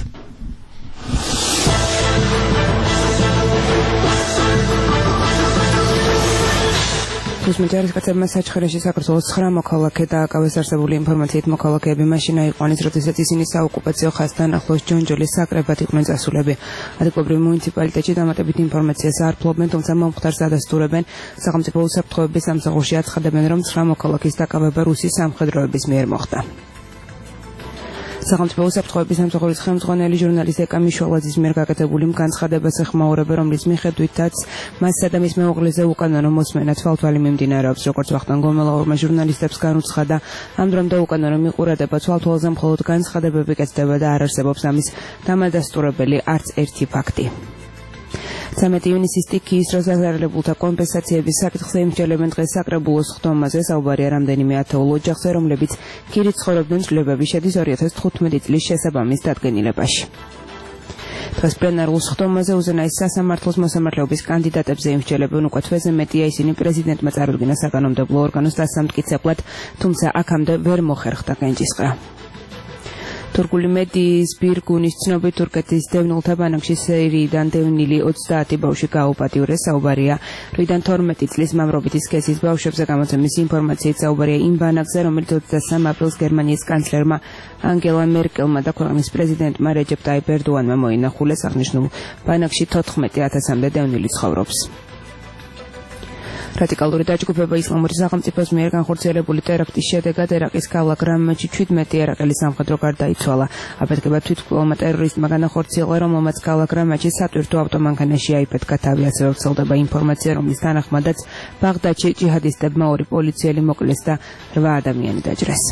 D: მისმენთ კაცებმა საჩხერეში საქართველოს 9 მოქალაქე დააკავეს. არსებული ინფორმაციით მოქალაქეები მაშინ აიყვანეს, როდესაც ისინი საოკუპაციო ხაზთან ახლოს ჯონჯოლის საკრებად იყვნენ წასულები. ადეკვატურ მუნიციპალიტეტში დამატებით ინფორმაციას არ ფლობენ, თუმცა მომხდარს ადასტურებენ. სახელმწიფო უსაფრთხოების სამსახურში აცხადებენ, რომ 9 მოქალაქის დაკავება რუსის სამხედროების მიერ მოხდა. სახელმწიფო უსაფრთხოების სამსახურის ხელმძღვანელი ჟურნალისტ ეკა მიშველაძის მიერ გაკეთებული განცხადებას ეხმაურება, რომლის მიხედვითაც მასსა და მის მეუღლეზე უკანონო მოსმენა თვალთვალი მიმდინარეობს. როგორც ვახტანგ გომელაურმა ჟურნალისტებს განუცხადა, ამ დრომდე უკანონო მიყურადება თვალთვალზე მხოლოდ განცხადებები კეთდება და არ არსებობს ამის დამადასტურებელი არც ერთი ფაქტი. 13 ივნისის სტიქიის დროს დაზარალებულთა კომპენსაციების საკითხზე იმსჯელებენ დღეს საკრებულოს ხდომაზე. საუბარია რამდენიმე ათეულ ოჯახზე, რომლებიც ქირით ცხოვრობდნენ, ცვლილებები შედის 2015 წლის შესაბამის დადგენილებაში. დღეს პლენარულ ხდომაზე უზენაეს სასამართლოს მოსამართლეობის კანდიდატებზე იმსჯელებენ. უკვე თვეზე მეტია ისინი პრეზიდენტმა წარუდგინა საკანონმდებლო ორგანოს დასამტკიცებლად, თუმცა აქამდე ვერ მოხერხდა კენჭისყრა. თურქული მედიის ბირგუნის ცნობით თურქეთის დევნილთა ბანაკში სერიიდან დევნილი 30 ბავშვი გააუპატიურეს. საუბარია 8-დან 12 წლის მამრობითი სქესის ბავშვებზე. გამოცემის ინფორმაციით საუბარია იმ ბანაკზე, რომელიც 23 აპრილს გერმანიის კანცლერმა ანგელა მერკელმა და ქვეყნის პრეზიდენტმა რეჯეპ ტაიპ ერდოანმა მოინახულეს. აღნიშნულ ბანაკში 14,000-მდე დევნილი ცხოვრობს. რადიკალური დაჯგუფება ისლამური სახელმწიფოს მიერ განხორციელებული ტერაქტის შედეგად ერაყის ქალაქ რამაჯში 17 ერაყელი სამხედრო გარდაიცვალა. აფეთქება თვითმკვლელმა ტერორისტმა განახორციელა, რომელმაც ქალაქ რამაჯში სატვირთო ავტომანქანაში აიფეთქა თავი. ასევე ვრცელდება ინფორმაცია, რომლის თანახმადაც ბაღდადში ჯიჰადისტებმა 2 პოლიციელი მოკლეს და 8 ადამიანი დაჯრეს.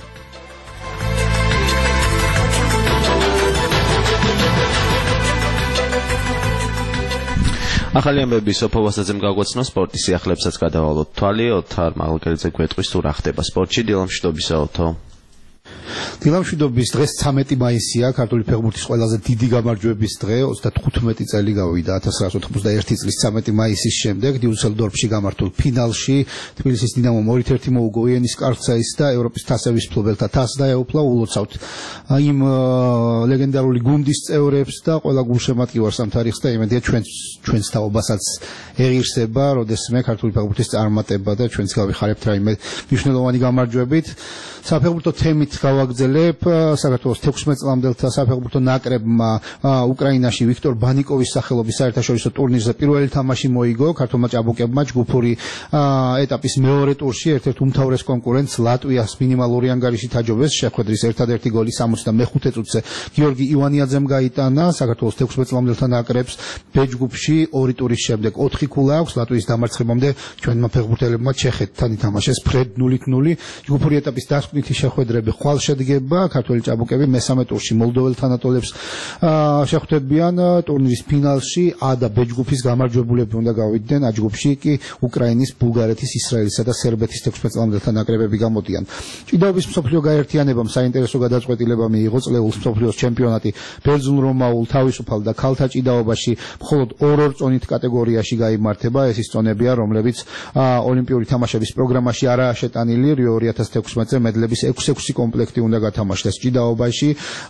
B: ახალი ამბები სოფოვასაძემ გაგვაცნო სპორტის სიახლებსაც გადავალოთ თვალი. ოთარ მაღლაკელიძე გვეტყვის თუ რა ხდება სპორტში. დილამშვიდობისა ოთო.
H: დილამშვიდობის დღეს 13 მაისია, ქართული ფეხბურთის ყველაზე დიდი გამარჯვების დღე. 35 წელი გავიდა 1991 წლის 13 მაისის შემდეგ დიუსელდორფში გამართულ ფინალში თბილისის დინამომ 2-1 მოუგო იანის კარცაის და ევროპის თასების მფლობელთა თასს დაეუფლა. ულოცავთ იმ ლეგენდარული გუნდის წევრებს და ყველა გულშემატკივარს ამ თარიღს და იმედია ჩვენს თაობასაც ეღირსება, როდესმე ქართული ფეხბურთის წარმატება და ჩვენც გავიხარებთ რაიმე მნიშვნელოვანი გამარჯვებით. საფეხბურთო თემით გავაგრძელებ. საქართველოს 16 წლამდელთა საფეხბურთო ნაკრებმა უკრაინაში ვიქტორ ბანიკოვის სახელობის საერთაშორისო ტურნირზე პირველი თამაში მოიგო. ქართულმა ჭაბუკებმა ჯგუფური ეტაპის მეორე ტურში ერთ-ერთ უმთავრეს კონკურენტს ლატვიას მინიმალური ანგარიშით აჯობეს. შეხვედრის ერთადერთი გოლი 65 წუთზე გიორგი ივანიაძემ გაიტანა. საქართველოს 16 წლამდელთა ნაკრებს ბ ჯგუფში ორი ტურის შემდეგ 4 ქულა აქვს. ლატვიის დამარცხებამდე ჩვენმა ფეხბურთელებმა ჩეხეთთან ითამაშეს ფრედ 0-0. ჯგუფური ეტაპის დასკვნითი შეხვედრები ხვალ შედგება. ქართველი ჭაბუკები მესამე ტურში მოლდოველთან ატოლებს შეხვდებიან. ტურნირის ფინალში ა და ბ ჯგუფის გამარჯვებულები უნდა გავიდნენ. ა ჯგუფში კი უკრაინის, ბულგარეთის, ისრაელისა და სერბეთის 16 წლამდელთა ნაკრებები გამოდიან. ჭიდაობის მსოფლიო გაერთიანებამ საინტერესო გადაწყვეტილება მიიღო წლეულ მსოფლიოს ჩემპიონატი ბერძნულ-რომაულ, თავისუფალ და ქალთა ჭიდაობაში მხოლოდ 2 წონით კატეგორიაში გაიმართება. ეს ის წონებია, რომლებიც ოლიმპიური თამაშების პროგრამაში არაა შეტანილი. რიო 2016-ზე მედლების 6 კომპლექტი უნდა გათამაშდეს ჭიდაობაში.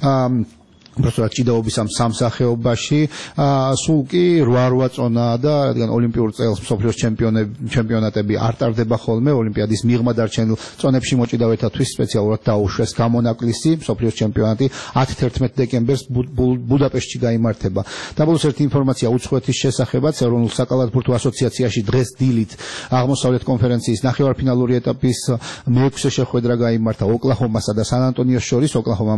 H: უბრალოდ ჭიდაობის ამ სამსახეობაში სულ კი 8 წონაა და რადგან ოლიმპიურ წელს მსოფლიოს ჩემპიონატები არ ტარდება ხოლმე, ოლიმპიადის მიღმა დარჩენილ წონებში მოჭიდავეთათვის სპეციალურად დაუშვეს გამონაკლისი. მსოფლიოს ჩემპიონატი 10-11 დეკემბერს ბუდაპეშტში გაიმართება. დაბოლოს ერთი ინფორმაცია უცხოეთის შესახებაც. ეროვნულ საკალათბურთო ასოციაციაში დღეს დილით აღმოსავლეთ კონფერენციის ნახევარფინალური ეტაპის მე-6 შეხვედრა გაიმართა ოკლაჰომასა და სან-ანტონიოს შორის. ოკლაჰომამ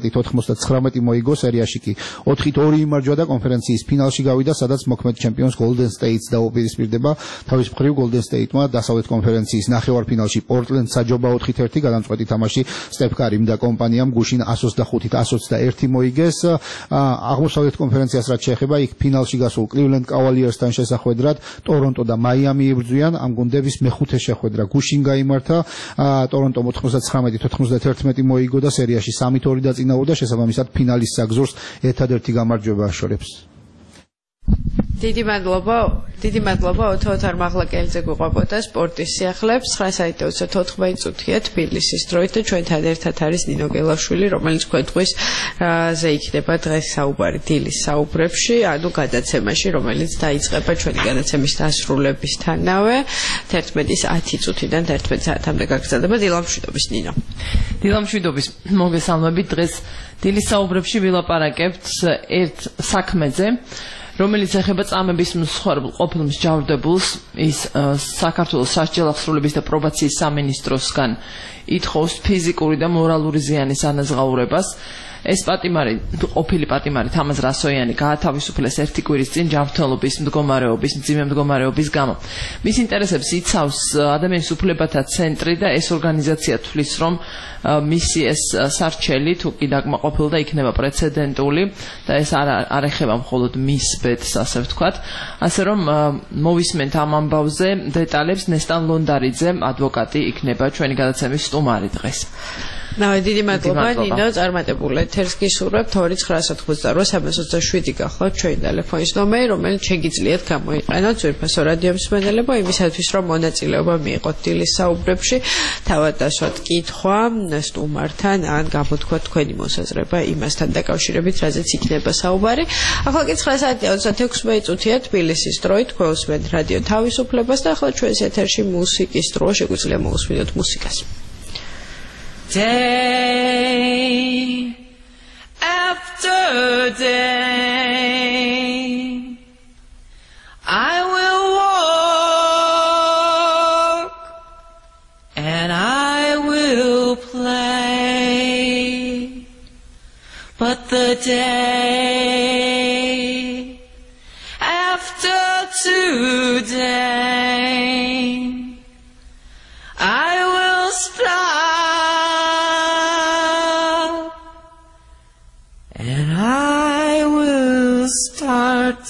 H: 119 მოიგო, სერიაში კი 4-2 იმარჯვა და კონფერენციის ფინალში გავიდა, სადაც მოქმედ ჩემპიონს Golden State-ს დაუპირისპირდება. თავის მხრივ Golden State-მა დასავლეთ კონფერენციის ნახევარფინალში პორტლენდს აჯობა 4-1, გადამწყვეტი თამაში სტეფ კარიმ და კომპანიამ გუშინ 125-121 მოიგეს. აღმოსავლეთ კონფერენციას რაც შეეხება, იქ ფინალში გასულ Cleveland Cavaliers-თან შესახვედრად ტორონტო და მაიამი იბრძვიან. ამ გუნდების მეხუთე შეხვედრა გუშინ გაიმართა. ტორონტომ 99-91 მოიგო და სერიაში 3-2 დაწინაურდა. შესაბამისად ფინალის საგზურს ერთადერთი გამარჯვება აშორებს.
C: დიდი მადლობა ოთარ მაღლაკელიძე გვიყვებოდა სპორტის სიახლეებს. 9:24 წუთია თბილისის დროით და ჩვენთან ერთად არის ნინო გელაშვილი, რომელიც ქვეტყვის ზე იქნება დღეს საუბარი დილის საუბრებში, ანუ გადაცემაში, რომელიც დაიწყება ჩვენი გადაცემის დასრულებისთანავე 11:10 წუთიდან 11 საათამდე გაგრძელდება. დილამშვიდობის ნინო.
T: დილამშვიდობის მოგესალმებით. დღეს დილის საუბრებში ვილაპარაკებთ ერთ საქმეზე,
E: რომელიც ეხება წამების მსხვერპლ ყოფილ მსჯავრდებულს, ის საქართველოს სასჯელ აღსრულების და პრობაციის სამინისტროსგან ითხოვს ფიზიკური და მორალური ზიანის ანაზღაურებას. ეს პატიმარი, ყოფილი პატიმარი თამაზ რასოიანი გაათავისუფლეს ერთი კვირის წინ ჯანმრთელობის მძიმე მდგომარეობის გამო. მის ინტერესებს იცავს ადამიანის უფლებათა ცენტრი და ეს ორგანიზაცია თვლის, რომ მისი ეს სარჩელი თუ კი დაკმაყოფილდა იქნება პრეცედენტული და ეს არ ეხება მხოლოდ მის ბედს, ასე ვთქვათ. ასე რომ მოვისმენთ ამ ამბავზე დეტალებს ნესტან ლონდარიძე, ადვოკატი იქნება ჩვენი გადაცემის სტუმარი დღეს.
C: დიდი მადლობა ნინო, წარმატებულ ეთერს გისურვებთ. 2988327 გახლავთ ჩვენი ტელეფონის ნომერი, რომელიც შეგიძლიათ გამოიყენოთ ძვირფასო რადიო მსმენელებო იმისათვის, რომ მონაწილეობა მიიღოთ დილის საუბრებში, თავად დასვათ კითხვა სტუმართან ან გამოთქვათ თქვენი მოსაზრება იმასთან დაკავშირებით, რაზეც იქნება საუბარი. ახლა კი 9 საათია 36 წუთია თბილისის დროით, გვესმენთ რადიო თავისუფლებას და ახლა ჩვენს ეთერში მუსიკის დრო, შეგვიძლია მოვუსმინოთ მუსიკას.
S: Day after day, I will walk and I will play, but the day after today, I will stop. Start.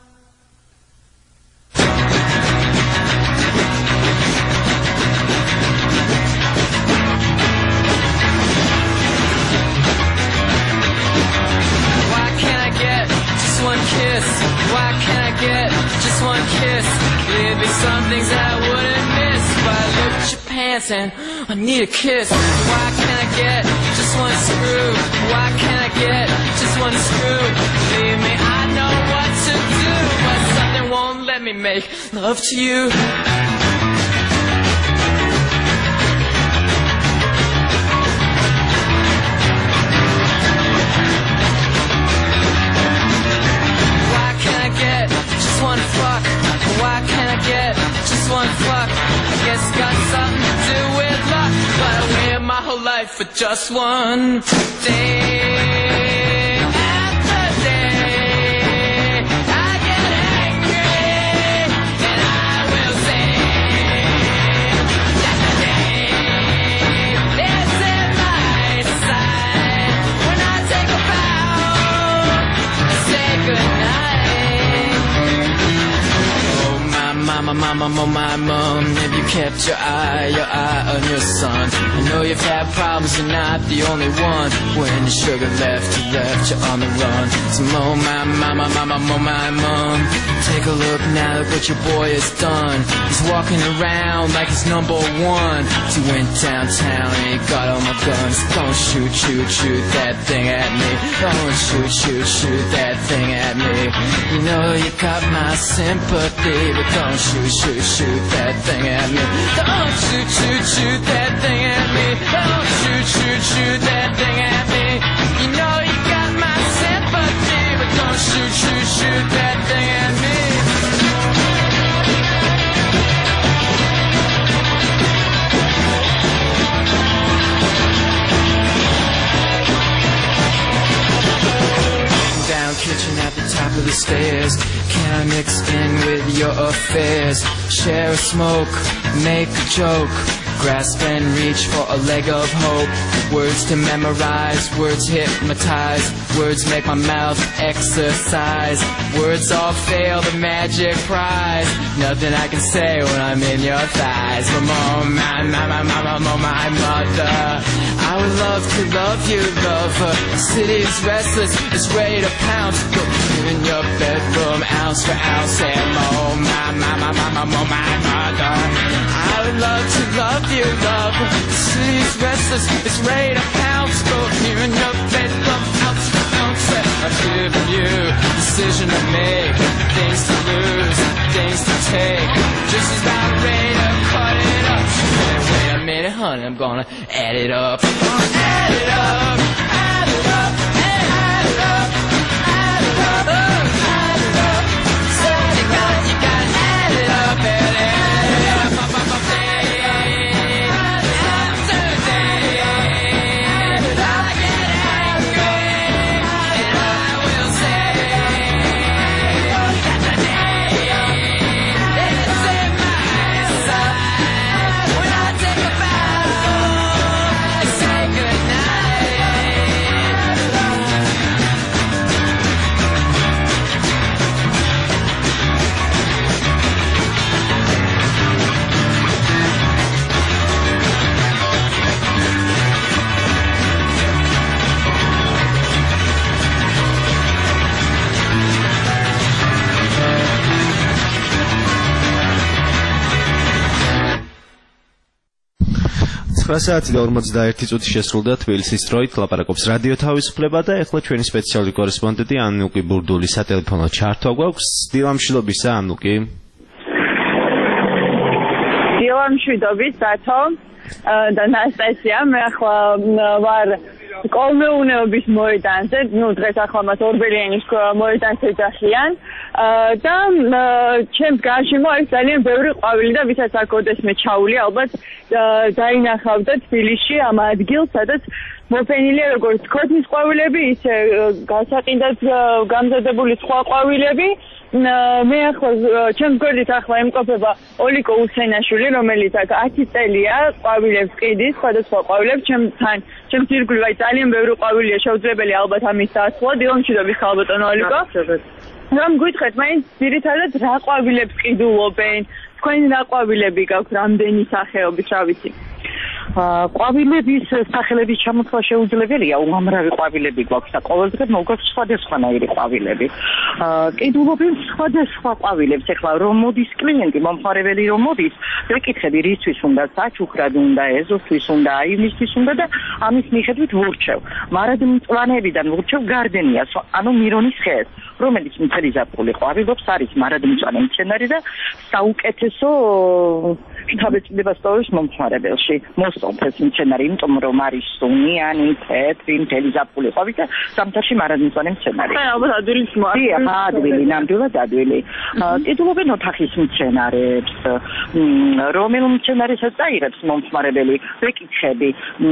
S: Why can't I get just one kiss? Why can't I get just one kiss? There'd be some things that I wouldn't miss if I looked at your pants and I need a kiss. Why can't I get just one screw? Why can't I get just one screw? Believe me, I know what to do, but something won't let me make love to you. Why can't I get just one fuck? Why can't I get just one fuck? I guess it's got something to do with luck, but I waited my whole life for just one day. Mama, oh my mom, have you kept your eye on your son? I know you've had problems, you're not the only one. When the sugar left, you're on the run. So oh my mama, oh my mom, take a look now, look what your boy has done. He's walking around like he's number one. He went downtown and he got all my guns. Don't shoot that thing at me. Don't shoot that thing at me. You know you got my sympathy, but don't shoot that thing at me. Don't shoot that thing at me. Don't shoot that thing at me. You know you got my sympathy, but don't shoot that thing at me. Down kitchen at the top of the stairs. Can I mix in with your affairs? Share a smoke, make a joke, grasp and reach for a leg of hope. Words to memorize, words hypnotize, words make my mouth exercise. Words all fail the magic prize. Nothing I can say when I'm in your thighs. Oh my mother, I would love to love you, lover. The city is restless, it's ready to pounce. Go in your bedroom, ounce for ounce. And oh my mother, I would love to love you, lover. The city is restless, it's ready to pounce. Go here in your bedroom, ounce for ounce. I've given you decision to make, things to lose, things to take. Just about ready to cut it up. Wait a minute, honey, I'm gonna add it up. Add it up, add it up, add it up, add it up, add it up.
B: 9 საათი და 51 წუთი შესრულდა თბილისის დროით. ლაპარაკობს რადიო თავისუფლება და ახლა ჩვენი სპეციალური კორესპონდენტი ანუკი ბურდული სატელეფონო ჩართვა გვაქვს. დილამშვიდობისა ანუკი.
K: დილამშვიდობის დათო და ნასტასია. მე ახლა ვარ კოლმეუნეობის მოედანზე, დღეს ახლა მას ორბელიანის მოედანზე ჯახიან და ჩემს გარშემო არის ძალიან ბევრი ყვავილი და ვისაც აქ ოდესმე ჩაული ალბათ დაინახავდა თბილისში ამ ადგილს, სადაც მოფენილია როგორც ქოთნის ყვავილები, ისე გასაყიდად გამზადებული სხვა ყვავილები. მე ახლა ჩემს გვერდით ახლა იმყოფება ოლიკო უსენაშვილი, რომელიც აქ 10 წელია ყვავილებს ყიდის, სხვადასხვა ყვავილებს. ჩემს ირგვლივ ძალიან ბევრი ყვავილია, შეუძლებელი ალბათ ამის დასწვლა. დილამშვიდობის ხალბატონო ოლიკო. რომ გითხრათ, მაინც ძირითადად რა ყვავილებს ყიდულობენ? თქვენ რა ყვავილები გაქვთ, რამდენი სახეობის, რა ვიცი?
T: ყვავილების სახელების ჩამოთვლა შეუძლებელია, უამრავი ყვავილები გვაქვს და ყოველდღე მოვგვაქვს სხვადასხვანაირი ყვავილები. ყიდულობენ სხვადასხვა ყვავილებს. ეხლა რომ მოდის კლიენტი, მომხმარებელი რომ მოდის, ვეკითხები რისთვის უნდა, საჩუქრად უნდა, ეზოსთვის უნდა, აივნისთვის უნდა და ამის მიხედვით ვურჩევ. მარადმწვანეებიდან ვურჩევ გარდენიას, ანუ მირონის ხეს, რომელიც მთელი ზაფხული ყვავილობს, არის მარადმწვანე მცენარე და საუკეთესო შთაბეჭდილება სწავლის მომხმარებელში. მოსწონთ ეს მცენარე, იმიტომ რომ არის სუნიანი, თეთრი, მთელი ზაფხული ყვავის და ზამთარში მარადმწვანე მცენარე.
K: ალბათ ადვილის
T: ადვილი, ნამდვილად ადვილი. ყიდულობენ ოთახის მცენარებს, რომელ მცენარესაც წაიღებს მომხმარებელი, ვეკითხები,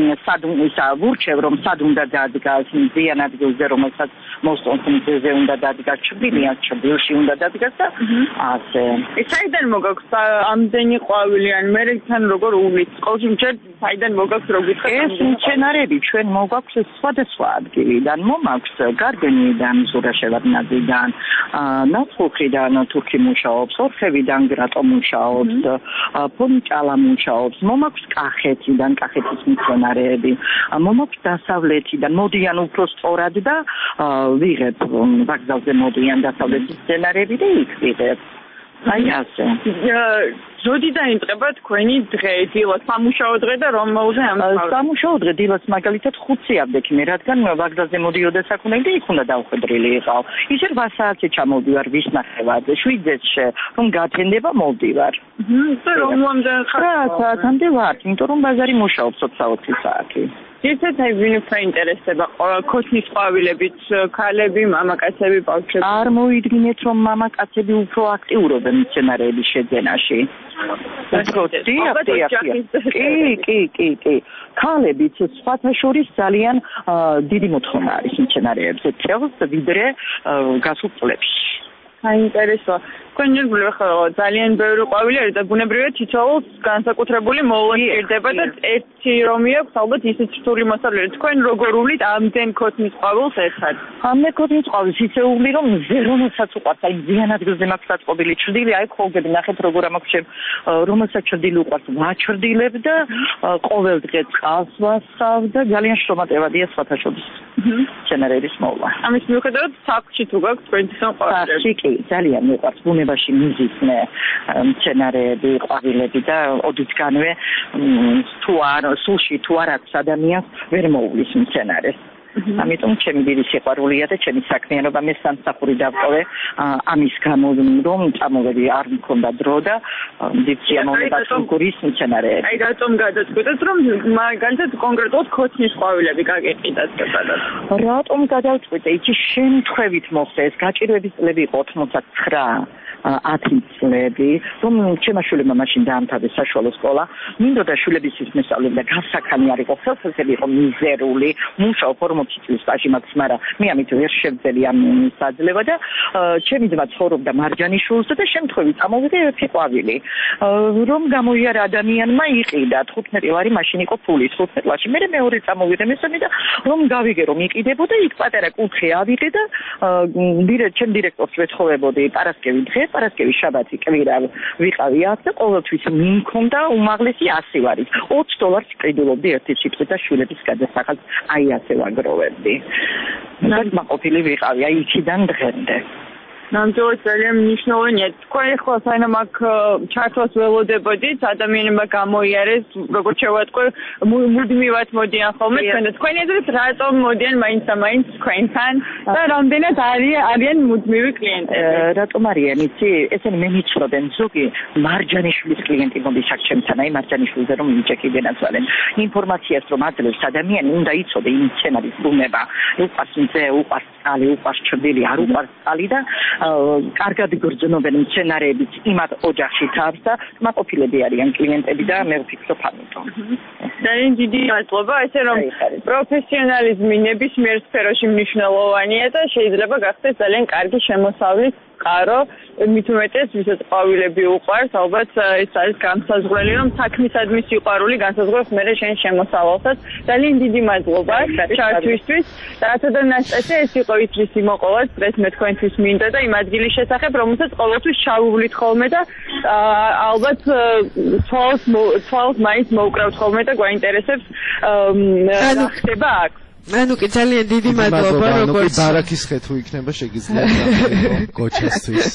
T: ვურჩევ რომ სად უნდა დადგას, მზიან ადგილზე, რომელსაც მოსწონთ მზეზე უნდა დადგას, ჩრდილიან ჩრდილში უნდა დადგას და ასე.
K: საიდან მოგაქვს ამდენი ყვავილი? მე თან როგორ უვლის ყოველჯერ საიდან მოგაქვს რო გითხრათ
T: ეს მცენარები ჩვენ მოგაქვს სხვადასხვა ადგილიდან მომაქვს გარდენიდან ზურაშევარნაძიდან ნაცხოვრიდან თურქი მუშაობს ორხევიდან გრატო მუშაობს ფონჭალა მუშაობს მომაქვს კახეთიდან კახეთის მცენარეები მომაქვს დასავლეთიდან მოდიან უფრო სწორად და ვიღებ ვაგზალზე მოდიან დასავლეთის მცენარეები და იქ ვიღებ აი ასე
K: ზოდი დაიწყება თქვენი დღე, დილა სამუშაო დღე და რომელზე
T: სამუშაო დღე დილას მაგალითად 5 ავდექი მე, რადგან ვაგზალზე მოდიოდა საქონელი და იქ უნდა დავხვედრილი იყავ. ისე 8 საათზე ჩამოვდივარ ვისნახევად, 7-ზე რომ გათენდება მოვდივარ.
K: რომლამდე ხარ?
T: 9 საათამდე ვარ, იმიტომ რომ ბაზარი მუშაობს 20 საათი.
K: ისეთ ვინ საინტერესდება ქოთნის ყვავილებით, ქალები, მამაკაცები, ბავშვები?
T: არ მოიდგინეთ რომ მამაკაცები უფრო აქტიურობენ მცენარეების შეძენაში. კი. ქალებიც სხვათა შორის ძალიან დიდი მოთხოვნა არის მცენარეებზე წელს ვიდრე გასულ წლებში.
K: საინტერესოა. თქვენ ირგვლივ ახლა ძალიან ბევრი ყვავილი არის და ბუნებრივია თითოეულს განსაკუთრებული მოვლა სჭირდება და ერთი რომი აქვს ალბათ ისეთ რთული მოსავლელი. თქვენ როგორ უვლით ამდენ ქოთნის ყვავილს ერთად?
T: ამდენ ქოთნის ყვავილს ისე უვლი რომ ზერონოსაც უყვარს, აი ზიან ადგილზე მაქვს დაწყობილი ჩრდილი, აი ხოლგები ნახეთ როგორ ამაქვს ჩემ რომელსაც ჩრდილი უყვარს ვაჩრდილებ და ყოველ დღე წყალს ვასხავ და ძალიან შრომატევადია სხვათა შორის მცენარეების მოვლა.
K: ამის მიუხედავად სახლში თუ გაქვთ თქვენთვის ყვავილები?
T: სახლში კი ძალიან მიყვარს ბუნებაში მიზისმე მცენარეები, ყვავილები და ოდითგანვე თუ არ სულში თუ არ აქვს ადამიანს ვერ მოუვლის მცენარეს. ამიტომ ჩემი დიდი სიყვარულია და ჩემი საქმიანობა მე სამსახური დავყოვე ამის გამო რომ წამოვედი არ მქონდა დრო და დიდია მომენტის მცენარეები.
K: აი რატომ გადაწყვეტეთ რომ მაგალითად კონკრეტულად ქოთნის ყვავილები გაგეყიდათ კეთილად?
T: რატომ გადავწყვეტე? იცი შემთხვევით მოხდა ეს გაჭირვების წლები იყო 89 10 წლები, რომ ჩემმა შვილებმა მაშინ დაამთავრეს საშუალო სკოლა, მინდოდა შვილების ისმესწავლები და გასახანი არ იყო, ხელსაწყები იყო მიზერული, მუშაობ 40 წლის სტაჟი მაქვს, მაგრამ მე ამით ვერ შევძელი ამ საძლევა და ჩემი ძმა ცხოვრობდა მარჯანიშვილს და შემთხვევით წამოვიდე ერთი ყვავილი, რომ გამოიარა ადამიანმა იყიდა 15 ლარი მაშინ იყო ფული 15 ლარში, მე მეორე წამოვიდე მესამე და რომ გავიგე რომ იყიდებოდა, იქ პატარა კუთხე ავიღე და ჩემ დირექტორს ვეთხოვებოდი პარასკევი დღე პარასკევი შაბათი კვირა ვიყავი აქ და ყოველთვის მიმქონდა უმაღლესი 100 ლარი. $20 ყიდულობდი ერთი ჩიპსი და შვილების გადასახადს აი ასე ვაგროვებდი. და მაყოფილი ვიყავი აი იქიდან დღემდე.
K: ნამდვილად ძალიან მნიშვნელოვანია. თქვენ ახლა საინამ აქ ჩართვას ველოდებოდით, ადამიანებმა გამოიარეს, როგორც შევატყვე, მუდმივად მოდიან ხოლმე თქვენ. თქვენი აზრით, რატომ მოდიან მაინც და მაინც თქვენთან და რამდენად არიან მუდმივი კლიენტები?
T: რატომ არიან, იცი? ესენი მე მიცნობენ, ზოგი მარჯანიშვილის კლიენტი მოდის აქ ჩემთან, აი მარჯანიშვილზე რომ მიჭეკიდენაც ვარენ. ინფორმაციას რომ აძლევს ადამიანი, უნდა იცოდე იმ სცენარის ბუნება. უყვარს მზე, უყვარს წყალი, უყვარს ჩრდილი, არ უყვარს წყალი და კარგად გრძნობენ სცენარებიც იმათ ოჯახში თავს და მაყოფილები არიან კლიენტები და მე ვფიქრობ ამიტომ.
K: ძალიან დიდი მადლობა, ესე რომ პროფესიონალიზმი ნებისმიერ სფეროში მნიშვნელოვანია და შეიძლება გახდეს ძალიან კარგი შემოსავლის წყარო, მით უმეტეს ვისაც ყვავილები უყვარს, ალბათ ეს არის განსაზღვრელი, რომ საქმისადმი სიყვარული განსაზღვრავს მერე შენ შემოსავალსაც. ძალიან დიდი მადლობა ჩართვისთვის. რათა და ნასტასია, ეს იყო ითრის იმოყოლად, დღეს მე თქვენთვის მინდა და იმ ადგილის შესახებ, რომელსაც ყოველთვის ჩავუვლით ხოლმე და ალბათ თვალს მაინც მოვკრავთ ხოლმე და გვაინტერესებს რა ხდება აქ.
C: ანუ კი ძალიან დიდი მადლობა როგორც
B: ბარაქის ხე თუ იქნება შეგიძლიათ გოჩასთვის.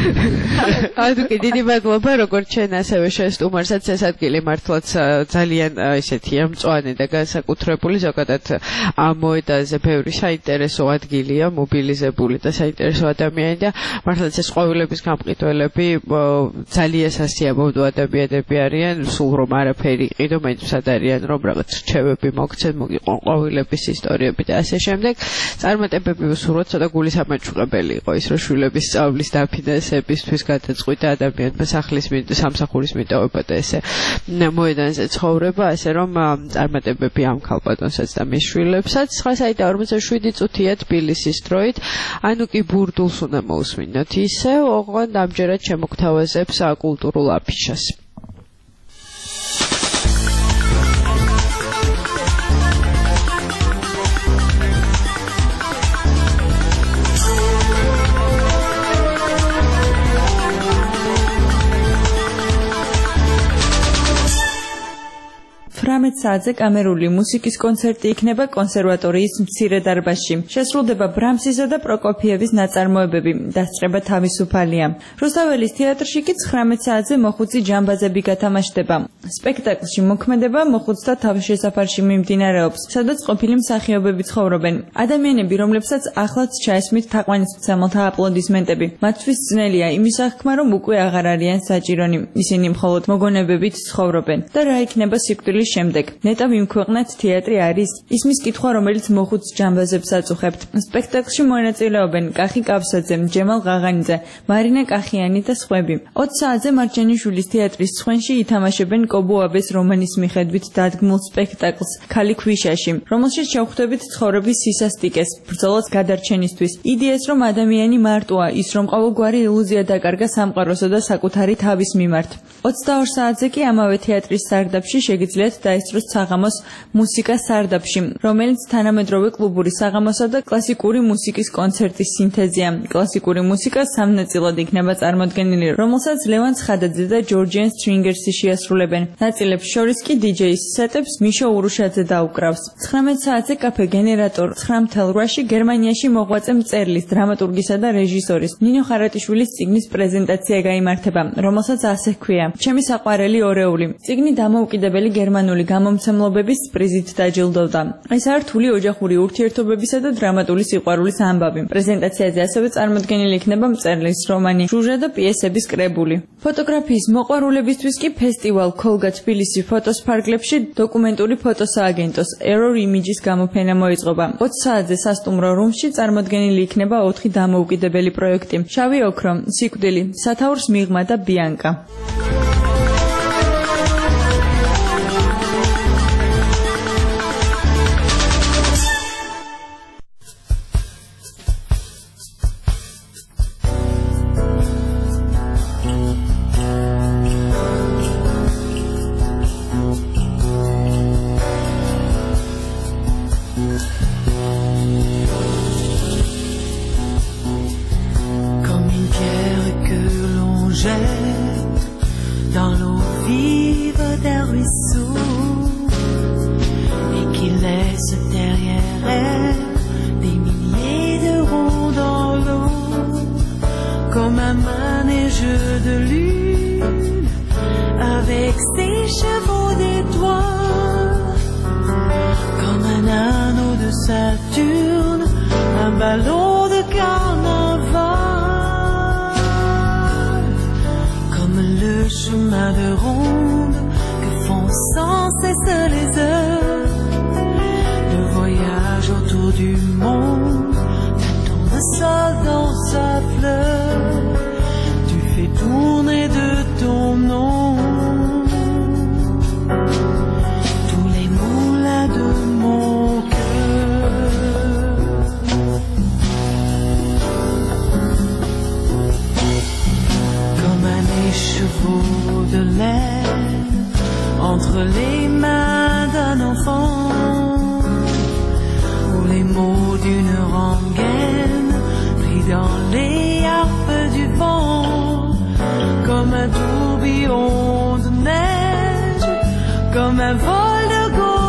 C: ანუ კი დიდი მადლობა როგორც ჩვენ ასევე შესტუმარსაც ეს ადგილი მართლაც ძალიან ესეთია მწვანე და განსაკუთრებული ზოგადად ამ მოედანზე ბევრი საინტერესო ადგილია მობილიზებული და საინტერესო ადამიანი და მართლაც ეს ყვავილების გამყიდველები ძალიან სასიამოვნო ადამიანები არიან სულ რომ არაფერი იყიდო მეც არიან რომ რაღაც რჩევები მოგცეთ მოგიყვან ყვავილების ისტორიები და ასე შემდეგ. წარმატებები ვუსურვოთ, ცოტა გულისამაჭუყებელი იყო ის, რომ შვილების სწავლის დაფინანსებისთვის გადაწყვიტა ადამიანმა სახლის სამსახურის მიტოვება და ესე მოედანზე ცხოვრება, ასე რომ წარმატებები ამ ქალბატონსაც და მის შვილებსაც. 9:47 წუთია თბილისის დროით. ანუ კი ბურდულს უნდა მოусმინოთ ისე, ოღონდ ამჯერად შემოგთავაზებს კულტურულ აფიშას.
J: საათზე კამერული მუსიკის კონცერტი იქნება კონსერვატორიის მცირე დარბაზში. შესრულდება ბრამსისა და პროკოფიევის ნაწარმოებები. დასწრება თავისუფალია. რუსთაველის თეატრში კი 19 საათზე მოხუცი ჯამბაზები გათამაშდება. სპექტაკლში მოქმედება მოხუცთა თავშესაფარში მიმდინარეობს, სადაც ყოფილი მსახიობები ცხოვრობენ. ადამიანები, რომლებსაც ახლაც ჩაესმით თაყვანისმცემელთა აპლოდისმენტები. მათთვის ძნელია იმის აღქმა, რომ უკვე აღარ არიან საჭირონი. ისინი მხოლოდ მოგონებებით ცხოვრობენ. და რა იქნება სიკვდილის შემდეგ? ნეტა ვიმქვეყნეთ თეატრი არის ისმის კითხვა, რომელიც მოხუც ჯამბაზებს აწუხებთ. სპექტაკლში მონაწილეობენ კახი კავსაძე, ჯემალ ღაღანიძე, მარინა კახიანი და სხვები. 20 საათზე მარჯანიშვილის თეატრის ცხენში ითამაშებენ კობუაბეს რომანის მიხედვით დადგმულ სპექტაკლს ქალი ქვიშაში, რომელშიც შევხვდებით ცხოვრების სისასტიკეს, ბრძოლას გადარჩენისთვის, იდეას, რომ ადამიანი მარტოა, ის რომ ყოველგვარი ილუზია დაკარგა სამყაროსა და საკუთარი თავის მიმართ. 22 საათზე კი ამავე თეატრის სარდაფში შეგიძლიათ დაესწროს საღამოს მუსიკა სარდაფში, რომელიც თანამედროვე კლუბური საღამოსა და კლასიკური მუსიკის კონცერტის სინთეზია. კლასიკური მუსიკა სამ ნაწილად იქნება წარმოდგენილი, რომელსაც ლევან ცხადაძე და ჯორჯიან სტრინგერსი შეასრულებენ. ნაწილებს შორის კი დიჯეის სეტებს მიშო ურუშაძე დაუკრავს. 19 საათზე კაფე გენერატორ 9:08-ში გერმანიაში მოღვაწე მწერლის, დრამატურგისა და რეჟისორის ნინო ხარატიშვილის წიგნის პრეზენტაცია გაიმართება, რომელსაც ასე ჰქვია: ჩემი საყვარელი ორეული. წიგნი დამოუკიდებელი გერმანული გამომცემლობების პრიზით დაჯილდოვდა. ეს არის რთული ოჯახური ურთიერთობებისა და დრამატული სიყვარულის ამბავი. პრეზენტაციაზე ასევე წარმოდგენილი იქნება მწერლის რომანი ჟუჟა და პიესების კრებული. ფოტოგრაფიის მოყვარულებისთვის კი ფესტივალ ქოლგა თბილისი ფოტოს ფარგლებში დოკუმენტური ფოტოსააგენტოს Error Images გამოფენა მოიწყობა. 20 საათზე სასტუმრო რუმში წარმოდგენილი იქნება 4 დამოუკიდებელი პროექტი: შავი ოქრო, სიკვდილი, სათაურს მიღმა და ბიანკა.
S: Dans l'eau vive d'un ruisseau et qui laisse derrière elle des milliers de ronds dans l'eau. jeu de lune avec ses chevaux d'étoiles, comme un anneau de Saturne, un ballon de carnaval, comme le chemin de ronde que font sans cesse les heures, le voyage autour du monde, d'un tour de sol dans sa fleur, tu fais tourner de ton nom tous les moulins de mon cœur. Comme un écheveau de laine entre les mains d'un enfant, ou les mots d'une rengaine pris dans les harpes du vent, comme un tourbillon de neige, comme un vol de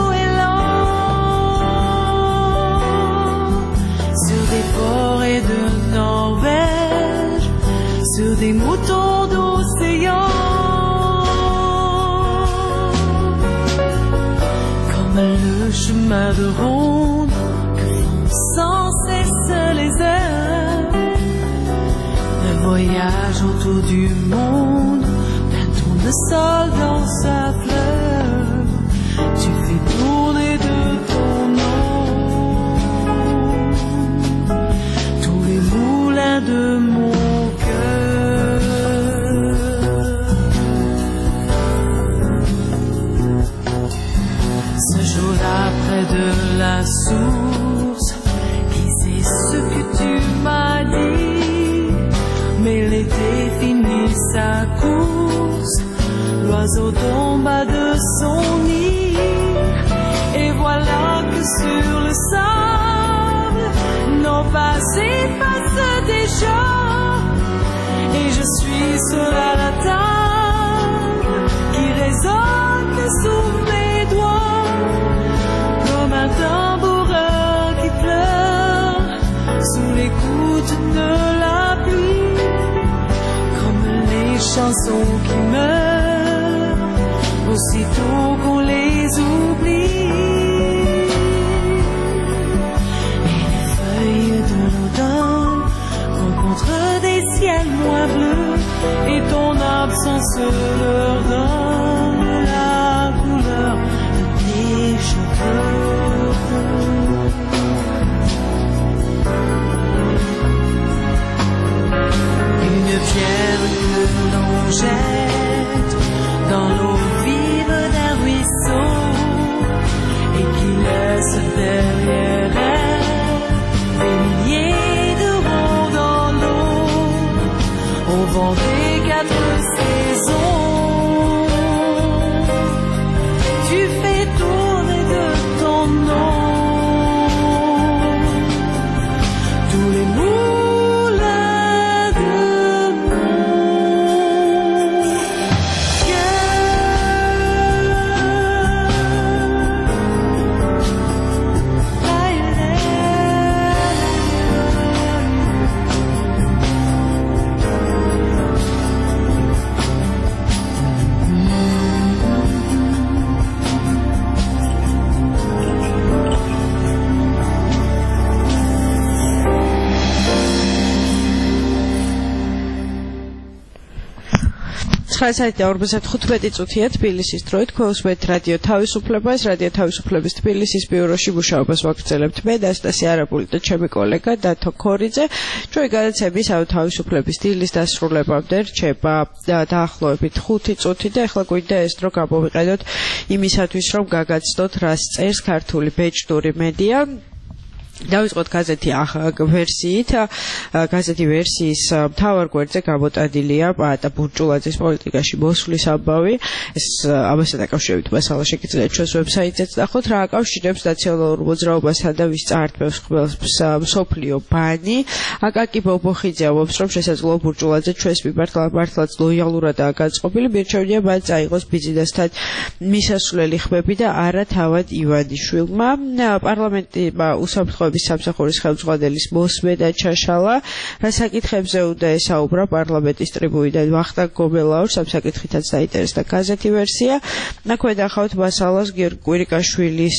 S: goéland, sur des forêts de Norvège, sur des moutons d'océan, comme le chemin de ronde que font sans cesse les heures, un voyage autour du monde, d'un tour de sol dans sa fleur, tu fais tourner de ton nom tous les moulins de mon cœur. Ce jour-là près de la source, qui sait ce que tu m'as dit, mais l'été finit sa course, l'oiseau tomba de son nid, et voilà que sur le sable, nos pas s'effacent déjà, et je suis seul à la table, qui résonne sous mes doigts, comme un tambourin qui pleure sous l'écoute de la pluie, comme les chansons qui meurent aussitôt qu'on les oublie, et les feuilles de l'automne rencontrent des ciels moins bleus, et ton absence leur donne la couleur de tes cheveux. Une pierre que l'on jette dans l'eau vive d'un ruisseau, et qui laisse derrière elle des milliers de ronds dans l'eau, au vent des quatre saisons, tu fais tourner de ton nom tous les moulins de mon
C: საათი 45 წუთია თბილისის დროით, გვესმით რადიო თავისუფლებას, რადიო თავისუფლების თბილისის ბიუროში მუშაობას ვაგრძელებთ მე და ანასტასია არაბული და ჩემი კოლეგა დათო ქორიძე. ჩვენი გადაცემის თავისუფლების დილის დასრულებამდე რჩება დაახლოებით 5 წუთი და ახლა გვინდა ეს დრო გამოვიყენოთ იმისათვის, რომ გაგაცნოთ რას წერს ქართული ბეჭდური მედია. დავიწყოთ გაზეთი ვერსიით. გაზეთი ვერსიის მთავარ გვერდზე გამოტანილია პაატა ბურჭულაძის პოლიტიკაში მოსვლის ამბავი. ეს ამასთან დაკავშირებით მასალა შეგიძლიათ ჩვენს ვებსაიტზეც ნახოთ, რა აკავშირებს ნაციონალურ მოძრაობასთან და ვის წაართმევს ხმელს მსოფლიო ბანი. აკაკი ბობოხიძე ამბობს, რომ შესაძლოა ბურჭულაძე ჩვენს მიმართ მართლაც ლოიალურადაა განწყობილი, მირჩევნია მან წაიღოს ბიზნესთან მისასვლელი ხმები და არა თავად ივანიშვილმა. პარლამენტმა უსაფრთხოების თავისუფლების სამსახურის ხელმძღვანელის მოსმე და ჩაშალა. რა საკითხებზე უნდა ესაუბრა პარლამენტის ტრიბუნიდან ვახტანგ გომელაურს, ამ საკითხითაც დაინტერესდა გაზეთი ვერსია. აქვე ნახავთ მასალას გიორგი კვირიკაშვილის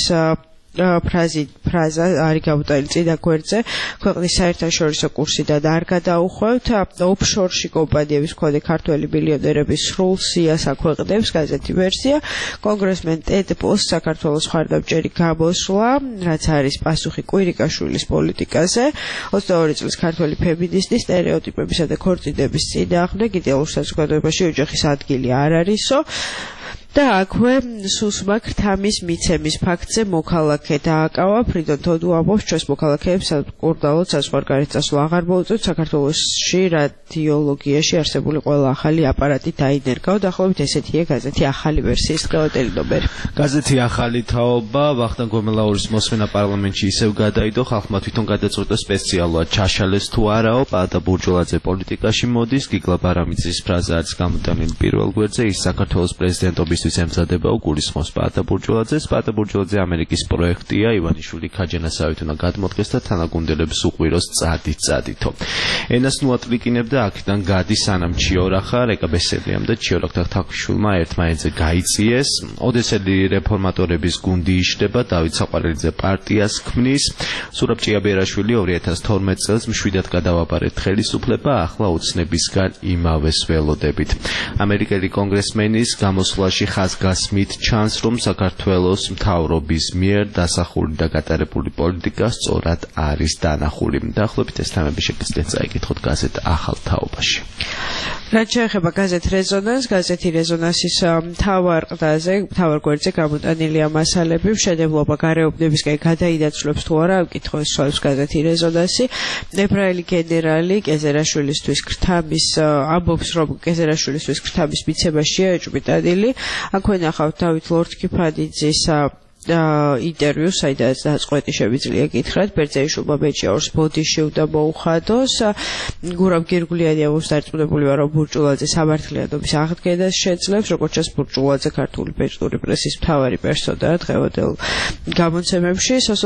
C: ფრაზა არის გამოტანილი წინა გვერდზე. ქვეყნის საერთაშორისო კურსიდან არ გადაუხვევთ. ოფშორში კომპანიების მქონე ქართველი მილიონერების სრულ სიას აქვეყნებს გაზეთი ვერსია. კონგრესმენ ტედ პოს საქართველოს მხარდამჭერი გამოსვლა, რაც არის პასუხი კვირიკაშვილის პოლიტიკაზე. 22 წლის ქართველი ფემინისტი სტერეოტიპებისა და ქორწინების წინააღმდეგ იდეალურ საზოგადოებაში ოჯახის ადგილი არ არისო. და აქვე სუსმა ქრთამის მიცემის ფაქტზე მოქალაქე დააკავა. ფრიდონ თოდუ ამბობს, ჩვენს მოქალაქეებს კურდალოდ საზღვარგარეთ წასვლა აღარ მოუწევთ. საქართველოში რადიოლოგიაში არსებული ყველა ახალი აპარატი დაინერგა. დაახლოებით ესეთია გაზეთი ახალი ვერსიის დღევანდელი ნომერი.
B: გაზეთი ახალი თაობა ვახტანგ გომელაურის მოსმენა პარლამენტში ისევ გადაიდო. ხალხმა თვითონ გადაწყვიტა სპეციალურად ჩაშალეს თუ არაო. პაატა ბურჯულაძე პოლიტიკაში მოდის. გიგლა ბარამიძის ფრაზა არის გამოტანილი პირველ გვერდზე. ის საქართველოს პრეზიდენტობის ემზადება უგულისხმობს პაატა ბურჯულაძეს. პაატა ბურჯულაძე ამერიკის პროექტია. ივანიშვილი ქაჯანასავით უნდა გადმოდგეს და თანაგუნდელებს უყვიროს წადით-წადითო. ენას ნუატლიკინებდა აქედან გადის სანამ ჩიორახა, რეკა ბესელიამ და ჩიორაქთა თაქვიშვილმა ერთმანეთზე გაიწიეს. ოდესელი რეფორმატორების გუნდი იშლება, დავით საყვარელიძე პარტიას ქმნის. სურაბ ჭიაბერაშვილი 2012 წელს მშვიდად გადავაბარეთ ხელისუფლება, ახლა უცნებისგან იმავეს ველოდებით. ამერიკელი კონგრესმენის გამოსვლაში ხაზგასმით ჩანს, რომ საქართველოს მთავრობის მიერ დასახული და გატარებული პოლიტიკა სწორად არის დანახული. დაახლოებით ეს თემები შეგიძლიათ წაიკითხოთ გაზეთ ახალ თაობაში.
C: რაც შეეხება გაზეთ რეზონანს, გაზეთი რეზონანსის მთავარ გვერდზე გამოტანილია მასალები, მშენებლობა გარეუბნებისკენ გადაინაცვლებს თუ არა, ამ კითხვას სვამს გაზეთი რეზონანსი. ებრაელი გენერალი კეზერაშვილისთვის ქრთამის ამბობს, რომ კეზერაშვილისთვის ქრთამის მიცემა შეაჭვიტანილი. აქვე ნახავთ დავით ლორთქიფანიძის ინტერვიუს, საიდანაც დაწყვეტი შემიძლია გითხრათ. ბერძეიშვილმა მეჭიაურს ბოდიში უნდა მოუხადოს. გურამ გირგულიანი ამბობს, დარწმუნებული ვარ, რომ ბურჯულაძე სამართლიანობის აღდგენას შეძლებს. როგორც ჩანს, ბურჯულაძე ქართული ბეჭდური პრესის მთავარი პერსონაა დღევანდელ გამოცემებში. სოსო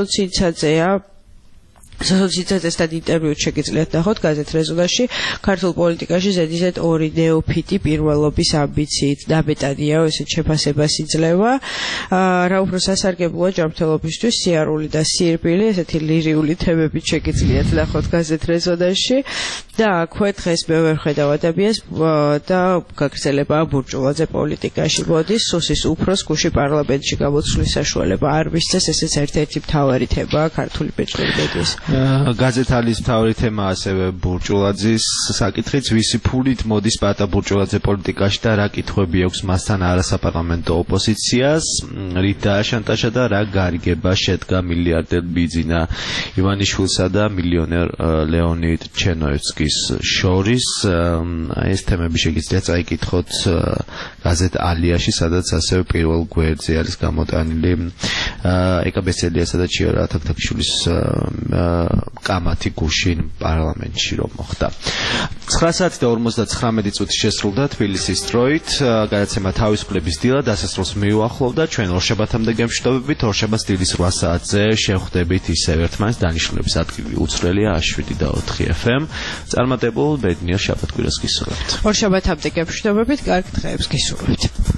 C: ციცაძესთან ინტერვიუს შეგიძლიათ ნახოთ გაზეთ რეზონანსში. ქართულ პოლიტიკაში ზედიზედ ორი ნეოფიტი პირველობის ამბიციით დაბეტანიაო, ესეთ შეფასებას იძლევა. რა უფრო სასარგებლოა ჯანმრთელობისთვის სიარული და სირბილი, ესეთი ლირიული თემებით შეგიძლიათ ნახოთ გაზეთ რეზონანსში. და აქვე დღეს მე ვერ ხედავ ადამიანს და გაგრძელება ბურჯულაძე პოლიტიკაში მოდის. სუსის უფროს გუში პარლამენტში გამოცვლის საშუალება არ მისცეს, ესეც ერთ-ერთი მთავარი თემაა ქართული ბეჭდური მედიის.
B: გაზეთალის მთავარი თემა ასევე ბურჯულაძის საკითხიც, ვისი ფულით მოდის პაატა ბურჯულაძე პოლიტიკაში და რა კითხვები აქვს მასთან არასაპარლამენტო ოპოზიციას, რით დააშანტაჟა და რა გარიგება შედგა მილიარდერ ბიძინა ივანიშვილსა და მილიონერ ლეონიდ ჩენოევსკის შორის. ეს თემები შეგიძლიათ წაიკითხოთ გაზეთ ალიაში, სადაც ასევე პირველ გვერდზე არის გამოტანილი ეკა ბესელიასა და ჩიორა თაქთაქიშვილის კამათი გუშინ პარლამენტში რომ მოხდა. 9:59 წუთი შესრულდა თბილისის დროით. გადაცემა თავისუფლების დილა დასასრულს მიუახლოვდა. ჩვენ ორშაბათამდე გემშვიდობებით. ორშაბათს დილის 8 საათზე შევხვდებით ისევ ერთმანეთს. დანიშნულების ადგილი უცვლელია 7 და 4 FM. წარმატებულ ბედნიერ შაბათ-კვირას გისურვებთ.
C: ორშაბათამდე გემშვიდობებით. კარგ დღეებს გისურვებთ.